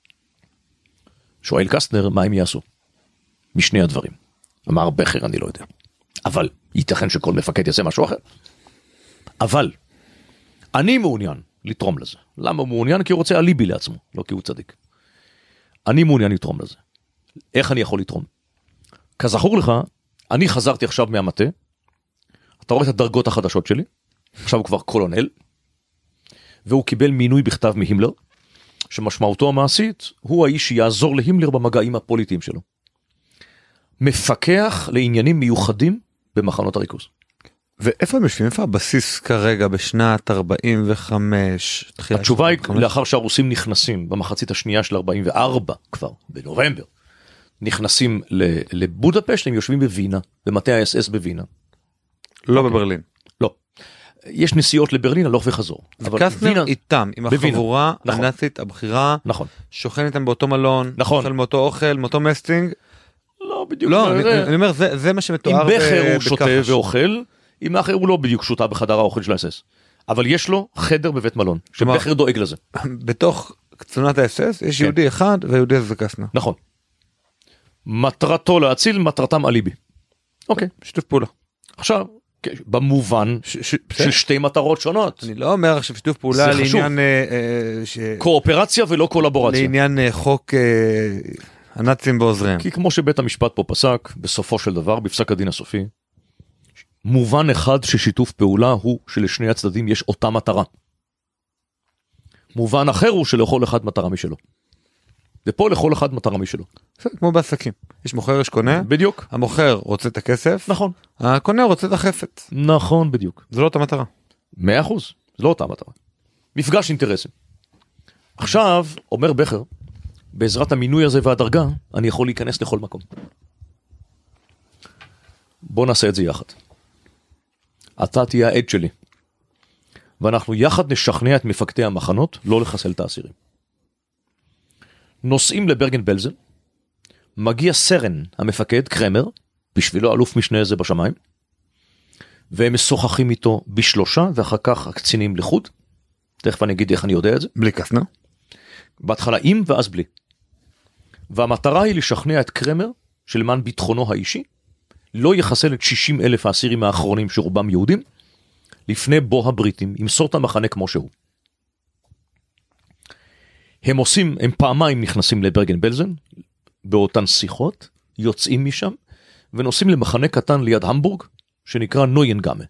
שואל קסטנר, מה הם יעשו? משני הדברים. אמר בכר, אני לא יודע. אבל, ייתכן שכל מפקד יעשה משהו אחר. אבל, אני מעוניין לתרום לזה. למה הוא מעוניין? כי הוא רוצה אליבי לעצמו, לא כי הוא צדיק. אני מעוניין לתרום לזה. איך אני יכול לתרום? כזכור לך, אני חזרתי עכשיו מהמטה, אתה רואה את הדרגות החדשות שלי, עכשיו הוא כבר קולונל, והוא קיבל מינוי בכתב מהימלר, שמשמעותו המעשית, הוא האיש שיעזור להימלר במגעים הפוליטיים שלו. מפקח לעניינים מיוחדים במחנות הריכוז. ואיפה הם יושבים? איפה הבסיס כרגע בשנת ארבעים וחמש? התשובה היא לאחר שהרוסים נכנסים במחצית השנייה של ארבעים וארבע כבר, בנובמבר, נכנסים לבודפשט, הם יושבים בווינה, במטה ה-אס אס בווינה. לא בברלין. לא. יש נסיעות לברלין הלוך וחזור. וקסטנר איתם, עם החבורה הנאצית הבכירה, שוכן איתם באותו מלון, אוכל מאותו אוכל, מאותו מסטינג. לא בדיוק. לא, אני אומר, זה מה שמתואר בכחש. עם בכר הוא שותה ואוכל, עם האחר הוא לא בדיוק שותה בחדר האוכל של ה-אס אס. אבל יש לו חדר בבית מלון, שבכר דואג לזה. בתוך קצונת ה-אס אס יש יהודי אחד, והיהודי הזה זה קסטנר. נכון. מטרתו להציל, מטרתם אליבי. אוקיי. שיתוף פעולה. עכשיו, במובן של שתי מטרות שונות. אני לא אומר עכשיו שיתוף פעולה לעניין... קואופרציה ולא קולבורציה. לעניין חוק הנאצים בעוזריהם. כי כמו שבית המשפט פה פסק, בסופו של דבר, בפסק הדין הסופי, מובן אחד ששיתוף פעולה הוא שלשני הצדדים יש אותה מטרה. מובן אחר הוא שלכל אחד מטרה משלו. ופה לכל אחד מטרה משלו. כמו בעסקים. יש מוכר, יש קונה. בדיוק. המוכר רוצה את הכסף. נכון. הקונה רוצה את החפץ. נכון, בדיוק. זה לא אותה מטרה. מאה אחוז. זה לא אותה מטרה. מפגש אינטרסים. עכשיו, אומר בכר, בעזרת המינוי הזה והדרגה, אני יכול להיכנס לכל מקום. בוא נעשה את זה יחד. אתה תהיה העד שלי. ואנחנו יחד נשכנע את מפקדי המחנות לא לחסל את האסירים. נוסעים לברגן בלזן, מגיע סרן המפקד קרמר, בשבילו אלוף משנה זה בשמיים, והם משוחחים איתו בשלושה, ואחר כך הקצינים לחוד. תכף אני אגיד איך אני יודע את זה. בלי קסטנר? בהתחלה עם ואז בלי. והמטרה היא לשכנע את קרמר, שלמען ביטחונו האישי, לא יחסל את שישים אלף האסירים האחרונים שרובם יהודים, לפני בוא הבריטים, ימסור את המחנה כמו שהוא. הם עושים, הם פעמיים נכנסים לברגן בלזן, באותן שיחות, יוצאים משם, ונוסעים למחנה קטן ליד המבורג, שנקרא נויינגאמה.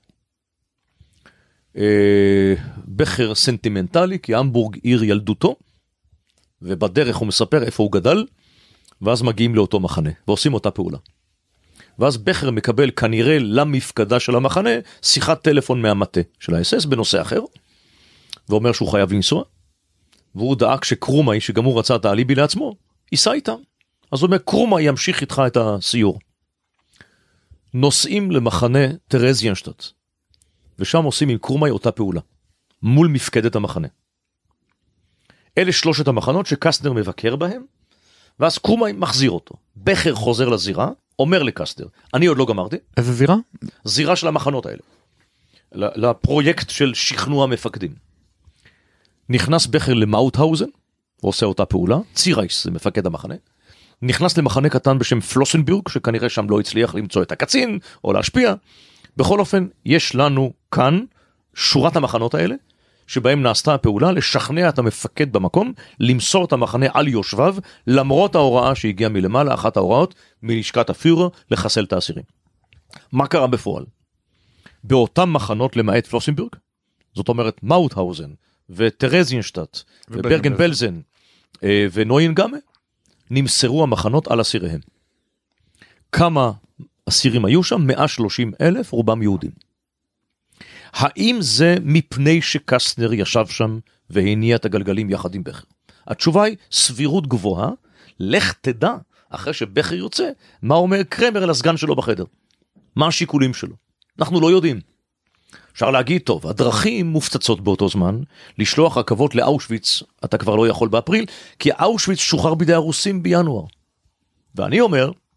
אה, בכר סנטימנטלי, כי המבורג עיר ילדותו, ובדרך הוא מספר איפה הוא גדל, ואז מגיעים לאותו מחנה, ועושים אותה פעולה. ואז בכר מקבל כנראה למפקדה של המחנה, שיחת טלפון מהמטה של ה-אס אס בנושא אחר, ואומר שהוא חייב לנסוע, והוא דאג שקרומאי, שגם הוא רצה את האליבי לעצמו, ייסע איתם. אז הוא אומר, קרומאי ימשיך איתך את הסיור. נוסעים למחנה טרזיינשטט, ושם עושים עם קרומאי אותה פעולה, מול מפקדת המחנה. אלה שלושת המחנות שקסטנר מבקר בהם, ואז קרומאי מחזיר אותו. בכר חוזר לזירה, אומר לקסטנר, אני עוד לא גמרתי. איזה זירה? זירה של המחנות האלה. לפרויקט של שכנוע מפקדים. נכנס בכר למאוטהאוזן, ועושה אותה פעולה, צירייס זה מפקד המחנה, נכנס למחנה קטן בשם פלוסנבורג, שכנראה שם לא הצליח למצוא את הקצין, או להשפיע. בכל אופן, יש לנו כאן שורת המחנות האלה, שבהם נעשתה הפעולה לשכנע את המפקד במקום, למסור את המחנה על יושביו, למרות ההוראה שהגיעה מלמעלה, אחת ההוראות, מלשכת הפיורר, לחסל את האסירים. מה קרה בפועל? באותם מחנות למעט פלוסנבורג, זאת אומרת מאוטהאוזן, וטרזיינשטט, וברגן בלזן, ונויינגאמה, נמסרו המחנות על אסיריהם. כמה אסירים היו שם? מאה ושלושים אלף, רובם יהודים. האם זה מפני שקסטנר ישב שם והניע את הגלגלים יחד עם בכר? התשובה היא סבירות גבוהה, לך תדע, אחרי שבכר יוצא, מה אומר קרמר לסגן שלו בחדר? מה השיקולים שלו? אנחנו לא יודעים. אפשר להגיד, טוב, הדרכים מופצצות באותו זמן, לשלוח רכבות לאושוויץ, אתה כבר לא יכול באפריל, כי אושוויץ שוחרר בידי הרוסים בינואר. ואני אומר,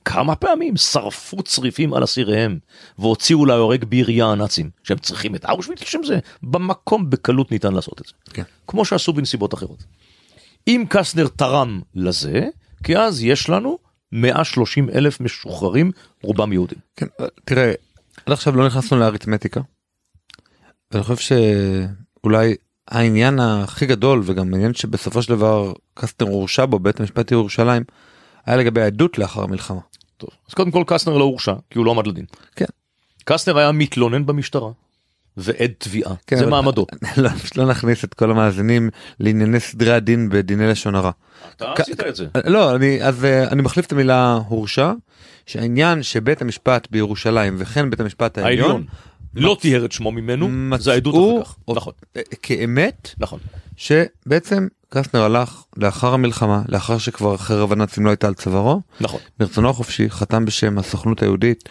כמה פעמים שרפו צריפים על אסיריהם, והוציאו להורג בירייה הנאצים, שהם צריכים את אושוויץ לשם זה, במקום בקלות ניתן לעשות את זה. כן. כמו שעשו בנסיבות אחרות. אם קסטנר תרם לזה, כי אז יש לנו מאה ושלושים אלף משוחררים, רובם יהודים. כן, תראה, עד עכשיו לא נכנסנו לאריתמטיקה, ואני חושב שאולי העניין הכי גדול, וגם העניין שבסופו של דבר קסטנר הורשע בו, בית המשפט ירושלים, היה לגבי העדות לאחר המלחמה. טוב, אז קודם כל קסטנר לא הורשע, כי הוא לא עמד לדין. כן. קסטנר היה מתלונן במשטרה, ועד תביעה, כן, זה אבל... מעמדו. לא, לא נכניס את כל המאזינים לענייני סדרי הדין בדיני לשון הרע. אתה עשית את זה. לא, אני, אז אני מחליף את המילה הורשע, שהעניין שבית המשפט בירושלים, וכן בית המשפט העליון, העליון, לא תיאר את שמו ממנו, זה העדות אחר כך. נכון. כאמת, נכון. שבעצם קסטנר הלך לאחר המלחמה, לאחר שכבר חרב הנאצים לא הייתה על צווארו, נכון. מרצונו החופשי, חתם בשם הסוכנות היהודית,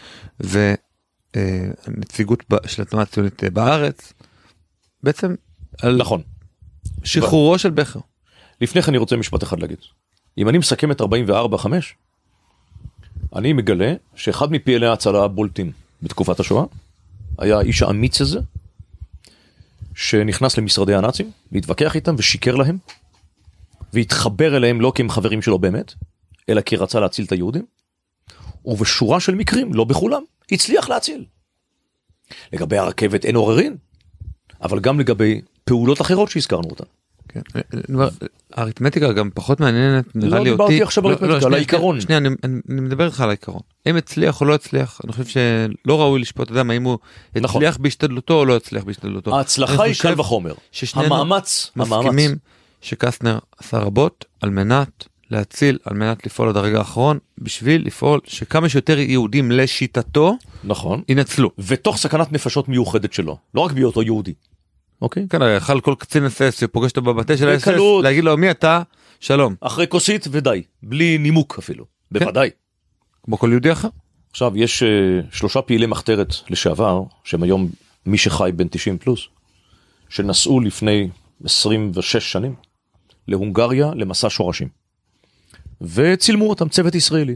והנציגות של התנועה הציונית בארץ, בעצם על נכון. שחרורו של בכר. לפני כן אני רוצה משפט אחד להגיד. אם אני מסכם את ארבעים וארבע חמש, אני מגלה שאחד מפעילי ההצלה הבולטים בתקופת השואה, היה האיש האמיץ הזה, שנכנס למשרדי הנאצים, להתווכח איתם ושיקר להם, והתחבר אליהם לא כי הם חברים שלו באמת, אלא כי רצה להציל את היהודים, ובשורה של מקרים, לא בכולם, הצליח להציל. לגבי הרכבת אין עוררין, אבל גם לגבי פעולות אחרות שהזכרנו אותן. כן. האריתמטיקה גם פחות מעניינת, נראה לי אותי. לא דיברתי עכשיו באריתמטיקה, על העיקרון. שנייה, אני מדבר לך על העיקרון. אם הצליח או לא הצליח, אני חושב שלא ראוי לשפוט אדם, האם הוא הצליח בהשתדלותו או לא הצליח בהשתדלותו. ההצלחה היא קל וחומר. המאמץ, מסכימים שקסטנר עשה רבות על מנת להציל, על מנת לפעול עד הרגע האחרון, בשביל לפעול שכמה שיותר יהודים לשיטתו, נכון, ינצלו. ותוך סכנת נפשות מיוחדת שלו, לא רק בהיותו יהודי. אוקיי? כן, יכל כל קצין אס אס שפוגש אותו בבתי של האס אס, להגיד לו מי אתה, שלום. אחרי כוסית ודי, בלי נימוק אפילו, בוודאי. כמו כל יהודי אחר. עכשיו, יש שלושה פעילי מחתרת לשעבר, שהם היום מי שחי בין תשעים פלוס, שנסעו לפני עשרים ושש שנים, להונגריה למסע שורשים. וצילמו אותם צוות ישראלי.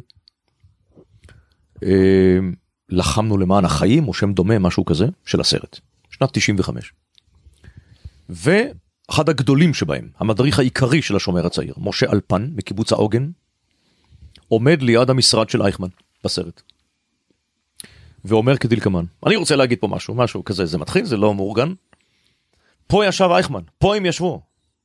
לחמנו למען החיים, או שם דומה, משהו כזה, של הסרט. שנת תשעים וחמש. ואחד הגדולים שבהם, המדריך העיקרי של השומר הצעיר, משה אלפן, מקיבוץ העוגן, עומד ליד המשרד של אייכמן, בסרט. ואומר כדלקמן, אני רוצה להגיד פה משהו, משהו כזה, זה מתחיל, זה לא מאורגן. פה ישב אייכמן, פה הם ישבו.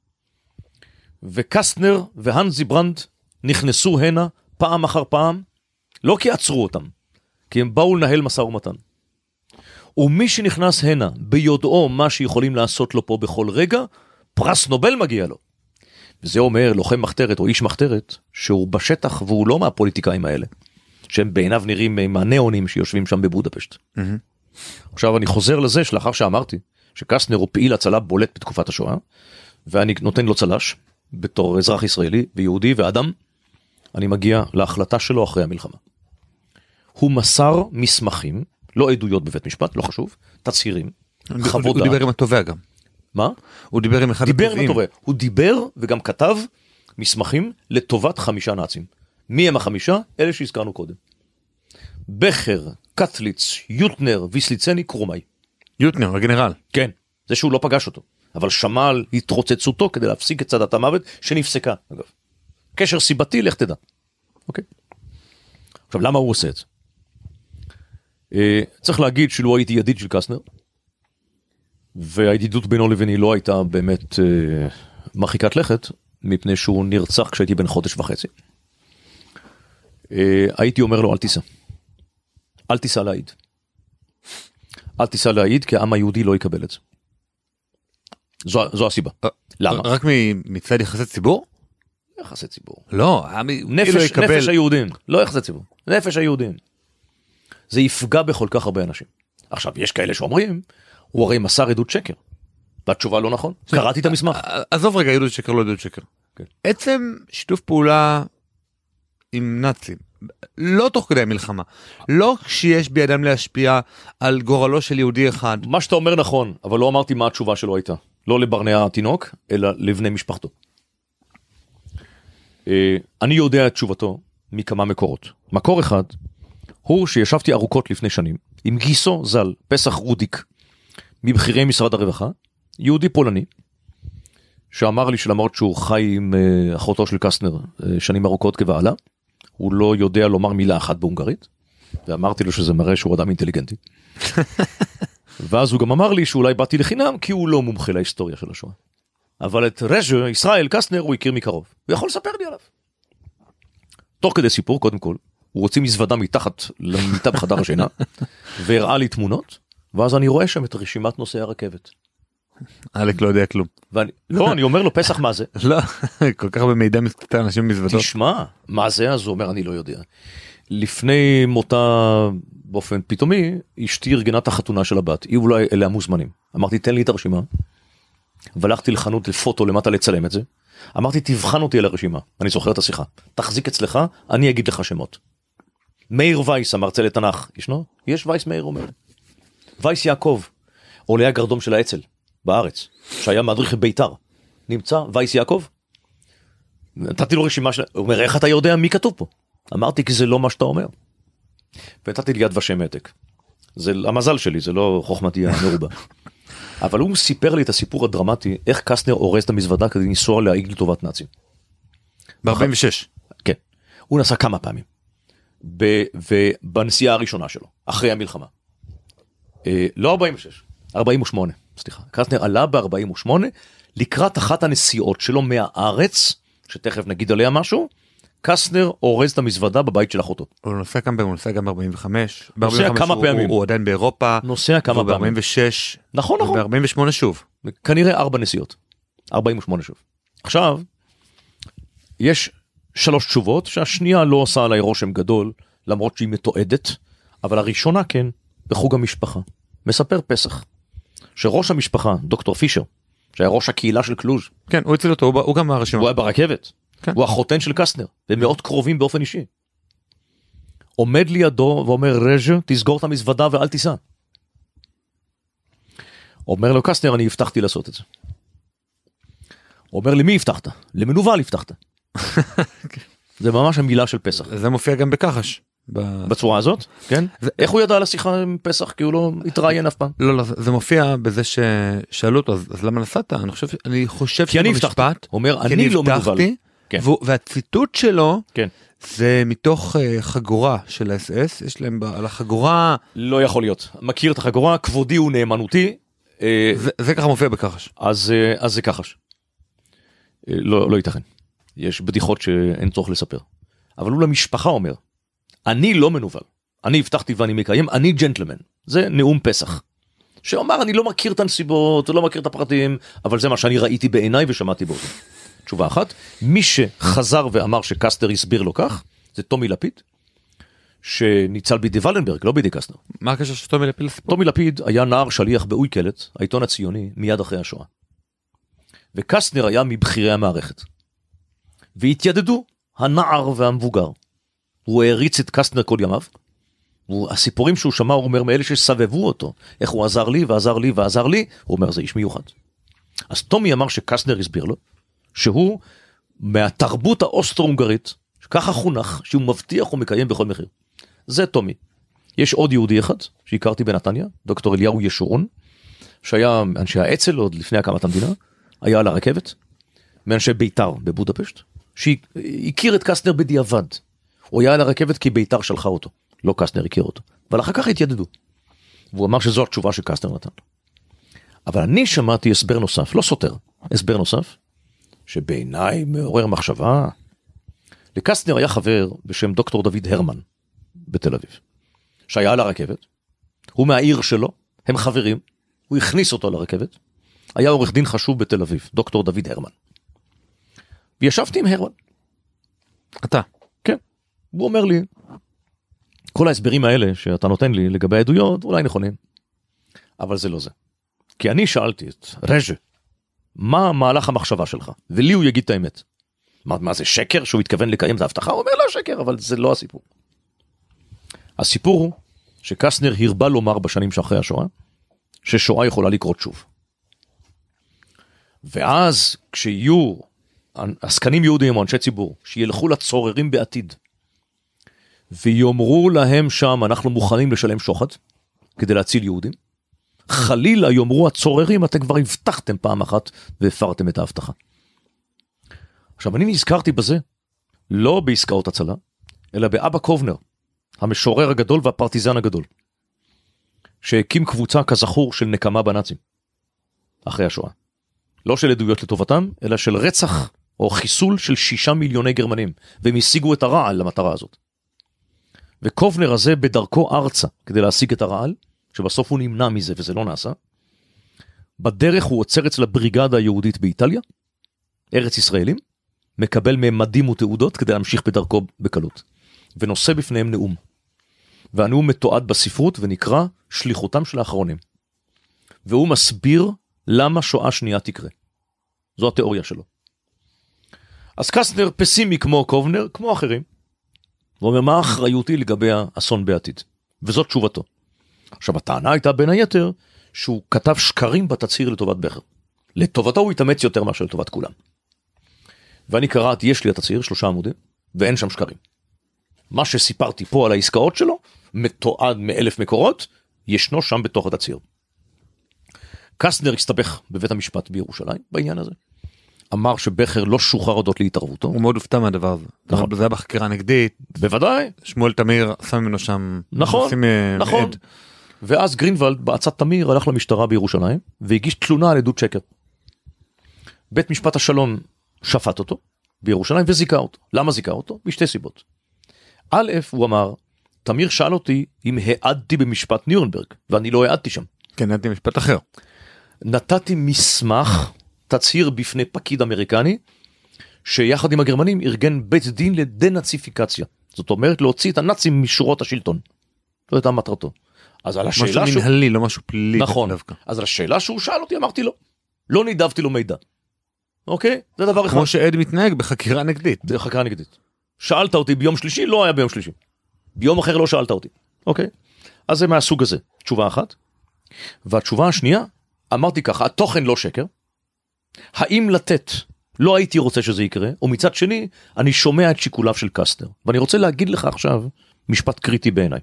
וקסטנר והנזי ברנד נכנסו הנה פעם אחר פעם, לא כי עצרו אותם, כי הם באו לנהל מסע ומתן. ומי שנכנס הנה ביודעו מה שיכולים לעשות לו פה בכל רגע, פרס נובל מגיע לו. וזה אומר לוחם מחתרת או איש מחתרת, שהוא בשטח והוא לא מהפוליטיקאים האלה, שהם בעיניו נראים מהניאונים שיושבים שם בבודפשט. Mm-hmm. עכשיו אני חוזר לזה שלאחר שאמרתי, שקסטנר הוא פעיל הצלה בולט בתקופת השואה, ואני נותן לו צלש, בתור אזרח ישראלי ויהודי ואדם, אני מגיע להחלטה שלו אחרי המלחמה. הוא מסר מסמכים, לא עדויות בבית משפט, לא חשוב, תצהירים, חוות דעת. הוא דיבר עם התובע גם. מה? הוא דיבר עם אחד דיבר התובעים. עם התובע. הוא דיבר וגם כתב מסמכים לטובת חמישה נאצים. מי הם החמישה? אלה שהזכרנו קודם. בכר, קטליץ, יוטנר, ויסליצני, קרומי. יוטנר, הגנרל. כן, זה שהוא לא פגש אותו, אבל שמע על התרוצצותו כדי להפסיק את צדת המוות שנפסקה, אגב. קשר סיבתי, לך תדע. אוקיי? עכשיו, למה הוא עושה את זה? צריך להגיד שלא הייתי ידיד של קסטנר, והידידות בינו לביני לא הייתה באמת מרחיקת לכת, מפני שהוא נרצח כשהייתי בן חודש וחצי. הייתי אומר לו, אל תיסע. אל תיסע להעיד. אל תיסע להעיד, כי העם היהודי לא יקבל את זה. זו, זו הסיבה. למה? רק מצד יחסי ציבור? יחסי ציבור. לא, נפש, נפש היהודים. לא יחסי ציבור. נפש היהודים. זה יפגע בכל כך הרבה אנשים. עכשיו, יש כאלה שאומרים, הוא הרי מסר עדות שקר. והתשובה לא נכון. קראתי את המסמך. עזוב רגע, עדות שקר, לא עדות שקר. עצם שיתוף פעולה עם נאצים, לא תוך כדי המלחמה, לא כשיש בידם להשפיע על גורלו של יהודי אחד. מה שאתה אומר נכון, אבל לא אמרתי מה התשובה שלו הייתה. לא לברנע התינוק, אלא לבני משפחתו. אני יודע את תשובתו, מכמה מקורות. מקור אחד הוא שישבתי ארוכות לפני שנים עם גיסו ז"ל, פסח רודיק, מבחירי משרד הרווחה, יהודי פולני, שאמר לי שלמרות שהוא חי עם uh, אחותו של קסטנר uh, שנים ארוכות כבעלה, הוא לא יודע לומר מילה אחת בהונגרית, ואמרתי לו שזה מראה שהוא אדם אינטליגנטי. ואז הוא גם אמר לי שאולי באתי לחינם, כי הוא לא מומחה להיסטוריה של השואה. אבל את רז'ה, ישראל קסטנר, הוא הכיר מקרוב, הוא יכול לספר לי עליו. תוך כדי סיפור, קודם כל, הוא הוציא מזוודה מתחת למיטה בחדר השינה, והראה לי תמונות, ואז אני רואה שם את רשימת נוסעי הרכבת. אלק לא יודע כלום. ואני, לא, אני אומר לו, פסח מה זה? לא, כל כך הרבה מידע מסתתר אנשים מזוודות. תשמע, מה זה? אז הוא אומר, אני לא יודע. לפני מותה באופן פתאומי, אשתי ארגנה את החתונה של הבת, היא אולי אלה המוזמנים. אמרתי, תן לי את הרשימה. והלכתי לחנות לפוטו למטה לצלם את זה. אמרתי, תבחן אותי על הרשימה. אני זוכר את השיחה. תחזיק אצלך, אני אגיד לך שמות. מאיר וייס, המרצה לתנ"ך, ישנו? יש וייס מאיר אומר. וייס יעקב, עולי הגרדום של האצ"ל, בארץ, שהיה מדריך ביתר. נמצא, וייס יעקב? נתתי לו רשימה של... הוא אומר, איך אתה יודע מי כתוב פה? אמרתי, כי זה לא מה שאתה אומר. ונתתי לי יד ושם העתק. זה המזל שלי, זה לא חוכמתי המרובה. אבל הוא סיפר לי את הסיפור הדרמטי, איך קסטנר אורז את המזוודה כדי לנסוע להעיג לטובת נאצים. ב-ארבעים ושש. כן. הוא נסע כמה פעמים. ובנסיעה הראשונה שלו, אחרי המלחמה. לא ארבעים ושש, ארבעים ושמונה, סליחה. קסטנר עלה ב-ארבעים ושמונה, לקראת אחת הנסיעות שלו מהארץ, שתכף נגיד עליה משהו, קסטנר אורז את המזוודה בבית של אחותו. הוא נוסע גם, הוא נוסע גם ב-ארבעים וחמש. נוסע כמה פעמים. הוא עדיין באירופה. נוסע כמה פעמים. ב-ארבעים ושש. נכון, נכון. ב-ארבעים ושמונה שוב. כנראה ארבע נסיעות. ארבעים ושמונה שוב. עכשיו, יש שלוש תשובות, שהשנייה לא עושה עליי רושם גדול, למרות שהיא מתועדת, אבל הראשונה כן, בחוג המשפחה. מספר פסח. שראש המשפחה, דוקטור פישר, שהיה ראש הקהילה של קלוז'. כן, הוא הציל אותו, הוא, הוא גם מהרשימה. הוא היה ברכבת. כן. הוא החותן של קסטנר, והם מאוד קרובים באופן אישי. עומד לידו ואומר, רז'ה, תסגור את המזוודה ואל תיסע. אומר לו, קסטנר, אני הבטחתי לעשות את זה. אומר, למי הבטחת? למנוול הבטחת. זה ממש המילה של פסח. זה מופיע גם בכחש. בצורה הזאת, כן? איך הוא ידע על השיחה עם פסח? כי הוא לא התראיין אף פעם. לא, לא, זה מופיע בזה ששאלו אותו, אז למה נסעת? אני חושב, אני חושב כי אני הבטחתי. אומר, אני לא מנוול. והציטוט שלו, כן. זה מתוך חגורה של ה-אס אס, יש להם על החגורה... לא יכול להיות. מכיר את החגורה, כבודי ונאמנותי. זה ככה מופיע בכחש. אז זה כחש. לא ייתכן. יש בדיחות שאין צורך לספר. אבל הוא למשפחה אומר, אני לא מנוול. אני הבטחתי ואני מקיים, אני ג'נטלמן. זה נאום פסח. שאומר, אני לא מכיר את הנסיבות, לא מכיר את הפרטים, אבל זה מה שאני ראיתי בעיניי ושמעתי באוזן. תשובה אחת, מי שחזר ואמר שקסטנר הסביר לו כך, זה טומי לפיד, שניצל בידי ולנברג, לא בידי קסטנר. מה הקשר של טומי לפיד לסיפור? טומי לפיד היה נער שליח באויקלט, העיתון הציוני, מיד אחרי השואה. וקסטנר היה מבחירי המערכת. והתיידדו הנער והמבוגר. הוא העריץ את קסטנר כל ימיו. הסיפורים שהוא שמע, הוא אומר מאלה שסבבו אותו, איך הוא עזר לי ועזר לי ועזר לי, הוא אומר, זה איש מיוחד. אז טומי אמר שקסטנר הסביר לו, שהוא מהתרבות האוסטרו-הונגרית, ככה חונך, שהוא מבטיח ומקיים בכל מחיר. זה טומי. יש עוד יהודי אחד, שהכרתי בנתניה, דוקטור אליהו ישורון, שהיה אנשי האצ"ל עוד לפני הקמת המדינה, היה על הרכבת, מאנשי ביתר בבודפשט, שהכיר את קסטנר בדיעבד. הוא היה על הרכבת כי ביתר שלחה אותו, לא קסטנר הכיר אותו. אבל אחר כך התיידדו. והוא אמר שזו התשובה שקסטנר נתן. אבל אני שמעתי הסבר נוסף, לא סותר, הסבר נוסף, שבעיניי מעורר מחשבה. לקסטנר היה חבר בשם דוקטור דוד הרמן בתל אביב, שהיה על הרכבת, הוא מהעיר שלו, הם חברים, הוא הכניס אותו לרכבת, היה עורך דין חשוב בתל אביב, דוקטור דוד הרמן. וישבתי עם הרמן. אתה? כן. הוא אומר לי, כל ההסברים האלה שאתה נותן לי לגבי העדויות, אולי נכונים, אבל זה לא זה. כי אני שאלתי את רז'ה, מה מהלך המחשבה שלך? ולי הוא יגיד את האמת. מה, מה זה שקר שהוא התכוון לקיים את ההבטחה? הוא אומר לא שקר, אבל זה לא הסיפור. הסיפור הוא שקסטנר הרבה לומר בשנים שאחרי השואה, ששואה יכולה לקרות שוב. ואז כשיהיו עסקנים יהודים או אנשי ציבור, שילכו לצוררים בעתיד, ויאמרו להם שם, אנחנו מוכנים לשלם שוחד, כדי להציל יהודים. חלילה יאמרו הצוררים, אתם כבר הבטחתם פעם אחת, והפרתם את ההבטחה. עכשיו, אני נזכרתי בזה, לא בעסקאות הצלה, אלא באבא קובנר, המשורר הגדול והפרטיזן הגדול, שהקים קבוצה כזכור של נקמה בנאצים, אחרי השואה. לא של עדויות לטובתם, אלא של רצח או חיסול של שישה מיליוני גרמנים, והם השיגו את הרעל למטרה הזאת. וקובנר הזה בדרכו ארצה, כדי להשיג את הרעל, שבסוף הוא נמנע מזה וזה לא נעשה, בדרך הוא עוצר אצל הבריגדה היהודית באיטליה, ארץ ישראלים, מקבל מהם מדים ותעודות כדי להמשיך בדרכו בקלות, ונושא בפניהם נאום. והנאום מתועד בספרות ונקרא שליחותם של האחרונים. והוא מסביר למה שואה שנייה תקרה. זו התיאוריה שלו. אז קסטנר פסימי כמו קובנר, כמו אחרים. הוא אומר, מה אחריותי לגבי האסון בעתיד? וזאת תשובתו. עכשיו, הטענה הייתה בין היתר, שהוא כתב שקרים בתצהיר לטובת בכר. לטובתו הוא התאמץ יותר מאשר לטובת כולם. ואני קראתי, יש לי התצהיר, שלושה עמודים, ואין שם שקרים. מה שסיפרתי פה על העסקאות שלו, מתועד מאלף מקורות, ישנו שם בתוך התצהיר. קסטנר הסתבך בבית המשפט בירושלים, בעניין הזה. אמר שבכר לא שוחרר הודות להתערבותו. הוא מאוד הופתע מהדבר הזה. נכון. זה היה בחקירה נגדית. בוודאי. שמואל תמיר שם ממנו שם. נכון, נכון. ואז גרינוולד בעצת תמיר הלך למשטרה בירושלים, והגיש תלונה על עדות שקר. בית משפט השלום שפט אותו בירושלים וזיקה אותו. למה זיקה אותו? משתי סיבות. א', הוא אמר, תמיר שאל אותי אם העדתי במשפט נירנברג, ואני לא העדתי שם. כן, העדתי משפט אחר. נתתי מסמך, תצהיר בפני פקיד אמריקני, שיחד עם הגרמנים ארגן בית דין לדנאציפיקציה. זאת אומרת, להוציא את הנאצים משורות השלטון. זו הייתה מטרתו. אז על השאלה משהו מנהלי, לא משהו פלילי. נכון. אז על השאלה שהוא שאל אותי, אמרתי לו. לא נידבתי לו מידע. אוקיי? זה דבר אחד. כמו שעד מתנהג בחקירה נגדית. בחקירה נגדית. שאלת אותי ביום שלישי, לא היה ביום שלישי. ביום אחר לא שאלת אותי. אוקיי? אז זה מהסוג הזה. תשובה אחת. והתשובה השנייה, אמרתי ככה, התוכן לא שקר. האם לתת, לא הייתי רוצה שזה יקרה, ומצד שני, אני שומע את שיקוליו של קסטנר. ואני רוצה להגיד לך עכשיו, משפט קריטי בעיניי.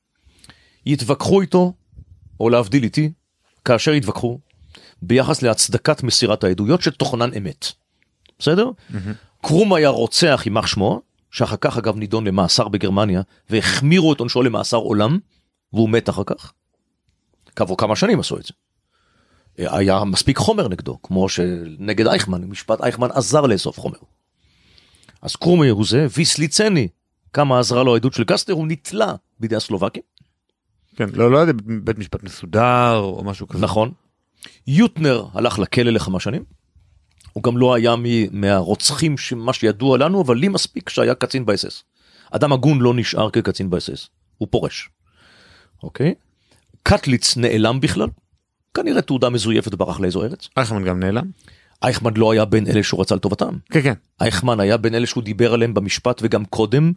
יתווכחו איתו, או להבדיל איתי, כאשר יתווכחו, ביחס להצדקת מסירת העדויות שתוכנן אמת. בסדר? Mm-hmm. קרום היה רוצח יימח שמו, שאחר כך אגב נידון למאסר בגרמניה, והחמירו את עונשו למאסר עולם, והוא מת אחר כך. כעבור כמה שנים עשו את זה. היה מספיק חומר נגדו, כמו שנגד אייכמן, משפט אייכמן עזר לאסוף חומר. אז קרומי הוא זה, ויסליצני, כמה עזרה לו העדות של קסטנר, הוא נתלה בידי הסלובקים. כן, לא, לא היה בית משפט מסודר או משהו כזה. נכון. יוטנר הלך לכלא לכמה שנים. הוא גם לא היה מהרוצחים שמה שידוע לנו, אבל לי מספיק שהיה קצין ב-אס אס. אדם הגון לא נשאר כקצין ב-אס אס. הוא פורש. אוקיי? קטליץ נעלם בכלל. כנראה תעודה מזויפת ברח לאיזו ארץ. אייכמן גם נעלם? אייכמן לא היה בין אלה שהוא רצה לטובתם. כן, כן. אייכמן היה בין אלה שהוא דיבר עליהם במשפט וגם קודם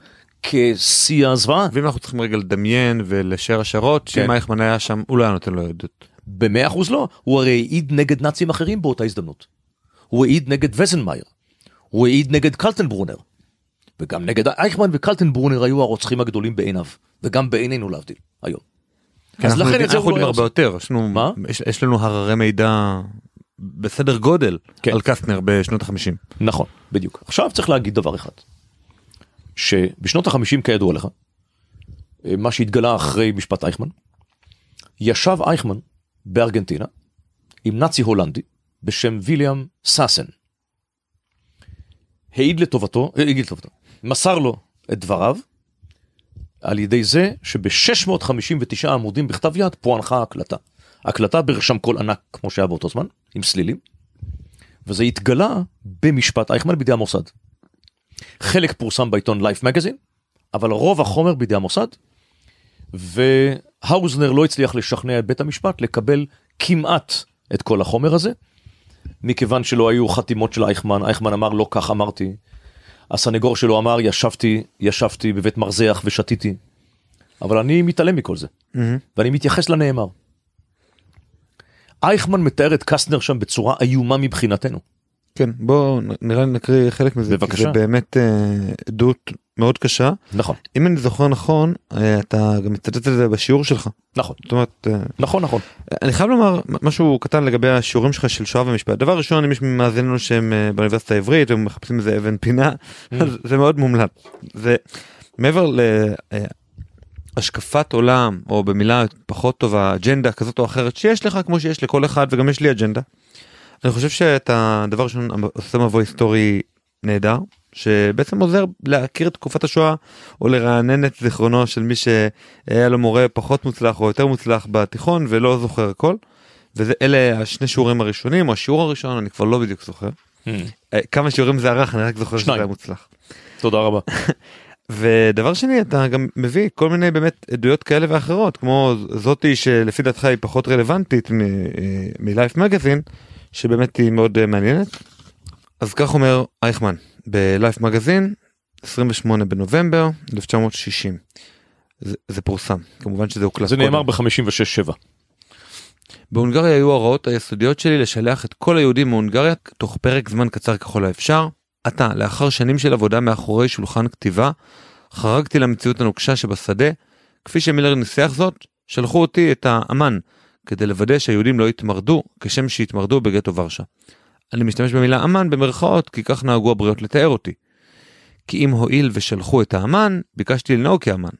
כשיא הזוועה. ואם אנחנו צריכים רגע לדמיין ולשאר השערות, כן. שאם אייכמן היה שם, הוא לא היה נותן לו עדות. במאה אחוז לא. הוא הרי העיד נגד נאצים אחרים באותה הזדמנות. הוא העיד נגד וזנמייר. הוא העיד נגד קלטנברונר. וגם נגד אייכמן וקלטנברונר היו הרוצחים הגדולים בעיניו. וגם בעינינו להבדיל, היום. כן, אנחנו יודעים הרבה יותר. יש לנו, מה? יש, יש לנו הררי מידע בסדר גודל כן. על קסטנר בשנות החמישים. נכון, בדיוק. עכשיו צריך להגיד דבר אחד. שבשנות החמישים כידוע לך, מה שהתגלה אחרי משפט אייכמן, ישב אייכמן בארגנטינה עם נאצי הולנדי בשם ויליאם סאסן. העיד לטובתו, העיד לטובתו, מסר לו את דבריו, על ידי זה שב-שש מאות חמישים ותשעה עמודים בכתב יד פוענחה הקלטה. הקלטה ברשם קול ענק כמו שהיה באותו זמן, עם סלילים, וזה התגלה במשפט אייכמן בידי המוסד. חלק פורסם בעיתון לייף מגזין, אבל רוב החומר בידי המוסד, והאוזנר לא הצליח לשכנע את בית המשפט לקבל כמעט את כל החומר הזה, מכיוון שלא היו חתימות של אייכמן. אייכמן אמר לא כך אמרתי, הסנגור שלו אמר ישבתי, ישבתי בבית מרזח ושתיתי, אבל אני מתעלם מכל זה, mm-hmm. ואני מתייחס לנאמר. אייכמן מתאר את קסטנר שם בצורה איומה מבחינתנו. כן, בוא נראה נקריא חלק מזה. בבקשה. זה באמת אה, עדות מאוד קשה. נכון. אם אני זוכר נכון, אתה גם מצטט את זה בשיעור שלך. נכון. זאת אומרת, נכון, נכון. אני חייב לומר משהו קטן לגבי השיעורים שלך של שואה ומשפט. דבר ראשון, אם יש מאזינים שהם באוניברסיטה העברית, והם מחפשים איזה אבן פינה, זה מאוד מומלץ. זה מעבר להשקפת עולם, או במילה פחות טובה, אג'נדה כזאת או אחרת, שיש לך כמו שיש לכל אחד, וגם יש לי אג'נדה. אני חושב שאת הדבר ראשון עושה מבוא היסטורי נהדר, שבעצם עוזר להכיר את תקופת השואה, או לרענן את זיכרונו של מי שהיה לו מורה פחות מוצלח, או יותר מוצלח בתיכון, ולא זוכר הכל. ואלה השני שיעורים הראשונים, או השיעור הראשון, אני כבר לא בדיוק זוכר. כמה שיעורים זה ערך, אני רק זוכר שזה היה מוצלח. תודה רבה. ודבר שני, אתה גם מביא כל מיני באמת עדויות כאלה ואחרות, כמו זאתי שלפי דעתך היא פחות רלוונטית מ-Life Magazine, שבאמת היא מאוד מעניינת. אז כך אומר אייכמן, ב-Life Magazine, עשרים ושמונה בנובמבר אלף תשע מאות שישים. זה, זה פורסם, כמובן שזה הוקלט. זה נאמר ב-חמישים ושש שבע. בהונגריה היו ההוראות היסודיות שלי לשלח את כל היהודים מהונגריה תוך פרק זמן קצר ככל האפשר. עתה, לאחר שנים של עבודה מאחורי שולחן כתיבה, חרגתי למציאות הנוקשה שבשדה, כפי שמילר ניסח זאת, שלחו אותי את האמן, כדי לוודא שהיהודים לא יתמרדו, כשם שהתמרדו בגטו ורשה. אני משתמש במילה אמן במרכאות, כי כך נהגו הבריות לתאר אותי. כי אם הועיל ושלחו את האמן, ביקשתי לנהוג כאמן.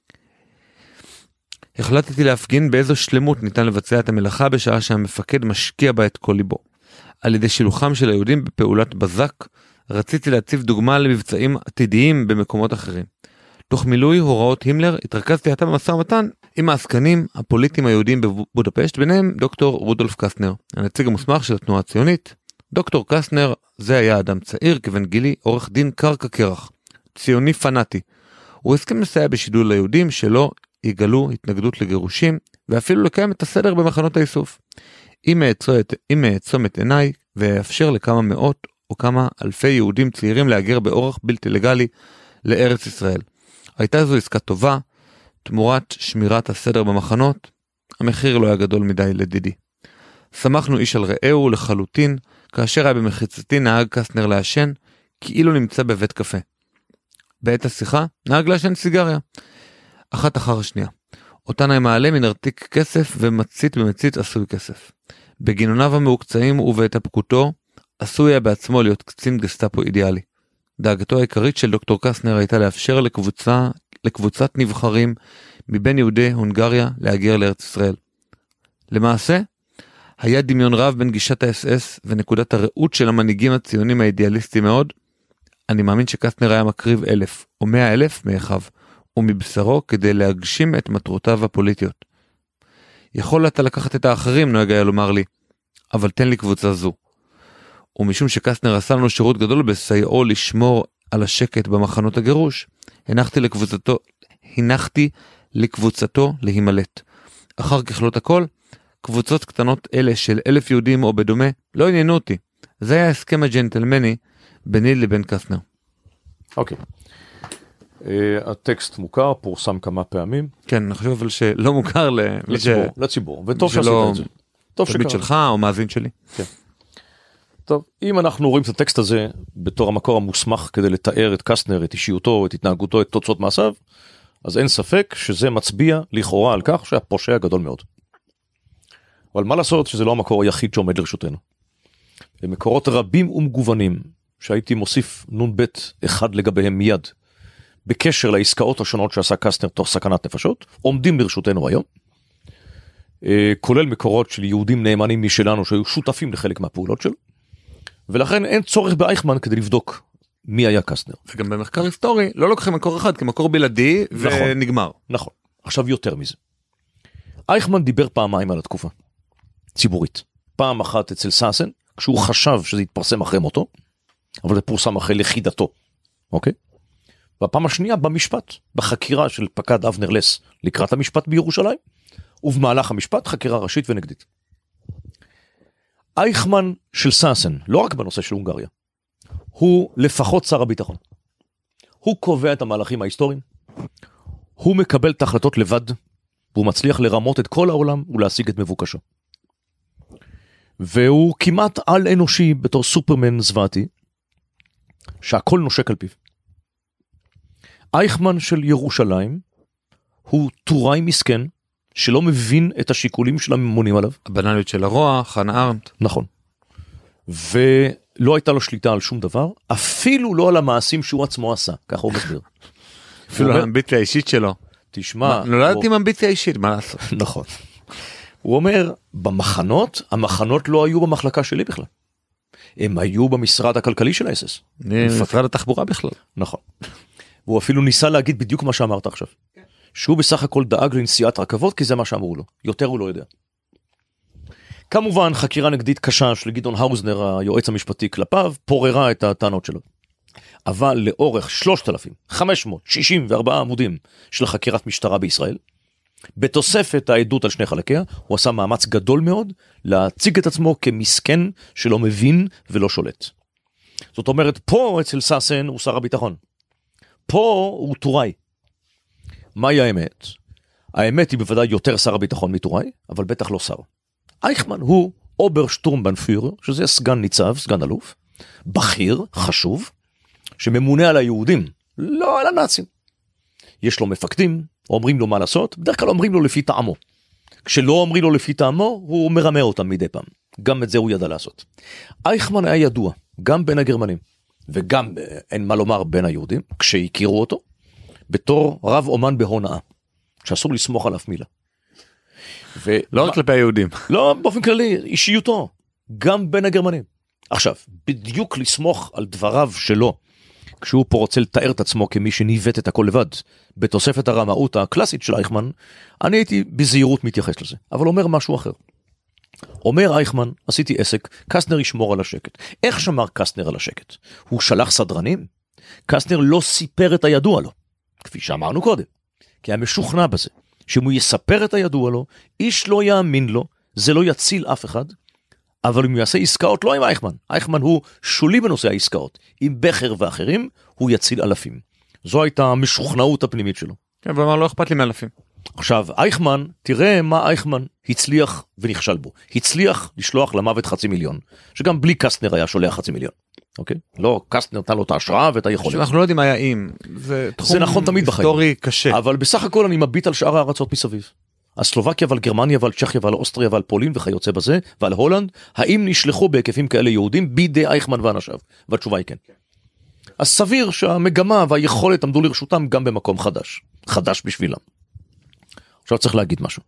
החלטתי להפגין באיזו שלמות ניתן לבצע את המלאכה בשעה שהמפקד משקיע בה את כל ליבו. על ידי שילוחם של היהודים בפעולת בזק, רציתי להציב דוגמה למבצעים עתידיים במקומות אחרים. תוך מילוי הוראות הימלר, התרכזתי עתה במשא ומתן עם העסקנים הפוליטיים היהודים בבודפשט, ביניהם דוקטור רודולף קסטנר, הנציג המוסמך של התנועה הציונית. דוקטור קסטנר זה היה אדם צעיר, כבן גילי, עורך דין קרקע קרח, ציוני פנאטי. הוא הסכים לסייע בשידול ליהודים שלא יגלו התנגדות לגירושים, ואפילו לקיים את הסדר במחנות האיסוף. אם אעצום את עיניי ואפשר לכמה מאות או כמה אלפי יהודים צעירים להגר באורח בלתי לגלי לארץ ישראל. הייתה זו עסקה טובה, תמורת שמירת הסדר במחנות, המחיר לא היה גדול מדי לדידי. שמחנו איש על רעהו לחלוטין, כאשר היה במחיצתי נהג קסטנר לעשן, כאילו נמצא בבית קפה. בעת השיחה נהג לעשן סיגריה, אחת אחר השנייה. אותן היה מעלה מנרתיק כסף ומצית במצית עשוי כסף. בגינוניו המעוקצעים ובהתאפקותו, עשוי היה בעצמו להיות קצין גסטאפו אידיאלי. דאגתו העיקרית של דוקטור קסטנר הייתה לאפשר לקבוצה, לקבוצת נבחרים מבין יהודי הונגריה להגר לארץ ישראל. למעשה, היה דמיון רב בין גישת ה-אס אס ונקודת הראות של המנהיגים הציונים האידיאליסטיים מאוד. אני מאמין שקסטנר היה מקריב אלף או מאה אלף מאחיו ומבשרו כדי להגשים את מטרותיו הפוליטיות. יכול אתה לקחת את האחרים, נוהג היה לומר לי, אבל תן לי קבוצה זו. ומשום שקסטנר עשה לנו שירות גדול בסייעו לשמור על השקט במחנות הגירוש, הנחתי לקבוצתו, הנחתי לקבוצתו להימלט. אחר ככלות הכל, קבוצות קטנות אלה של אלף יהודים או בדומה לא עניינו אותי. זה היה הסכם הג'נטלמני ביני לבין קסטנר. אוקיי. הטקסט מוכר, פורסם כמה פעמים. כן, אני חושב אבל שלא מוכר למי ש... לציבור, וטוב שעשית את זה. טוב שקרה. שלך או מאזין שלי. כן. טוב, אם אנחנו רואים את הטקסט הזה בתור המקור המוסמך כדי לתאר את קסטנר, את אישיותו, את התנהגותו, את תוצאות מעשיו, אז אין ספק שזה מצביע לכאורה על כך שהיה פושע גדול מאוד. אבל מה לעשות שזה לא המקור היחיד שעומד לרשותנו. במקורות רבים ומגוונים, שהייתי מוסיף נון בית אחד לגביהם מיד, בקשר לעסקאות השונות שעשה קסטנר תוך סכנת נפשות, עומדים לרשותנו היום, כולל מקורות של יהודים נאמנים משלנו שהיו שותפים לחלק מהפעולות שלו, ולכן אין צורך באייכמן כדי לבדוק מי היה קסטנר. וגם במחקר היסטורי לא לוקחים מקור אחד כמקור בלעדי נכון, ונגמר. נכון. עכשיו יותר מזה. אייכמן דיבר פעמיים על התקופה. ציבורית. פעם אחת אצל סאסן, כשהוא חשב שזה יתפרסם אחרי מותו, אבל זה פורסם אחרי לכידתו. אוקיי? והפעם השנייה במשפט, בחקירה של פקד אבנר לס לקראת המשפט בירושלים, ובמהלך המשפט חקירה ראשית ונגדית. אייכמן של סאסן, לא רק בנושא של הונגריה, הוא לפחות שר הביטחון. הוא קובע את המהלכים ההיסטוריים, הוא מקבל את ההחלטות לבד, והוא מצליח לרמות את כל העולם ולהשיג את מבוקשו. והוא כמעט על אנושי בתור סופרמן זוועתי, שהכל נושק על פיו. אייכמן של ירושלים הוא טוראי מסכן, שלא מבין את השיקולים של הממונים עליו. הבנליות של הרוע, חנה ארנדט. נכון. ולא הייתה לו שליטה על שום דבר, אפילו לא על המעשים שהוא עצמו עשה, ככה הוא מסביר. אפילו על האמביציה האישית שלו. תשמע... נולדתי עם אמביציה אישית, מה לעשות? נכון. הוא אומר, במחנות, המחנות לא היו במחלקה שלי בכלל. הם היו במשרד הכלכלי של ה-אס אס. משרד התחבורה בכלל. נכון. והוא אפילו ניסה להגיד בדיוק מה שאמרת עכשיו. שהוא בסך הכל דאג לנסיעת רכבות, כי זה מה שאמרו לו. יותר הוא לא יודע. כמובן, חקירה נגדית קשה של גדעון האוזנר, היועץ המשפטי כלפיו, פוררה את הטענות שלו. אבל לאורך שלושת אלפים חמש מאות שישים וארבעה עמודים של חקירת משטרה בישראל, בתוספת העדות על שני חלקיה, הוא עשה מאמץ גדול מאוד להציג את עצמו כמסכן שלא מבין ולא שולט. זאת אומרת, פה אצל סאסן הוא שר הביטחון. פה הוא טוראי. מהי האמת? האמת היא בוודאי יותר שר הביטחון מטוראי, אבל בטח לא שר. אייכמן הוא אוברשטורמבנפיורר, שזה סגן ניצב, סגן אלוף, בכיר, חשוב, שממונה על היהודים, לא על הנאצים. יש לו מפקדים, אומרים לו מה לעשות, בדרך כלל אומרים לו לפי טעמו. כשלא אומרים לו לפי טעמו, הוא מרמה אותם מדי פעם. גם את זה הוא ידע לעשות. אייכמן היה ידוע, גם בין הגרמנים, וגם, אין מה לומר, בין היהודים, כשהכירו אותו, בתור רב אומן בהונאה, שאסור לסמוך עליו מילה. ו... לא רק כלפי היהודים. לא, באופן כללי, אישיותו, גם בין הגרמנים. עכשיו, בדיוק לסמוך על דבריו שלו, כשהוא פה רוצה לתאר את עצמו כמי שניווט את הכל לבד, בתוספת הרמאות הקלאסית של אייכמן, אני הייתי בזהירות מתייחס לזה, אבל אומר משהו אחר. אומר אייכמן, עשיתי עסק, קסטנר ישמור על השקט. איך שמר קסטנר על השקט? הוא שלח סדרנים? קסטנר לא סיפר את הידוע לו, כפי שאמרנו קודם, כי היה משוכנע בזה, שאם הוא יספר את הידוע לו, איש לא יאמין לו, זה לא יציל אף אחד, אבל אם הוא יעשה עסקאות לא עם אייכמן, אייכמן הוא שולי בנושא העסקאות, עם בכר ואחרים, הוא יציל אלפים. זו הייתה המשוכנעות הפנימית שלו. כן, ואמר לא אכפת לי מאלפים. עכשיו, אייכמן, תראה מה אייכמן הצליח ונכשל בו. הצליח לשלוח למוות חצי מיליון, שגם בלי קסטנר היה שולח חצי מיליון. אוקיי? לא, קסטנר נתן לו את ההשראה ואת היכולת. אנחנו לא יודעים מה היה אם. זה תחום נכון תמיד בחיים. היסטורי קשה. אבל בסך הכל אני מביט על שאר הארצות מסביב. על סלובקיה ועל גרמניה ועל צ'כיה ועל אוסטריה ועל פולין וכיוצא בזה, ועל הולנד, האם נשלחו בהיקפים כאלה יהודים בידי אייכמן ואנשיו? והתשובה היא כן. אז סביר שהמגמה והיכולת עמדו לרשותם גם במקום חדש. חדש בשבילם. עכשיו צריך להגיד משהו.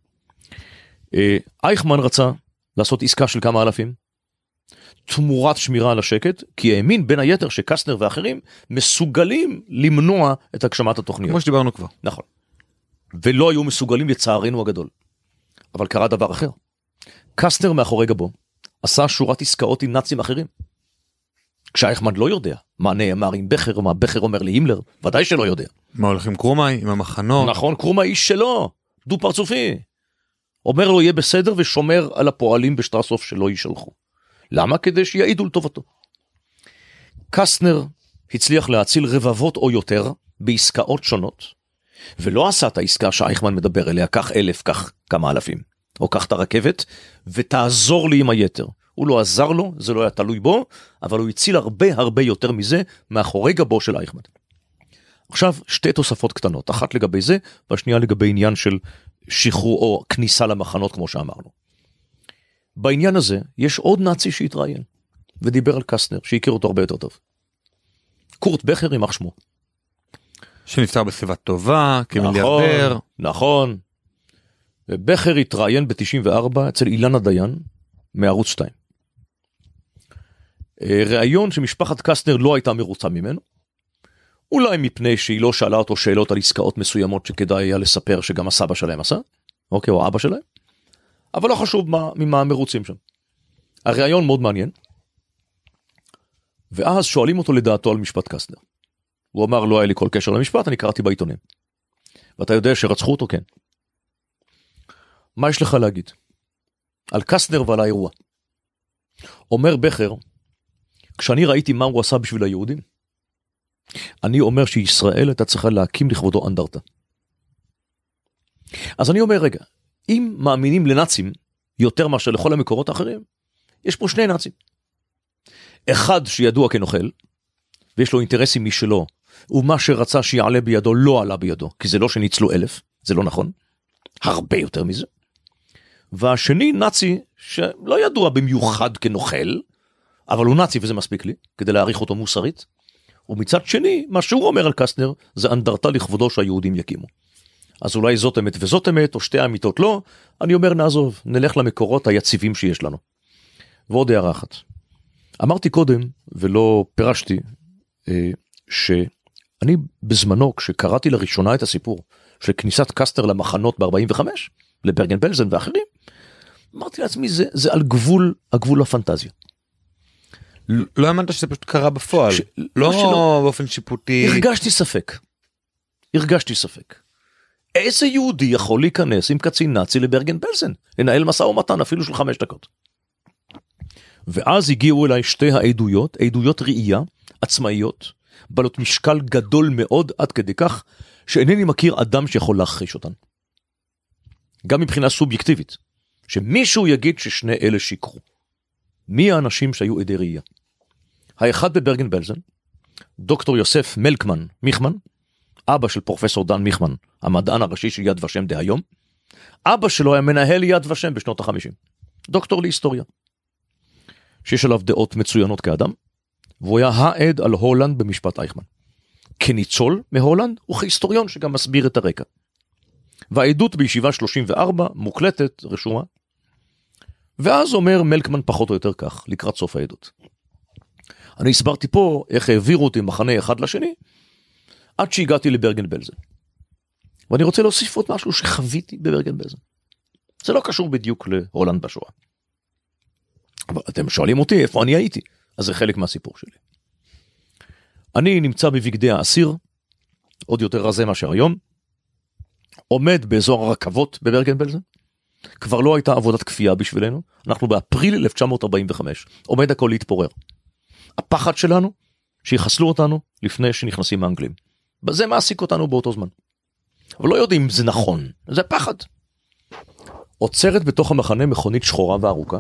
אייכמן רצה לעשות עסקה של כמה אלפים, תמורת שמירה על השקט, כי האמין בין היתר שקסטנר ואחרים מסוגלים למנוע את הגשמת התוכניות. כמו שדיברנו כבר. נכון. ולא היו מסוגלים לצערנו הגדול. אבל קרה דבר אחר. קסטנר מאחורי גבו עשה שורת עסקאות עם נאצים אחרים. כשאייכמן לא יודע מה נאמר עם בכר, מה בכר אומר להימלר, ודאי שלא יודע. מה הולך עם קרומאי, עם המחנות? נכון, קרומאי איש שלו, דו פרצופי. אומר לו יהיה בסדר ושומר על הפועלים בשטרסוף שלא יישלחו. למה? כדי שיעידו לטובתו. קסטנר הצליח להציל רבבות או יותר בעסקאות שונות, ולא עשה את העסקה שאייכמן מדבר אליה, כך אלף, כך כמה אלפים, או כך את הרכבת, ותעזור לי עם היתר. הוא לא עזר לו, זה לא היה תלוי בו, אבל הוא הציל הרבה הרבה יותר מזה, מאחורי גבו של אייכמן. עכשיו, שתי תוספות קטנות, אחת לגבי זה, והשנייה לגבי עניין של שחרור או כניסה למחנות, כמו שאמרנו. בעניין הזה, יש עוד נאצי שהתראיין, ודיבר על קסטנר, שהכיר אותו הרבה יותר טוב. קורט בכר, יימח שמו. שנפטר בסביבה טובה, כמיליארדר. נכון, נכון. ובכר התראיין ב-תשעים וארבע אצל אילנה דיין, מערוץ שתיים. ראיון שמשפחת קסטנר לא הייתה מרוצה ממנו, אולי מפני שהיא לא שאלה אותו שאלות על עסקאות מסוימות שכדאי היה לספר שגם הסבא שלהם עשה, אוקיי, או האבא שלהם, אבל לא חשוב מה, ממה מרוצים שם. הראיון מאוד מעניין, ואז שואלים אותו לדעתו על משפט קסטנר. הוא אמר, לא היה לי כל קשר למשפט, אני קראתי בעיתונים. ואתה יודע שרצחו אותו? כן. מה יש לך להגיד? על קסטנר ועל האירוע. אומר בכר, כשאני ראיתי מה הוא עשה בשביל היהודים, אני אומר שישראל הייתה צריכה להקים לכבודו אנדרטה. אז אני אומר, רגע, אם מאמינים לנאצים יותר מאשר לכל המקורות האחרים, יש פה שני נאצים. אחד שידוע כנוכל, ויש לו אינטרסים משלו, ומה שרצה שיעלה בידו לא עלה בידו, כי זה לא שניצלו אלף, זה לא נכון, הרבה יותר מזה. והשני נאצי שלא ידוע במיוחד כנוכל, אבל הוא נאצי וזה מספיק לי, כדי להעריך אותו מוסרית, ומצד שני, מה שהוא אומר על קסטנר, זה אנדרטה לכבודו שהיהודים יקימו. אז אולי זאת אמת וזאת אמת, או שתי האמיתות לא, אני אומר נעזוב, נלך למקורות היציבים שיש לנו. ועוד הערה אחת. אמרתי קודם, ולא פירשתי, שאני בזמנו, כשקראתי לראשונה את הסיפור, של כניסת קסטנר למחנות ב-ארבעים וחמש, לברגן בלזן ואחרים, אמרתי לעצמי, זה, זה על גבול, הגבול הפנטזיה. לא האמנת שזה פשוט קרה בפועל, ש... לא שלא... באופן שיפוטי. הרגשתי ספק, הרגשתי ספק. איזה יהודי יכול להיכנס עם קצין נאצי לברגן בלזן, לנהל מסע ומתן אפילו של חמש דקות. ואז הגיעו אליי שתי העדויות, עדויות ראייה, עצמאיות, בעלות משקל גדול מאוד עד כדי כך, שאינני מכיר אדם שיכול להכחיש אותן. גם מבחינה סובייקטיבית, שמישהו יגיד ששני אלה שיקרו. מי האנשים שהיו עדי ראייה? האחד בברגן בלזן, דוקטור יוסף מלקמן מיכמן, אבא של פרופסור דן מיכמן, המדען הראשי של יד ושם דהיום, אבא שלו היה מנהל יד ושם בשנות החמישים, דוקטור להיסטוריה, שיש עליו דעות מצוינות כאדם, והוא היה העד על הולנד במשפט אייכמן, כניצול מהולנד וכהיסטוריון שגם מסביר את הרקע. והעדות בישיבה שלושים וארבע מוקלטת, רשומה, ואז אומר מלקמן פחות או יותר כך, לקראת סוף העדות. אני הסברתי פה איך העבירו אותי מחנה אחד לשני, עד שהגעתי לברגן בלזן. ואני רוצה להוסיף עוד משהו שחוויתי בברגן בלזן. זה לא קשור בדיוק להולנד בשואה. אבל אתם שואלים אותי איפה אני הייתי, אז זה חלק מהסיפור שלי. אני נמצא בבגדי האסיר, עוד יותר רזה מאשר היום, עומד באזור הרכבות בברגן בלזן, כבר לא הייתה עבודת כפייה בשבילנו, אנחנו באפריל אלף תשע מאות ארבעים וחמש, עומד הכל להתפורר. הפחד שלנו, שיחסלו אותנו לפני שנכנסים האנגלים. בזה מעסיק אותנו באותו זמן. אבל לא יודעים אם זה נכון, זה פחד. עוצרת בתוך המחנה מכונית שחורה וארוכה,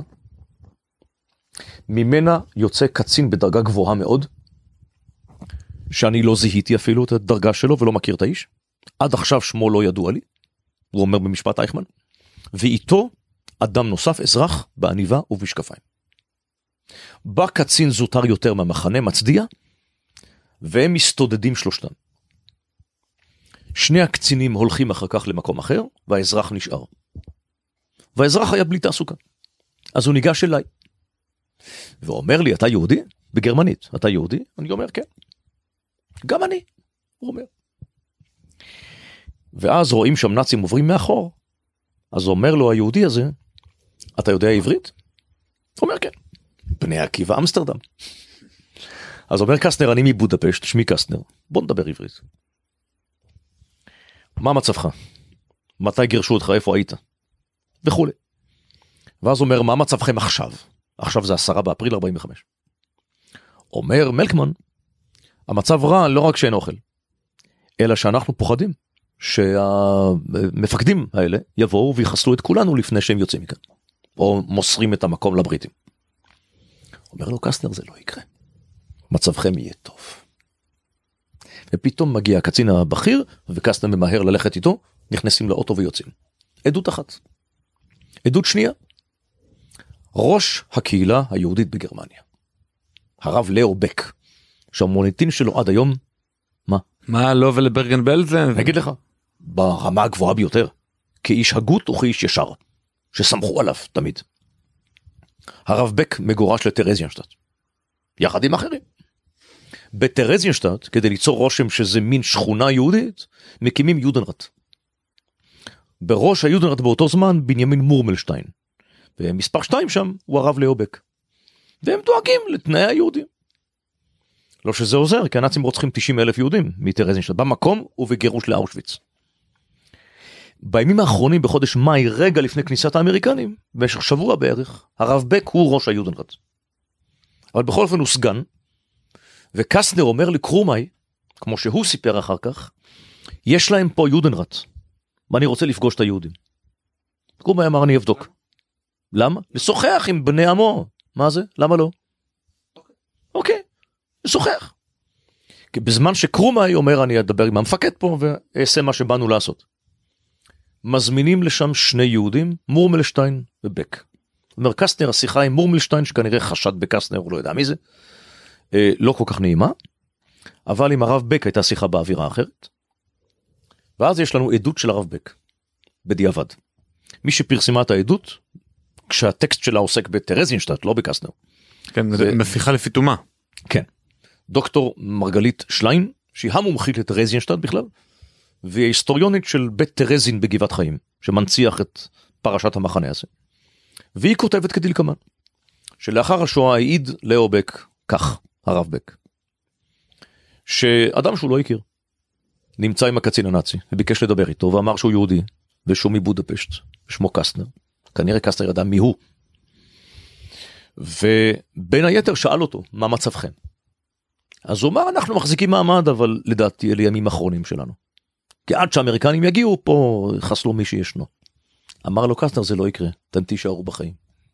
ממנה יוצא קצין בדרגה גבוהה מאוד, שאני לא זיהיתי אפילו את הדרגה שלו ולא מכיר את האיש, עד עכשיו שמו לא ידוע לי, הוא אומר במשפט אייכמן, ואיתו אדם נוסף, אזרח, בעניבה ובמשקפיים. בא קצין זוטר יותר מהמחנה, מצדיע, והם מסתודדים שלושתם. שני הקצינים הולכים אחר כך למקום אחר, והאזרח נשאר. והאזרח היה בלי תעסוקה. אז הוא ניגש אליי. ואומר לי, אתה יהודי? בגרמנית, אתה יהודי? אני אומר, כן. גם אני, הוא אומר. ואז רואים שם נאצים עוברים מאחור, אז אומר לו היהודי הזה, אתה יודע עברית? הוא אומר, כן. בני עקיבא אמסטרדם. אז אומר קסטנר, אני מבודפשט, שמי קסטנר, בוא נדבר עברית. מה מצבך? מתי גירשו אותך? איפה היית? וכו'. ואז אומר, מה מצבכם עכשיו? עכשיו זה עשרה באפריל ארבעים וחמש. אומר מלקמן, המצב רע לא רק שאין אוכל, אלא שאנחנו פוחדים שהמפקדים האלה יבואו ויחסלו את כולנו לפני שהם יוצאים מכאן, או מוסרים את המקום לבריטים. אומר לו קסטנר, זה לא יקרה. מצבכם יהיה טוב. ופתאום מגיע הקצין הבכיר, וקסטנר ממהר ללכת איתו, נכנסים לאוטו ויוצאים. עדות אחת. עדות שנייה. ראש הקהילה היהודית בגרמניה. הרב לאו בק, שהמוניטין שלו עד היום, מה? מה לא ולברגן בלזן? אני אגיד לך, ברמה הגבוהה ביותר, כאיש הגות וכאיש ישר, שסמכו עליו תמיד. הרב בק מגורש לטרזיינשטט, יחד עם אחרים. בטרזיינשטט, כדי ליצור רושם שזה מין שכונה יהודית, מקימים יודנרט. בראש היודנרט באותו זמן, בנימין מורמלשטיין. ומספר שתיים שם הוא הרב לאו בק. והם דואגים לתנאי היהודים. לא שזה עוזר, כי הנאצים רוצחים תשעים אלף יהודים מטרזיינשטט, במקום ובגירוש לאושוויץ. בימים האחרונים בחודש מאי, רגע לפני כניסת האמריקנים, במשך שבוע בערך, הרב בק הוא ראש היודנרט. אבל בכל אופן הוא סגן, וקסטנר אומר לקרומאי, כמו שהוא סיפר אחר כך, יש להם פה יודנרט, ואני רוצה לפגוש את היהודים. קרומאי אמר, אני אבדוק. למה? לשוחח עם בני עמו. מה זה? למה לא? אוקיי, לשוחח. בזמן שקרומאי אומר אני אדבר עם המפקד פה ואעשה מה שבאנו לעשות. מזמינים לשם שני יהודים, מורמלשטיין ובק. אומר קסטנר, השיחה עם מורמלשטיין שכנראה חשד בקסטנר, הוא לא יודע מי זה, אה, לא כל כך נעימה, אבל עם הרב בק הייתה שיחה באווירה אחרת. ואז יש לנו עדות של הרב בק, בדיעבד. מי שפרסמה את העדות, כשהטקסט שלה עוסק בטרזינשטט, לא בקסטנר. כן, זה משיחה לפי תומה. כן. דוקטור מרגלית שליין, שהיא המומחית לטרזינשטט בכלל, והיא היסטוריונית של בית טרזין בגבעת חיים, שמנציח את פרשת המחנה הזה. והיא כותבת כדלקמן, שלאחר השואה העיד לאו בק, כך, הרב בק, שאדם שהוא לא הכיר, נמצא עם הקצין הנאצי, וביקש לדבר איתו, ואמר שהוא יהודי, ושהוא מבודפשט, שמו קסטנר, כנראה קסטנר ידע מי הוא, ובין היתר שאל אותו, מה מצבכם? אז הוא אמר, אנחנו מחזיקים מעמד, אבל לדעתי אלה ימים אחרונים שלנו. כי עד שהאמריקנים יגיעו, פה חסלו מי שישנו. אמר לו קסטנר, זה לא יקרה, אתם תישארו בחיים.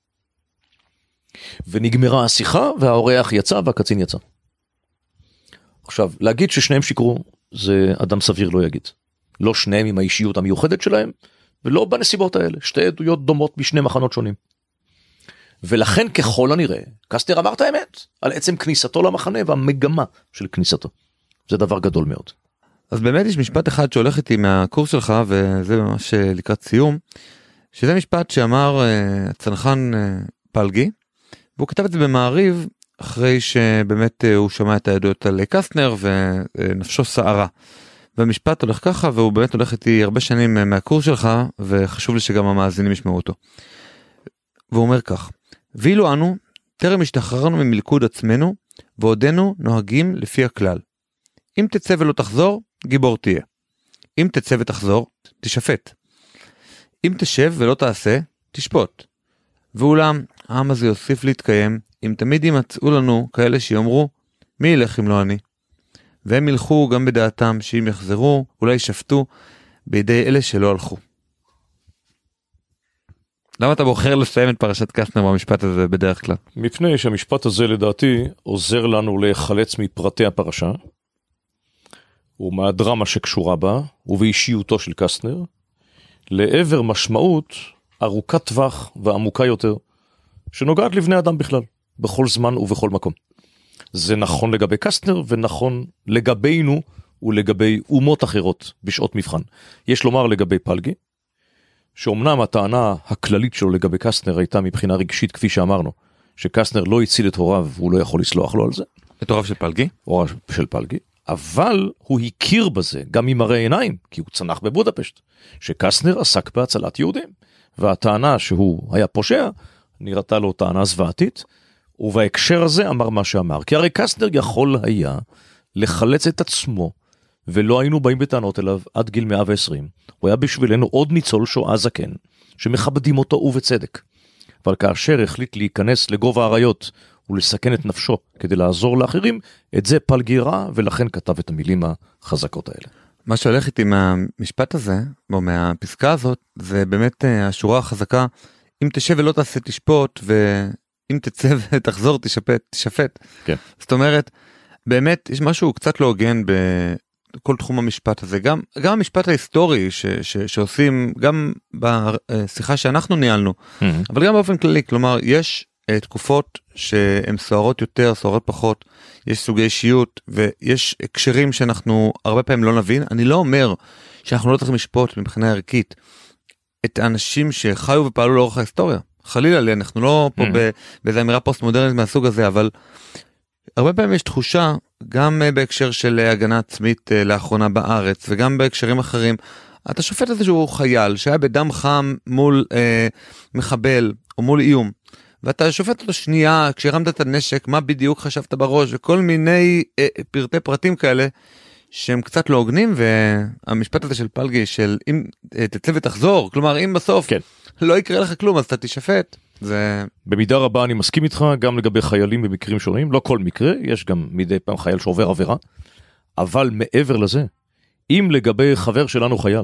ונגמרה השיחה, והאורח יצא, והקצין יצא. עכשיו, להגיד ששניהם שיקרו, זה אדם סביר לא יגיד. לא שניהם עם האישיות המיוחדת שלהם, ולא בנסיבות האלה. שתי עדויות דומות בשני מחנות שונים. ולכן ככל הנראה, קסטנר אמר את האמת, על עצם כניסתו למחנה והמגמה של כניסתו. זה דבר גדול מאוד. אז באמת יש משפט אחד שהולך איתי מהקורס שלך, וזה ממש לקראת סיום, שזה משפט שאמר uh, הצנחן uh, פלגי, והוא כתב את זה במעריב, אחרי שבאמת uh, הוא שמע את העדויות על קסטנר, ונפשו סערה. והמשפט הולך ככה, והוא באמת הולך איתי הרבה שנים uh, מהקורס שלך, וחשוב לי שגם המאזינים ישמעו אותו. והוא אומר כך, ואילו אנו, טרם השתחררנו ממלכוד עצמנו, ועודנו נוהגים לפי הכלל. אם תצא ולא תחזור, גיבור תהיה. אם תצא ותחזור, תשפט. אם תשב ולא תעשה, תשפוט. ואולם, העם הזה יוסיף להתקיים, אם תמיד ימצאו לנו כאלה שיאמרו, מי ילך אם לא אני? והם ילכו גם בדעתם שאם יחזרו, אולי ישפטו בידי אלה שלא הלכו. למה אתה בוחר לסיים את פרשת קסטנר במשפט הזה בדרך כלל? מפני שהמשפט הזה לדעתי עוזר לנו להיחלץ מפרטי הפרשה, ומהדרמה שקשורה בה, ובאישיותו של קסטנר, לעבר משמעות ארוכת טווח ועמוקה יותר, שנוגעת לבני אדם בכלל, בכל זמן ובכל מקום. זה נכון לגבי קסטנר, ונכון לגבינו ולגבי אומות אחרות בשעות מבחן. יש לומר לגבי פלגי, שאומנם הטענה הכללית שלו לגבי קסטנר הייתה מבחינה רגשית, כפי שאמרנו, שקסטנר לא הציל את הוריו, והוא לא יכול לסלוח לו על זה. את הוריו של פלגי? הוריו של פלגי. אבל הוא הכיר בזה, גם עם הרי עיניים, כי הוא צנח בבודפשט, שקסטנר עסק בהצלת יהודים. והטענה שהוא היה פושע, נראתה לו טענה זוועתית, ובהקשר הזה אמר מה שאמר. כי הרי קסטנר יכול היה לחלץ את עצמו, ולא היינו באים בטענות אליו עד גיל מאה ועשרים. הוא היה בשבילנו עוד ניצול שואה זקן, שמכבדים אותו ובצדק. אבל כאשר החליט להיכנס לגובה האריות, ולסכן את נפשו כדי לעזור לאחרים, את זה פלגי רע, ולכן כתב את המילים החזקות האלה. מה שהולך איתי מהמשפט הזה, או מהפסקה הזאת, זה באמת השורה החזקה, אם תשב ולא תעשה תשפוט, ואם תצא ותחזור תשפט, תשפט. כן. זאת אומרת, באמת יש משהו קצת לא הוגן בכל תחום המשפט הזה, גם, גם המשפט ההיסטורי ש, ש, שעושים, גם בשיחה שאנחנו ניהלנו, mm-hmm. אבל גם באופן כללי, כלומר, יש תקופות שהן סוערות יותר, סוערות פחות, יש סוגי אישיות, ויש הקשרים שאנחנו הרבה פעמים לא נבין. אני לא אומר שאנחנו לא צריכים לשפוט מבחינה ערכית את האנשים שחיו ופעלו לאורך ההיסטוריה. חלילה, אנחנו לא פה mm-hmm. באיזו אמירה פוסט-מודרנית מהסוג הזה, אבל הרבה פעמים יש תחושה, גם בהקשר של הגנה עצמית לאחרונה בארץ, וגם בהקשרים אחרים, אתה שופט איזשהו חייל שהיה בדם חם מול אה, מחבל, או מול איום, ואתה שופט אותו שנייה, כשהרמת את הנשק, מה בדיוק חשבת בראש, וכל מיני אה, פרטי פרטים כאלה, שהם קצת לא הוגנים, והמשפט הזה של פלגי, של אם אה, תצא ותחזור, כלומר, אם בסוף כן. לא יקרה לך כלום, אז אתה תשפט. זה... במידה רבה אני מסכים איתך, גם לגבי חיילים במקרים שונים, לא כל מקרה, יש גם מדי פעם חייל שעובר עבירה, אבל מעבר לזה, אם לגבי חבר שלנו חייל,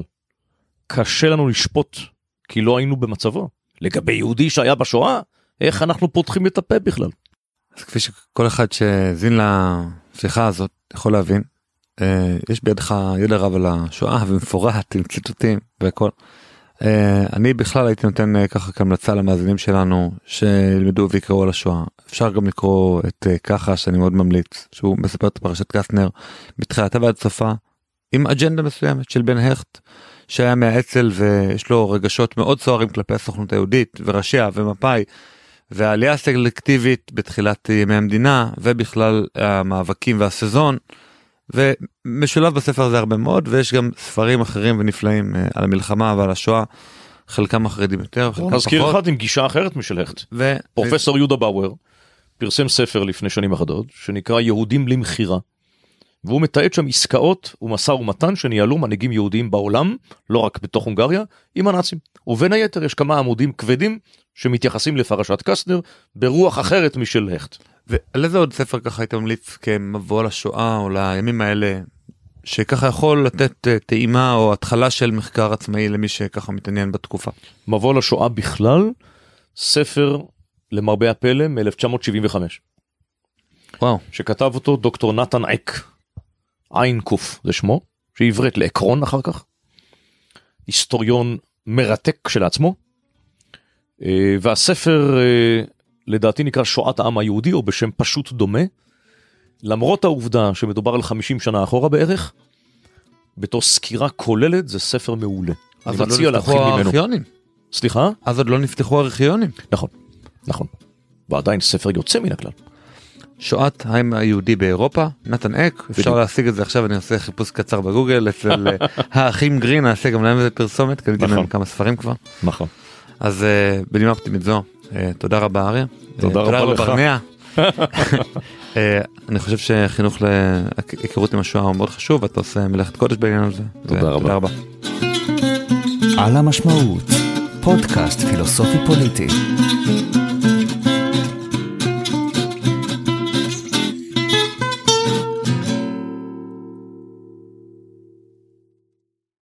קשה לנו לשפוט, כי לא היינו במצבו, לגבי יהודי שהיה בשואה, איך אנחנו פותחים את הפה בכלל? אז כפי שכל אחד שזין לשיחה הזאת, יכול להבין. יש בידך ידע רב על השואה ומפורט עם ציטוטים והכל. אני בכלל הייתי נותן ככה כמלצה למאזינים שלנו שילמדו ויקראו על השואה. אפשר גם לקרוא את ככה שאני מאוד ממליץ, שהוא מספר את פרשת קסטנר בתחילתה ועד סופה, עם אג'נדה מסוימת של בן הכט, שהיה מהאצ"ל ויש לו רגשות מאוד סוערים כלפי הסוכנות היהודית וראשיה ומפא"י, והעלייה הסלקטיבית בתחילת ימי המדינה ובכלל המאבקים והסזון, ומשולב בספר הזה הרבה מאוד, ויש גם ספרים אחרים ונפלאים על המלחמה ועל השואה, חלקם מחרידים יותר, חלקם פחות. מזכיר אחד עם גישה אחרת משל הכט. ו... פרופסור יהודה באואר פרסם ספר לפני שנים אחדות, שנקרא יהודים למחירה, והוא מתעד שם עסקאות ומשא ומתן שניהלו מנהיגים יהודיים בעולם, לא רק בתוך הונגריה, עם הנאצים. ובין היתר יש כמה עמודים כבדים שמתייחסים לפרשת קסטנר ברוח אחרת משל הכט. ועל איזה עוד ספר ככה היית ממליץ כמבוא לשואה או לימים האלה, שככה יכול לתת טעימה או התחלה של מחקר עצמאי למי שככה מתעניין בתקופה? מבוא לשואה בכלל, ספר למרבה הפלא מ-אלף תשע מאות שבעים וחמש. וואו. שכתב אותו דוקטור נתן עק, עין קוף זה שמו, שעברת לעקרון אחר כך, היסטוריון מרתק של עצמו, והספר לדעתי נקרא שואת העם היהודי, או בשם פשוט דומה, למרות העובדה שמדובר על חמישים שנה אחורה בערך, בתור סקירה כוללת, זה ספר מעולה. אז עוד לא נפתחו הארכיונים. סליחה? אז עוד לא נפתחו הארכיונים. נכון, נכון. ועדיין ספר יוצא מן הכלל. שואת העם היהודי באירופה, נתן עק, אפשר להשיג את זה עכשיו, אני עושה חיפוש קצר בגוגל, אצל האחים גרין, נעשה גם להם איזה פרסומת, כי אני גם כמה ספרים כבר. נכון. אז בנימה אופטימית זו, תודה רבה אריה. תודה רבה לך. אני חושב שחינוך להיכרות עם השואה הוא מאוד חשוב, ואתה עושה מלאכת קודש בעניין הזה. תודה רבה. על המשמעות, פודקאסט פילוסופי פוליטי.